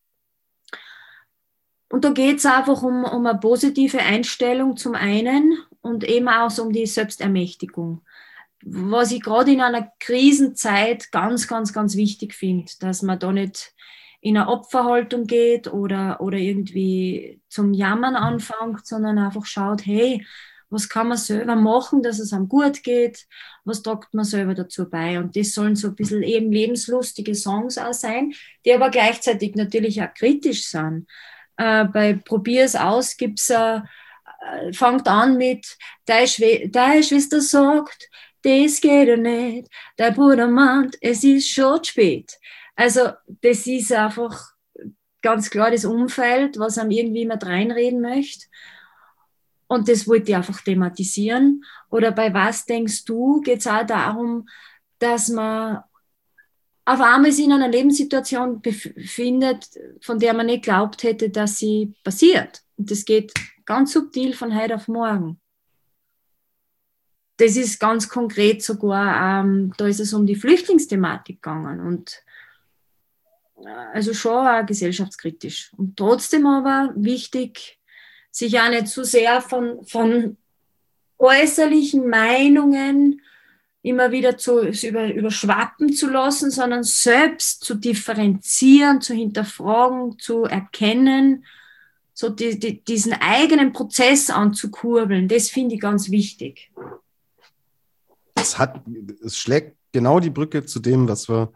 Und da geht es einfach um, um eine positive Einstellung zum einen und eben auch so um die Selbstermächtigung. Was ich gerade in einer Krisenzeit ganz, ganz, ganz wichtig finde, dass man da nicht in eine Opferhaltung geht oder, oder irgendwie zum Jammern anfängt, sondern einfach schaut, hey, was kann man selber machen, dass es einem gut geht, was trägt man selber dazu bei. Und das sollen so ein bisschen eben lebenslustige Songs auch sein, die aber gleichzeitig natürlich auch kritisch sind. Äh, bei Probier's aus gibt's äh, fängt an mit Deine, Schw- Deine Schwester sagt, das geht ja nicht. Dein Bruder meint, es ist schon spät. Also das ist einfach ganz klar das Umfeld, was einem irgendwie mit reinreden möchte. Und das wollte ich einfach thematisieren. Oder bei Was denkst du, geht es auch darum, dass man auf einmal sich in einer Lebenssituation befindet, von der man nicht glaubt hätte, dass sie passiert. Und das geht ganz subtil von heute auf morgen. Das ist ganz konkret sogar, ähm, da ist es um die Flüchtlingsthematik gegangen und also schon auch gesellschaftskritisch. Und trotzdem aber wichtig, sich auch nicht zu sehr von, von äußerlichen Meinungen immer wieder zu über, überschwappen zu lassen, sondern selbst zu differenzieren, zu hinterfragen, zu erkennen, so die, die, diesen eigenen Prozess anzukurbeln. Das finde ich ganz wichtig. Es, hat, es schlägt genau die Brücke zu dem, was wir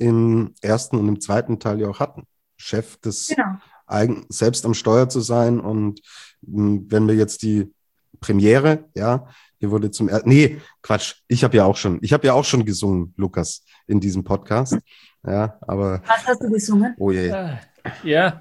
im ersten und im zweiten Teil ja auch hatten. Chef des Genau. eigen, selbst am Steuer zu sein. Und mh, wenn wir jetzt die Premiere, ja, hier wurde zum er- nee, Quatsch, ich habe ja auch schon, ich habe ja auch schon gesungen, Lukas, in diesem Podcast. Ja, aber. Was hast du gesungen? Oh je. Ja.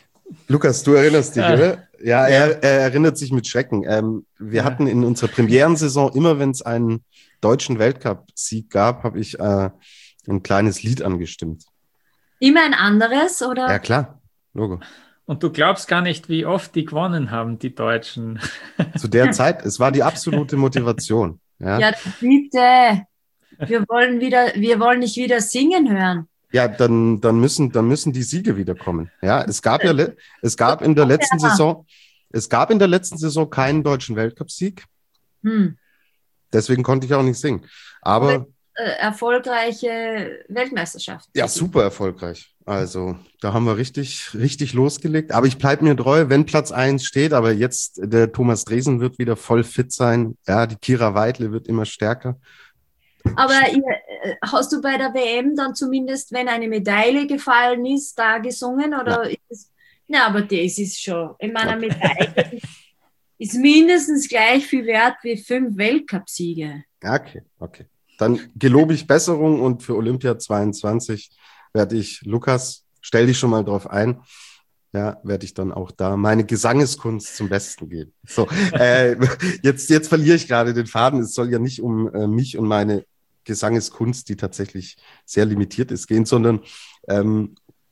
Lukas, du erinnerst dich, Ah. oder? Ja, er, er erinnert sich mit Schrecken. Ähm, wir Ja. hatten in unserer Premierensaison, immer wenn es einen deutschen Weltcup-Sieg gab, habe ich äh, ein kleines Lied angestimmt. Immer ein anderes, oder? Ja, klar, Logo. Und du glaubst gar nicht, wie oft die gewonnen haben, die Deutschen. Zu der Zeit, es war die absolute Motivation. Ja, Ja, bitte. Wir wollen wieder, wir wollen nicht wieder singen hören. ja dann, dann, müssen, dann müssen die Siege wiederkommen. Ja, es gab ja, le- es gab in der letzten Saison, es gab in der letzten Saison keinen deutschen Weltcup-Sieg. Hm. Deswegen konnte ich auch nicht singen. Aber Äh, erfolgreiche Weltmeisterschaft. ja, super erfolgreich. Also da haben wir richtig, richtig losgelegt. Aber ich bleibe mir treu, wenn Platz eins steht. Aber jetzt, der Thomas Dresen wird wieder voll fit sein. Ja, die Kira Weidle wird immer stärker. Aber ihr, äh, hast du bei der W M dann zumindest, wenn eine Medaille gefallen ist, da gesungen? Oder ist es, na, aber das ist schon, ich meine, eine Medaille ist mindestens gleich viel wert wie fünf Weltcupsiege. Okay, okay. Dann gelobe ich Besserung und für Olympia zweiundzwanzig werde ich, Lukas, stell dich schon mal drauf ein, ja, werde ich dann auch da meine Gesangeskunst zum Besten geben. So, äh, jetzt, jetzt verliere ich gerade den Faden. Es soll ja nicht um äh, mich und meine Gesangeskunst, die tatsächlich sehr limitiert ist, gehen, sondern ähm,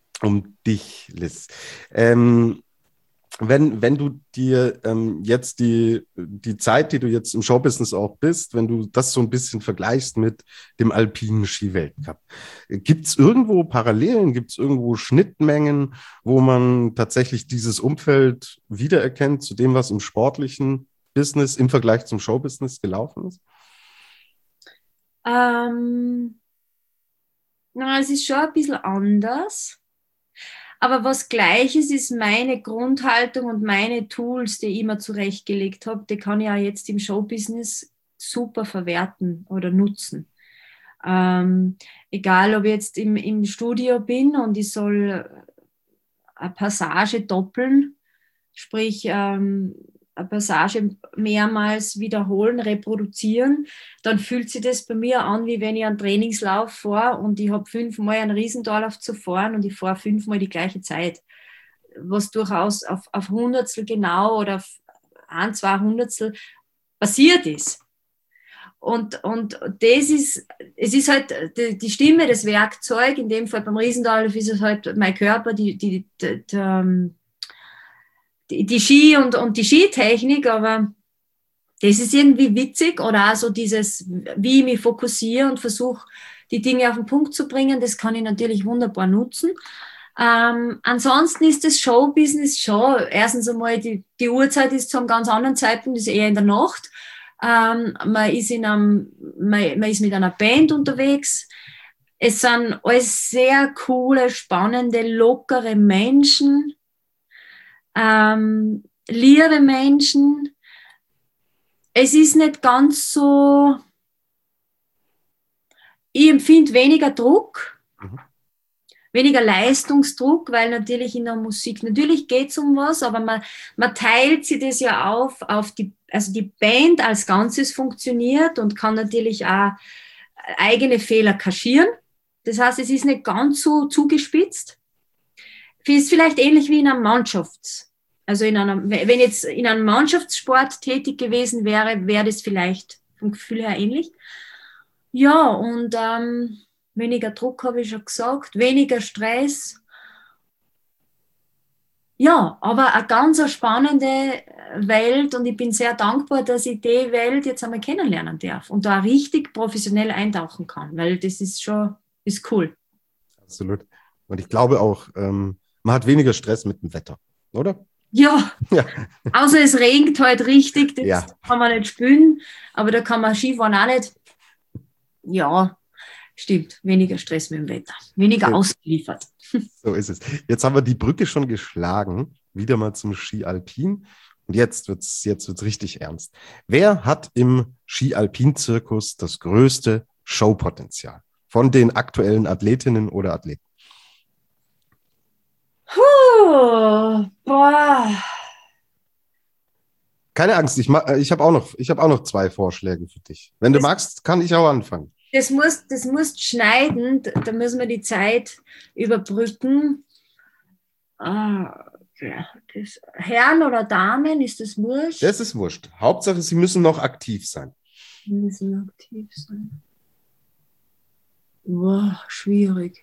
um dich, Liz. Ähm, Wenn, wenn du dir ähm, jetzt die, die Zeit, die du jetzt im Showbusiness auch bist, wenn du das so ein bisschen vergleichst mit dem alpinen Skiweltcup, gibt es irgendwo Parallelen, gibt es irgendwo Schnittmengen, wo man tatsächlich dieses Umfeld wiedererkennt zu dem, was im sportlichen Business im Vergleich zum Showbusiness gelaufen ist? Ähm, na, es ist schon ein bisschen anders. Aber was Gleiches ist meine Grundhaltung und meine Tools, die ich immer zurechtgelegt habe, die kann ich auch jetzt im Showbusiness super verwerten oder nutzen. Ähm, egal, ob ich jetzt im, im Studio bin und ich soll eine Passage doppeln, sprich ähm, eine Passage mehrmals wiederholen, reproduzieren, dann fühlt sich das bei mir an, wie wenn ich einen Trainingslauf fahre und ich habe fünfmal einen Riesentorlauf zu fahren und ich fahre fünfmal die gleiche Zeit, was durchaus auf, auf Hundertstel genau oder auf ein, zwei Hundertstel passiert ist. Und, und das ist, es ist halt die, die Stimme, das Werkzeug, in dem Fall beim Riesentorlauf ist es halt mein Körper, die, die, die, die Die, die Ski und, und die Skitechnik, aber das ist irgendwie witzig oder auch so dieses, wie ich mich fokussiere und versuche, die Dinge auf den Punkt zu bringen, das kann ich natürlich wunderbar nutzen. Ähm, ansonsten ist das Showbusiness schon, erstens einmal, die, die Uhrzeit ist zu einem ganz anderen Zeitpunkt, ist eher in der Nacht. Ähm, man ist in einem, man, man ist mit einer Band unterwegs. Es sind alles sehr coole, spannende, lockere Menschen. Ähm, liebe Menschen, es ist nicht ganz so, ich empfinde weniger Druck, mhm. weniger Leistungsdruck, weil natürlich in der Musik, natürlich geht es um was, aber man, man teilt sich das ja auf, auf die, also die Band als Ganzes funktioniert und kann natürlich auch eigene Fehler kaschieren. Das heißt, es ist nicht ganz so zugespitzt. Ist vielleicht ähnlich wie in einem Mannschafts-, also in einem, wenn jetzt in einem Mannschaftssport tätig gewesen wäre, wäre das vielleicht vom Gefühl her ähnlich. Ja, und ähm, Weniger Druck, habe ich schon gesagt. Weniger Stress. Ja, aber eine ganz spannende Welt und ich bin sehr dankbar, dass ich die Welt jetzt einmal kennenlernen darf und da richtig professionell eintauchen kann, weil das ist schon ist cool. Absolut. Und ich glaube auch, ähm, man hat weniger Stress mit dem Wetter, oder? Ja, Ja. außer es regnet halt richtig, das Ja. kann man nicht spülen, aber da kann man Skifahren auch nicht. Ja, stimmt, weniger Stress mit dem Wetter, weniger Ja. ausgeliefert. So ist es. Jetzt haben wir die Brücke schon geschlagen, wieder mal zum Ski Alpin. Und jetzt wird's, jetzt wird's richtig ernst. Wer hat im Ski Alpin Zirkus das größte Showpotenzial von den aktuellen Athletinnen oder Athleten? Puh, boah. Keine Angst, ich, ma- ich habe auch, noch- ich hab auch noch zwei Vorschläge für dich. Wenn du Das- magst, kann ich auch anfangen. Das musst, das musst schneiden, da müssen wir die Zeit überbrücken. Ah, ja, das, Herren oder Damen, ist das wurscht? Das ist wurscht. Hauptsache, sie müssen noch aktiv sein. Müssen aktiv sein. Wow, schwierig.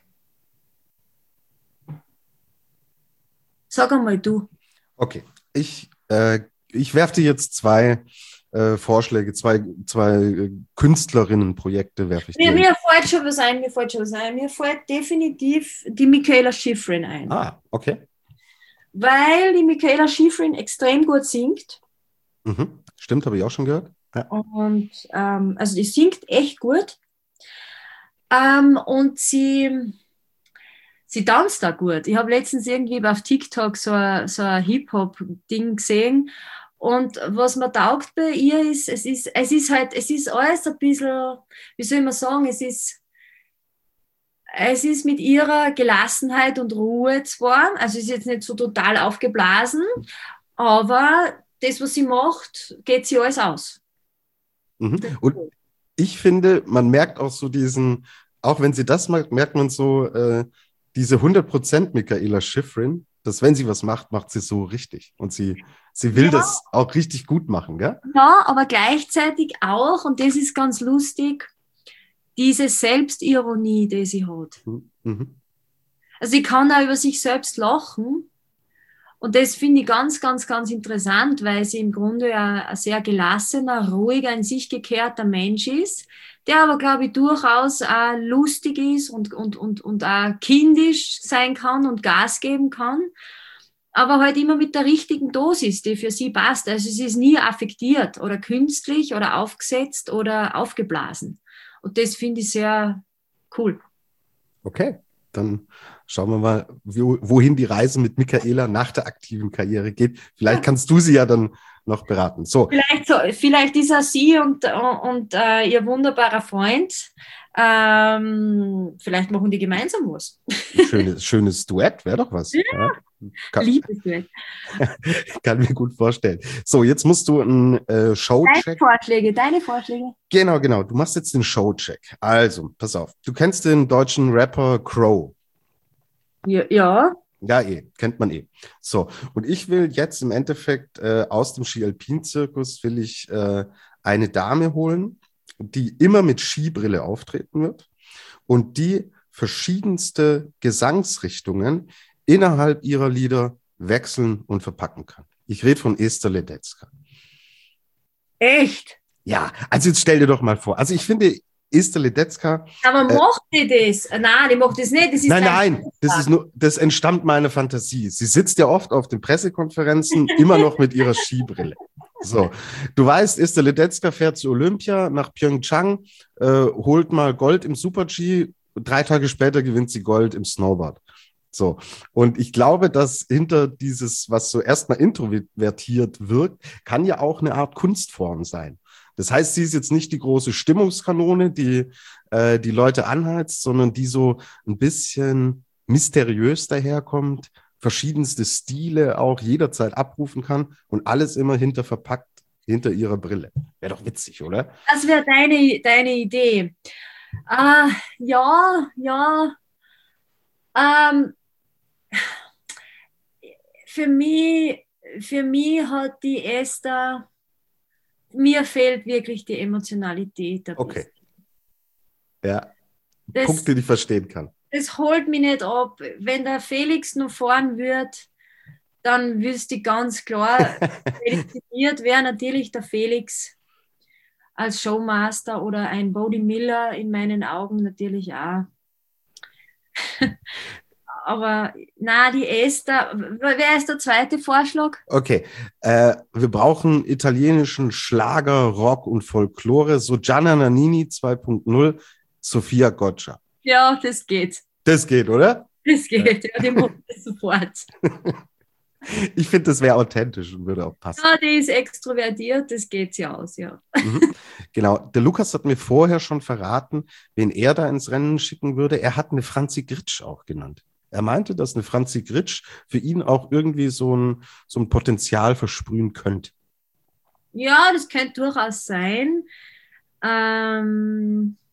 Sag einmal du. Okay, ich, äh, ich werfe dir jetzt zwei äh, Vorschläge, zwei, zwei äh, Künstlerinnenprojekte werfe ich Mir, dir. mir fällt schon was ein, mir fällt schon was ein. Mir fällt definitiv die Michaela Schifrin ein. Ah, okay. Weil die Michaela Schifrin extrem gut singt. Mhm. Stimmt, habe ich auch schon gehört. Ja. Und ähm, also die singt echt gut. Ähm, und sie, sie tanzt da gut. Ich habe letztens irgendwie auf TikTok so ein, so ein Hip-Hop-Ding gesehen. Und was mir taugt bei ihr ist, es ist, es ist halt, es ist alles ein bisschen, wie soll ich mal sagen, es ist, es ist mit ihrer Gelassenheit und Ruhe zwar, also es ist jetzt nicht so total aufgeblasen, aber das, was sie macht, geht sie alles aus. Mhm. Und ich finde, man merkt auch so diesen, auch wenn sie das macht, merkt man so äh, diese hundert Prozent Michaela Schifrin, dass wenn sie was macht, macht sie so richtig. Und sie, sie will Ja. das auch richtig gut machen, gell? Ja, aber gleichzeitig auch, und das ist ganz lustig, diese Selbstironie, die sie hat. Mhm. Also sie kann auch über sich selbst lachen. Und das finde ich ganz, ganz, ganz interessant, weil sie im Grunde ja ein sehr gelassener, ruhiger, in sich gekehrter Mensch ist, der aber, glaube ich, durchaus auch lustig ist und, und, und, und auch kindisch sein kann und Gas geben kann, aber halt immer mit der richtigen Dosis, die für sie passt. Also sie ist nie affektiert oder künstlich oder aufgesetzt oder aufgeblasen. Und das finde ich sehr cool. Okay, dann schauen wir mal, wo, wohin die Reise mit Michaela nach der aktiven Karriere geht. Vielleicht Ja. kannst du sie ja dann noch beraten. So, Vielleicht, so, vielleicht ist auch sie und, und äh, ihr wunderbarer Freund, ähm, vielleicht machen die gemeinsam was. schönes, schönes Duett, wäre doch was. Ja. Kann, Liebesduett. kann mir gut vorstellen. So, jetzt musst du einen äh, Deine Showcheck. Vorschläge, deine Vorschläge. Genau, genau. Du machst jetzt den Showcheck. Also, pass auf. Du kennst den deutschen Rapper Crow. Ja, ja. Ja, eh, kennt man eh. So, und ich will jetzt im Endeffekt äh, aus dem Ski-Alpin-Zirkus will ich äh, eine Dame holen, die immer mit Skibrille auftreten wird und die verschiedenste Gesangsrichtungen innerhalb ihrer Lieder wechseln und verpacken kann. Ich rede von Esther Ledetzka. Echt? Ja, also jetzt stell dir doch mal vor. Also ich finde, Esther Ledetzka. Aber Äh, macht die das? Nein, die macht das nicht. Das ist Nein, dein nein, das ist nur, das entstammt meiner Fantasie. Sie sitzt ja oft auf den Pressekonferenzen immer noch mit ihrer Skibrille. So, du weißt, Esther Ledetzka fährt zu Olympia nach Pyeongchang, äh, holt mal Gold im Super-G, drei Tage später gewinnt sie Gold im Snowboard. So, und ich glaube, dass hinter dieses, was so erstmal introvertiert wirkt, kann ja auch eine Art Kunstform sein. Das heißt, sie ist jetzt nicht die große Stimmungskanone, die äh, die Leute anheizt, sondern die so ein bisschen mysteriös daherkommt, verschiedenste Stile auch jederzeit abrufen kann und alles immer hinter verpackt, hinter ihrer Brille. Wäre doch witzig, oder? Das wäre deine, deine Idee. Ah, ja, ja. Ähm, für mich, für mich hat die Esther, mir fehlt wirklich die Emotionalität. ein Okay. bisschen. Ja. das, Punkte, die ich verstehen kann. Das holt mich nicht ab. Wenn der Felix noch fahren wird, dann wüsste ich ganz klar, prädestiniert wäre natürlich der Felix als Showmaster oder ein Bodie Miller in meinen Augen natürlich auch. Aber na, die Esther, wer ist der zweite Vorschlag? Okay, äh, wir brauchen italienischen Schlager, Rock und Folklore, so Gianna Nannini zwei Punkt null, Sofia Goccia. Ja, das geht. Das geht, oder? Das geht, ja, die macht das sofort. Ich finde, das wäre authentisch und würde auch passen. Ja, die ist extrovertiert, das geht sie aus, ja. Mhm. Genau, der Lukas hat mir vorher schon verraten, wen er da ins Rennen schicken würde. Er hat eine Franzi Gritsch auch genannt. Er meinte, dass eine Franzi Gritsch für ihn auch irgendwie so ein, so ein Potenzial versprühen könnte. Ja, das könnte durchaus sein. Ähm,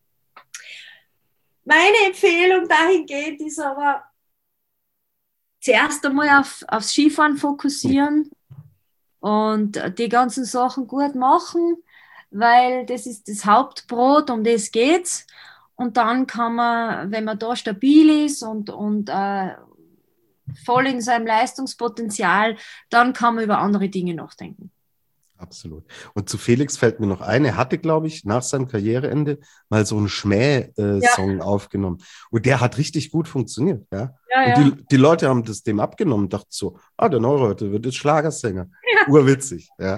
meine Empfehlung dahingehend ist aber, zuerst einmal auf, aufs Skifahren fokussieren und die ganzen Sachen gut machen, weil das ist das Hauptbrot, um das geht's. Und dann kann man, wenn man da stabil ist und, und äh, voll in seinem Leistungspotenzial, dann kann man über andere Dinge nachdenken. Absolut. Und zu Felix fällt mir noch ein, er hatte, glaube ich, nach seinem Karriereende mal so einen Schmäh-Song ja. aufgenommen. Und der hat richtig gut funktioniert. Ja? Ja, und ja. Die, die Leute haben das dem abgenommen und dachten so, ah, der Neureuther wird jetzt Schlagersänger. Ja. Urwitzig. Ja.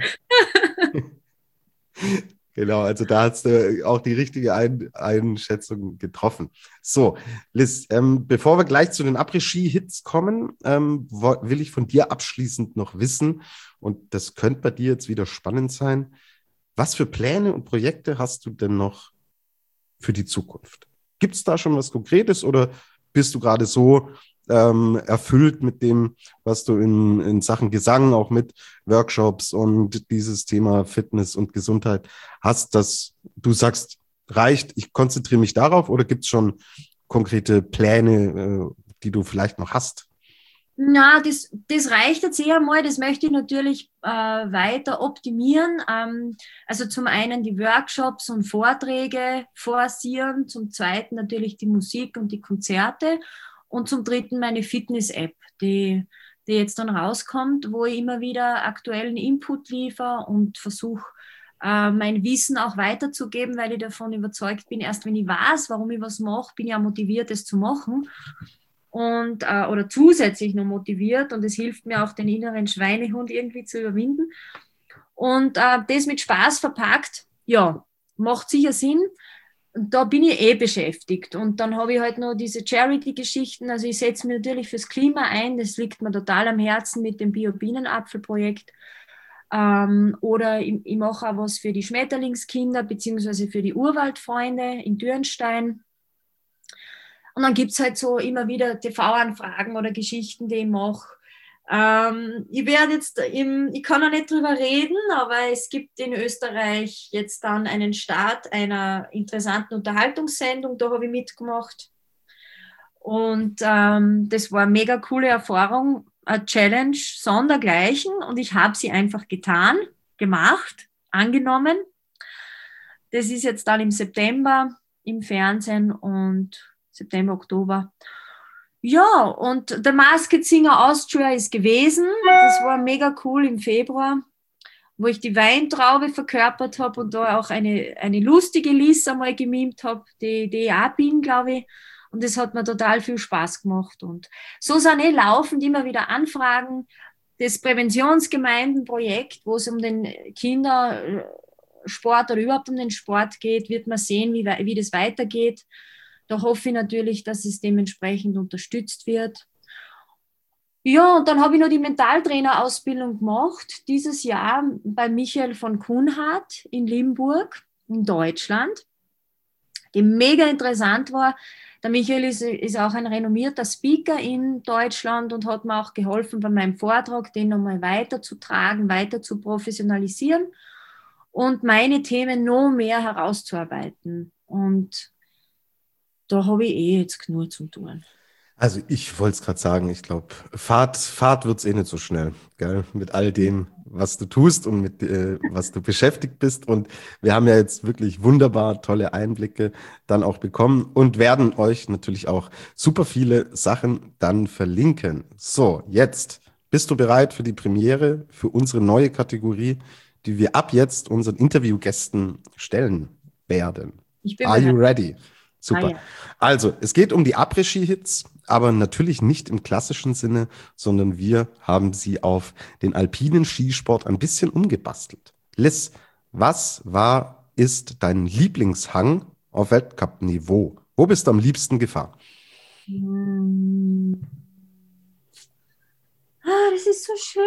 Genau, also da hast du auch die richtige Ein- Einschätzung getroffen. So, Liz, ähm, bevor wir gleich zu den Après-Ski-Hits kommen, ähm, wo, will ich von dir abschließend noch wissen, und das könnte bei dir jetzt wieder spannend sein, was für Pläne und Projekte hast du denn noch für die Zukunft? Gibt es da schon was Konkretes oder bist du gerade so ähm, erfüllt mit dem, was du in, in Sachen Gesang, auch mit Workshops und dieses Thema Fitness und Gesundheit hast, dass du sagst, reicht, ich konzentriere mich darauf, oder gibt es schon konkrete Pläne, äh, die du vielleicht noch hast? Na, das, das reicht jetzt eher mal, das möchte ich natürlich äh, weiter optimieren. Ähm, also zum einen die Workshops und Vorträge forcieren, zum zweiten natürlich die Musik und die Konzerte und zum dritten meine Fitness-App, die, die jetzt dann rauskommt, wo ich immer wieder aktuellen Input liefere und versuche, äh, mein Wissen auch weiterzugeben, weil ich davon überzeugt bin, erst wenn ich weiß, warum ich was mache, bin ich auch motiviert, es zu machen. Und, äh, oder zusätzlich noch motiviert, und es hilft mir auch, den inneren Schweinehund irgendwie zu überwinden. Und äh, das mit Spaß verpackt, ja, macht sicher Sinn. Und da bin ich eh beschäftigt. Und dann habe ich halt noch diese Charity-Geschichten. Also ich setze mich natürlich fürs Klima ein. Das liegt mir total am Herzen mit dem Bio-Bienenapfel-Projekt. Ähm, oder ich, ich mache auch was für die Schmetterlingskinder beziehungsweise für die Urwaldfreunde in Dürnstein. Und dann gibt es halt so immer wieder T V-Anfragen oder Geschichten, die ich mache. Ähm, ich werde jetzt, im, ich kann noch nicht drüber reden, aber es gibt in Österreich jetzt dann einen Start einer interessanten Unterhaltungssendung, da habe ich mitgemacht. Und ähm, das war eine mega coole Erfahrung, eine Challenge sondergleichen, und ich habe sie einfach getan, gemacht, angenommen. Das ist jetzt dann im September im Fernsehen und September, Oktober. Ja, und der Masked Singer Austria ist gewesen. Das war mega cool im Februar, wo ich die Weintraube verkörpert habe und da auch eine, eine lustige Liz einmal gemimt habe, die, die ich auch bin, glaube ich. Und das hat mir total viel Spaß gemacht. Und so sind eh laufend immer wieder Anfragen. Das Präventionsgemeindenprojekt, wo es um den Kindersport oder überhaupt um den Sport geht, wird man sehen, wie, wie das weitergeht. Da hoffe ich natürlich, dass es dementsprechend unterstützt wird. Ja, und dann habe ich noch die Mentaltrainerausbildung gemacht, dieses Jahr bei Michael von Kunhardt in Limburg in Deutschland, die mega interessant war. Der Michael ist, ist auch ein renommierter Speaker in Deutschland und hat mir auch geholfen, bei meinem Vortrag den nochmal weiterzutragen, weiter zu professionalisieren und meine Themen noch mehr herauszuarbeiten. Und da habe ich eh jetzt genug zu tun. Also ich wollte es gerade sagen, ich glaube, Fahrt, Fahrt wird es eh nicht so schnell, gell? Mit all dem, was du tust und mit äh, was du beschäftigt bist. Und wir haben ja jetzt wirklich wunderbar tolle Einblicke dann auch bekommen und werden euch natürlich auch super viele Sachen dann verlinken. So, jetzt bist du bereit für die Premiere, für unsere neue Kategorie, die wir ab jetzt unseren Interviewgästen stellen werden. Ich bin Are you bereit. ready? Ah, Super. ja. Also, es geht um die Après-Ski-Hits, aber natürlich nicht im klassischen Sinne, sondern wir haben sie auf den alpinen Skisport ein bisschen umgebastelt. Liz, was war, ist dein Lieblingshang auf Weltcup-Niveau? Wo bist du am liebsten gefahren? Hm. Ah, das ist so schwer.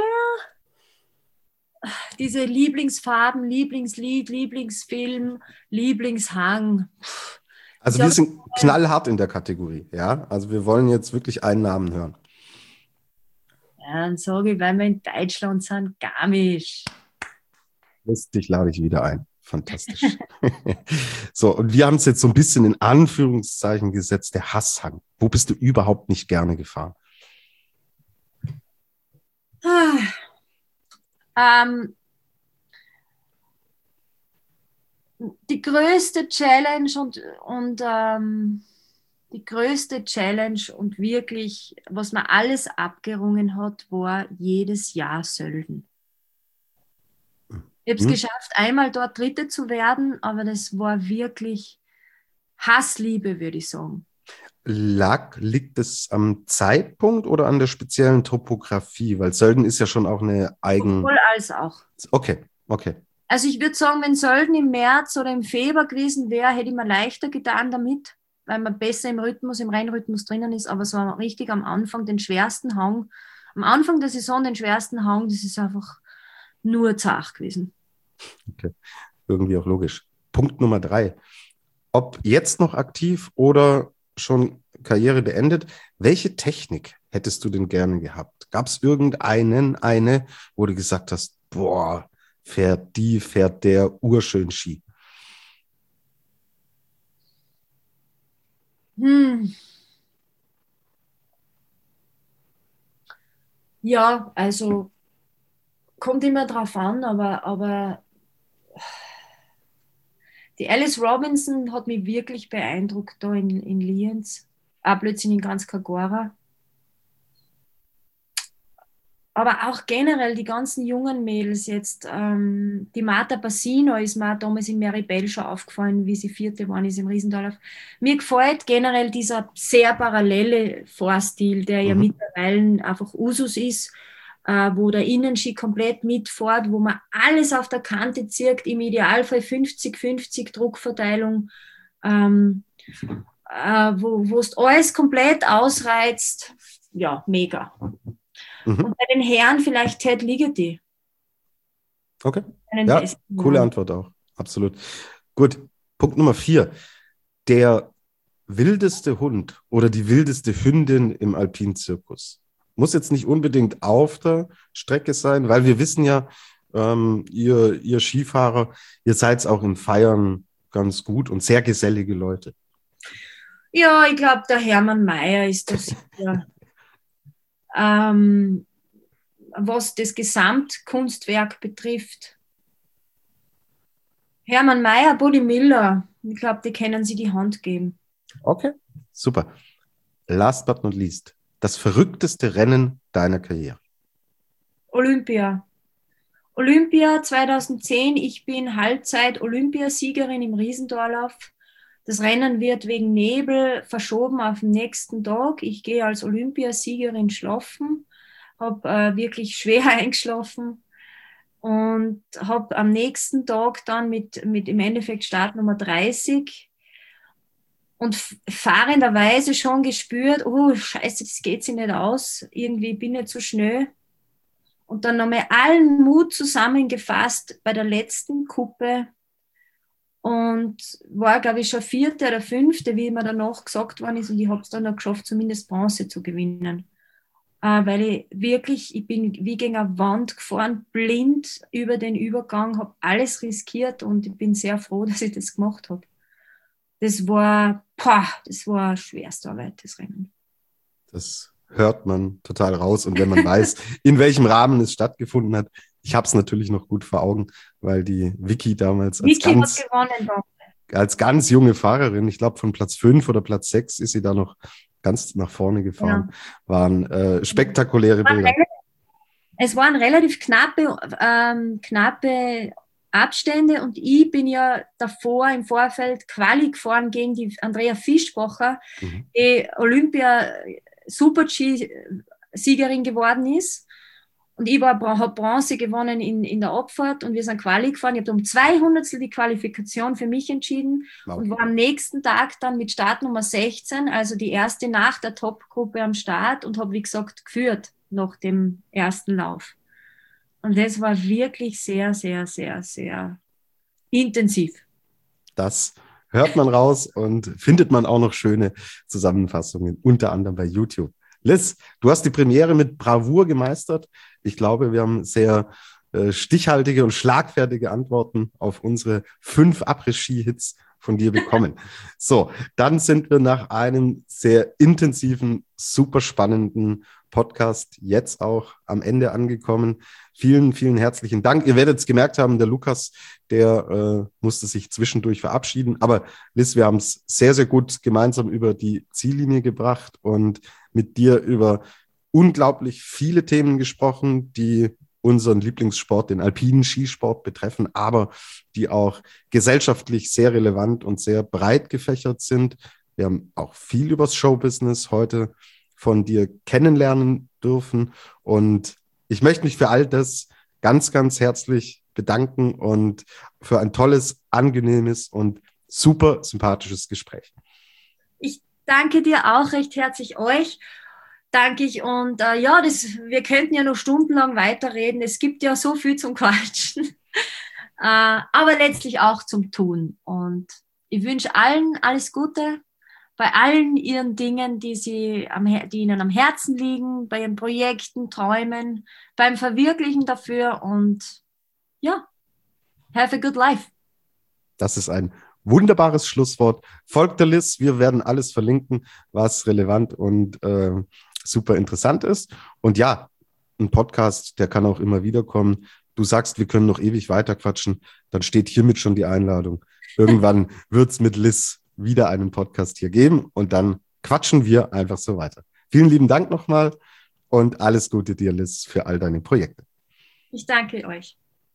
Diese Lieblingsfarben, Lieblingslied, Lieblingsfilm, Lieblingshang. Also Ich wir hab, sind knallhart in der Kategorie, ja? Also wir wollen jetzt wirklich einen Namen hören. ja, dann sage ich, weil wir in Deutschland sind, Garmisch. Liz, dich lade ich wieder ein. Fantastisch. So, und wir haben es jetzt so ein bisschen in Anführungszeichen gesetzt, der Hasshang. Wo bist du überhaupt nicht gerne gefahren? Ah, ähm, die größte Challenge und, und ähm, die größte Challenge und wirklich, was man alles abgerungen hat, war jedes Jahr Sölden. Ich habe es Hm? geschafft, einmal dort Dritte zu werden, aber das war wirklich Hassliebe, würde ich sagen. Lag, liegt es am Zeitpunkt oder an der speziellen Topografie? Weil Sölden ist ja schon auch eine eigen... Sowohl als auch. Okay, okay. Also ich würde sagen, wenn Sölden im März oder im Februar gewesen wäre, hätte ich mir leichter getan damit, weil man besser im Rhythmus, im Rennrhythmus drinnen ist. Aber so richtig am Anfang den schwersten Hang, am Anfang der Saison den schwersten Hang, das ist einfach nur zart gewesen. Okay, irgendwie auch logisch. Punkt Nummer drei. Ob jetzt noch aktiv oder schon Karriere beendet, welche Technik hättest du denn gerne gehabt? Gab es irgendeinen, eine, wo du gesagt hast, boah, fährt die, fährt der urschön Ski? Hm. Ja, also kommt immer drauf an, aber, aber die Alice Robinson hat mich wirklich beeindruckt da in, in Lienz. Auch plötzlich in ganz Kagora. Aber auch generell die ganzen jungen Mädels jetzt. Ähm, die Marta Bassino ist mir auch damals in Meribel schon aufgefallen, wie sie vierte war, ist im Riesendorlauf. Mir gefällt generell dieser sehr parallele Fahrstil, der ja Mhm. mittlerweile einfach Usus ist, äh, wo der Innenski komplett mitfährt, wo man alles auf der Kante zirkt, im Idealfall fünfzig fünfzig Druckverteilung, ähm, äh, wo du alles komplett ausreizt. Ja, mega. Mhm. Und bei den Herren vielleicht Ted Ligeti. Okay. Einen Ja, besten coole Namen. Antwort auch. Absolut. Gut. Punkt Nummer vier. Der wildeste Hund oder die wildeste Hündin im Alpinzirkus. Muss jetzt nicht unbedingt auf der Strecke sein, weil wir wissen ja, ähm, ihr, ihr Skifahrer, ihr seid auch in Feiern ganz gut und sehr gesellige Leute. Ja, ich glaube, der Hermann Mayer ist das sicher. ähm, was das Gesamtkunstwerk betrifft. Hermann Mayer, Buddy Miller, ich glaube, die können sie die Hand geben. Okay, super. Last but not least, das verrückteste Rennen deiner Karriere. Olympia. Olympia zweitausendzehn, ich bin Halbzeit-Olympiasiegerin im Riesendorlauf. Das Rennen wird wegen Nebel verschoben auf den nächsten Tag. Ich gehe als Olympiasiegerin schlafen, habe äh, wirklich schwer eingeschlafen und habe am nächsten Tag dann mit, mit im Endeffekt Startnummer dreißig und fahrenderweise schon gespürt, oh scheiße, das geht sich nicht aus, irgendwie bin ich zu schnell. Und dann nochmal allen Mut zusammengefasst bei der letzten Kuppe und war, glaube ich, schon vierte oder fünfte, wie mir danach gesagt worden ist, und ich habe es dann noch geschafft, zumindest Bronze zu gewinnen. Äh, weil ich wirklich, ich bin wie gegen eine Wand gefahren, blind über den Übergang, habe alles riskiert und ich bin sehr froh, dass ich das gemacht habe. Das war, pah, das war schwerste Arbeit, das Rennen. Das hört man total raus. Und wenn man weiß, in welchem Rahmen es stattgefunden hat, ich habe es natürlich noch gut vor Augen, weil die Vicky damals als, Vicky ganz, hat gewonnen, als ganz junge Fahrerin, ich glaube von Platz fünf oder Platz sechs ist sie da noch ganz nach vorne gefahren, ja. waren äh, spektakuläre Bilder. Es waren relativ knappe, ähm, knappe Abstände und ich bin ja davor im Vorfeld Quali gefahren gegen die Andrea Fischbacher, mhm. die Olympia-Super-G-Siegerin geworden ist. Und ich habe Bronze gewonnen in, in der Abfahrt und wir sind Quali gefahren. Ich habe um zwei Hundertstel die Qualifikation für mich entschieden wow. und war am nächsten Tag dann mit Startnummer sechzehn, also die erste Nacht der Top-Gruppe am Start und habe, wie gesagt, geführt nach dem ersten Lauf. Und das war wirklich sehr, sehr, sehr, sehr intensiv. Das hört man raus und findet man auch noch schöne Zusammenfassungen, unter anderem bei YouTube. Liz, du hast die Premiere mit Bravour gemeistert. Ich glaube, wir haben sehr äh, stichhaltige und schlagfertige Antworten auf unsere fünf Après-Ski-Hits von dir bekommen. So, dann sind wir nach einem sehr intensiven, super spannenden Podcast jetzt auch am Ende angekommen. Vielen, vielen herzlichen Dank. Ihr werdet es gemerkt haben, der Lukas, der äh, musste sich zwischendurch verabschieden. Aber Liz, wir haben es sehr, sehr gut gemeinsam über die Ziellinie gebracht und mit dir über unglaublich viele Themen gesprochen, die unseren Lieblingssport, den alpinen Skisport betreffen, aber die auch gesellschaftlich sehr relevant und sehr breit gefächert sind. Wir haben auch viel übers Showbusiness heute von dir kennenlernen dürfen und ich möchte mich für all das ganz, ganz herzlich bedanken und für ein tolles, angenehmes und super sympathisches Gespräch. Ich danke dir auch recht herzlich, euch danke ich und äh, ja, das, wir könnten ja noch stundenlang weiterreden, es gibt ja so viel zum Quatschen, äh, aber letztlich auch zum Tun und ich wünsche allen alles Gute bei allen ihren Dingen, die, sie am, die ihnen am Herzen liegen, bei ihren Projekten, Träumen, beim Verwirklichen dafür und ja, have a good life. Das ist ein wunderbares Schlusswort. Folgt der Liz, wir werden alles verlinken, was relevant und äh, super interessant ist. Und ja, ein Podcast, der kann auch immer wieder kommen. Du sagst, wir können noch ewig weiter quatschen, dann steht hiermit schon die Einladung. Irgendwann wird es mit Liz wieder einen Podcast hier geben und dann quatschen wir einfach so weiter. Vielen lieben Dank nochmal und alles Gute dir, Liz, für all deine Projekte. Ich danke euch.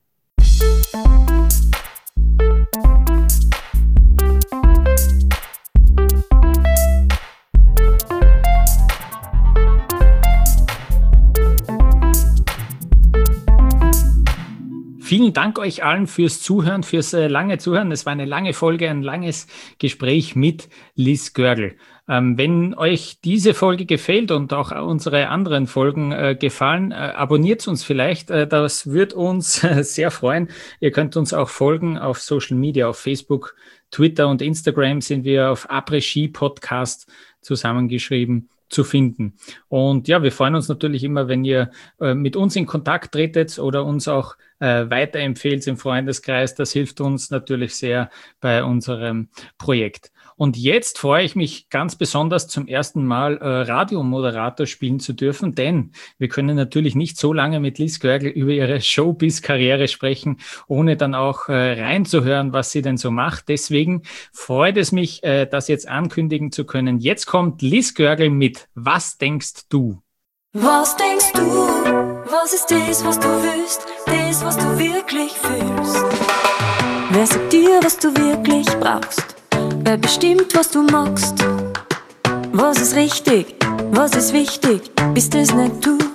Vielen Dank euch allen fürs Zuhören, fürs äh, lange Zuhören. Es war eine lange Folge, ein langes Gespräch mit Liz Görgel. Ähm, wenn euch diese Folge gefällt und auch unsere anderen Folgen äh, gefallen, äh, abonniert uns vielleicht. Äh, das wird uns äh, sehr freuen. Ihr könnt uns auch folgen auf Social Media, auf Facebook, Twitter und Instagram sind wir auf Après-Ski Podcast zusammengeschrieben zu finden. Und ja, wir freuen uns natürlich immer, wenn ihr äh, mit uns in Kontakt tretet oder uns auch äh, weiterempfehlt im Freundeskreis. Das hilft uns natürlich sehr bei unserem Projekt. Und jetzt freue ich mich ganz besonders zum ersten Mal äh, Radiomoderator spielen zu dürfen, denn wir können natürlich nicht so lange mit Liz Görgel über ihre Showbiz-Karriere sprechen, ohne dann auch äh, reinzuhören, was sie denn so macht. Deswegen freut es mich, äh, das jetzt ankündigen zu können. Jetzt kommt Liz Görgel mit Was denkst du? Was denkst du? Was ist das, was du willst? Das, was du wirklich fühlst? Wer sagt dir, was du wirklich brauchst? Wer bestimmt, was du magst? Was ist richtig? Was ist wichtig? Bist es nicht du?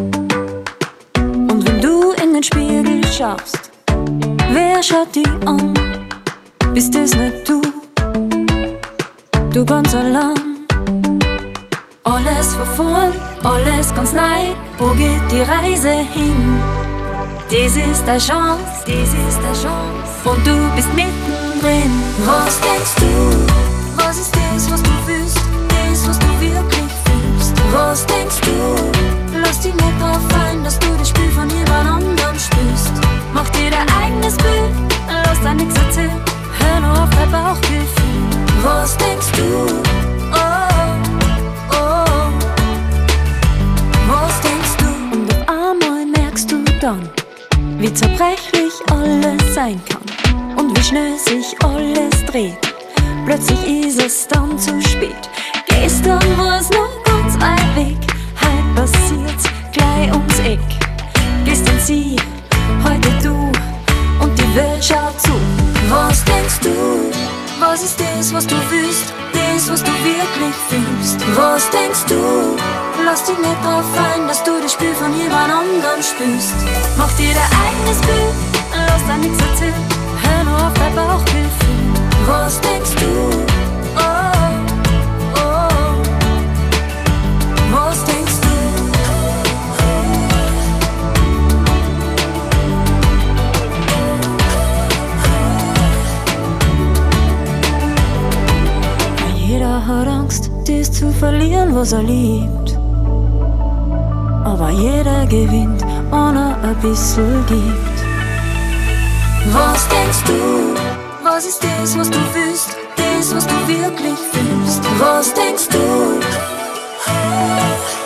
Und wenn du in den Spiegel schaust, wer schaut dich an? Bist es nicht du? Du ganz allein. Alles von vorn, alles ganz neu. Wo geht die Reise hin? Das ist deine Chance, das ist deine Chance. Und du bist mittendrin. Was denkst du? Was ist das, was du fühlst? Das, was du wirklich fühlst? Was denkst du? Lass dich nicht drauf ein, dass du das Spiel von jemand anderem spielst. Mach dir dein eigenes Bild, lass dir nichts erzählen. Hör nur auf dein Bauchgefühl. Was denkst du? Oh, oh, wie zerbrechlich alles sein kann und wie schnell sich alles dreht. Plötzlich ist es dann zu spät. Gestern war's noch ganz weit weg, heute passiert's gleich ums Eck. Gestern sie, heute du und die Welt schaut zu. Was denkst du? Was ist das, was du willst? Das, was du wirklich fühlst? Was denkst du? Lass dich nicht drauf ein, dass du das Spiel von jemand anderem spielst. Mach dir dein eigenes Bild, lass dir nichts erzählen. Hör nur auf dein Bauchgefühl. Was denkst du? Oh, oh. Was denkst du? Jeder hat Angst, das zu verlieren, was er liebt. Aber jeder gewinnt, wenn er ein bisschen gibt. Was denkst du? Was ist das, was du willst? Das, was du wirklich fühlst? Was denkst du?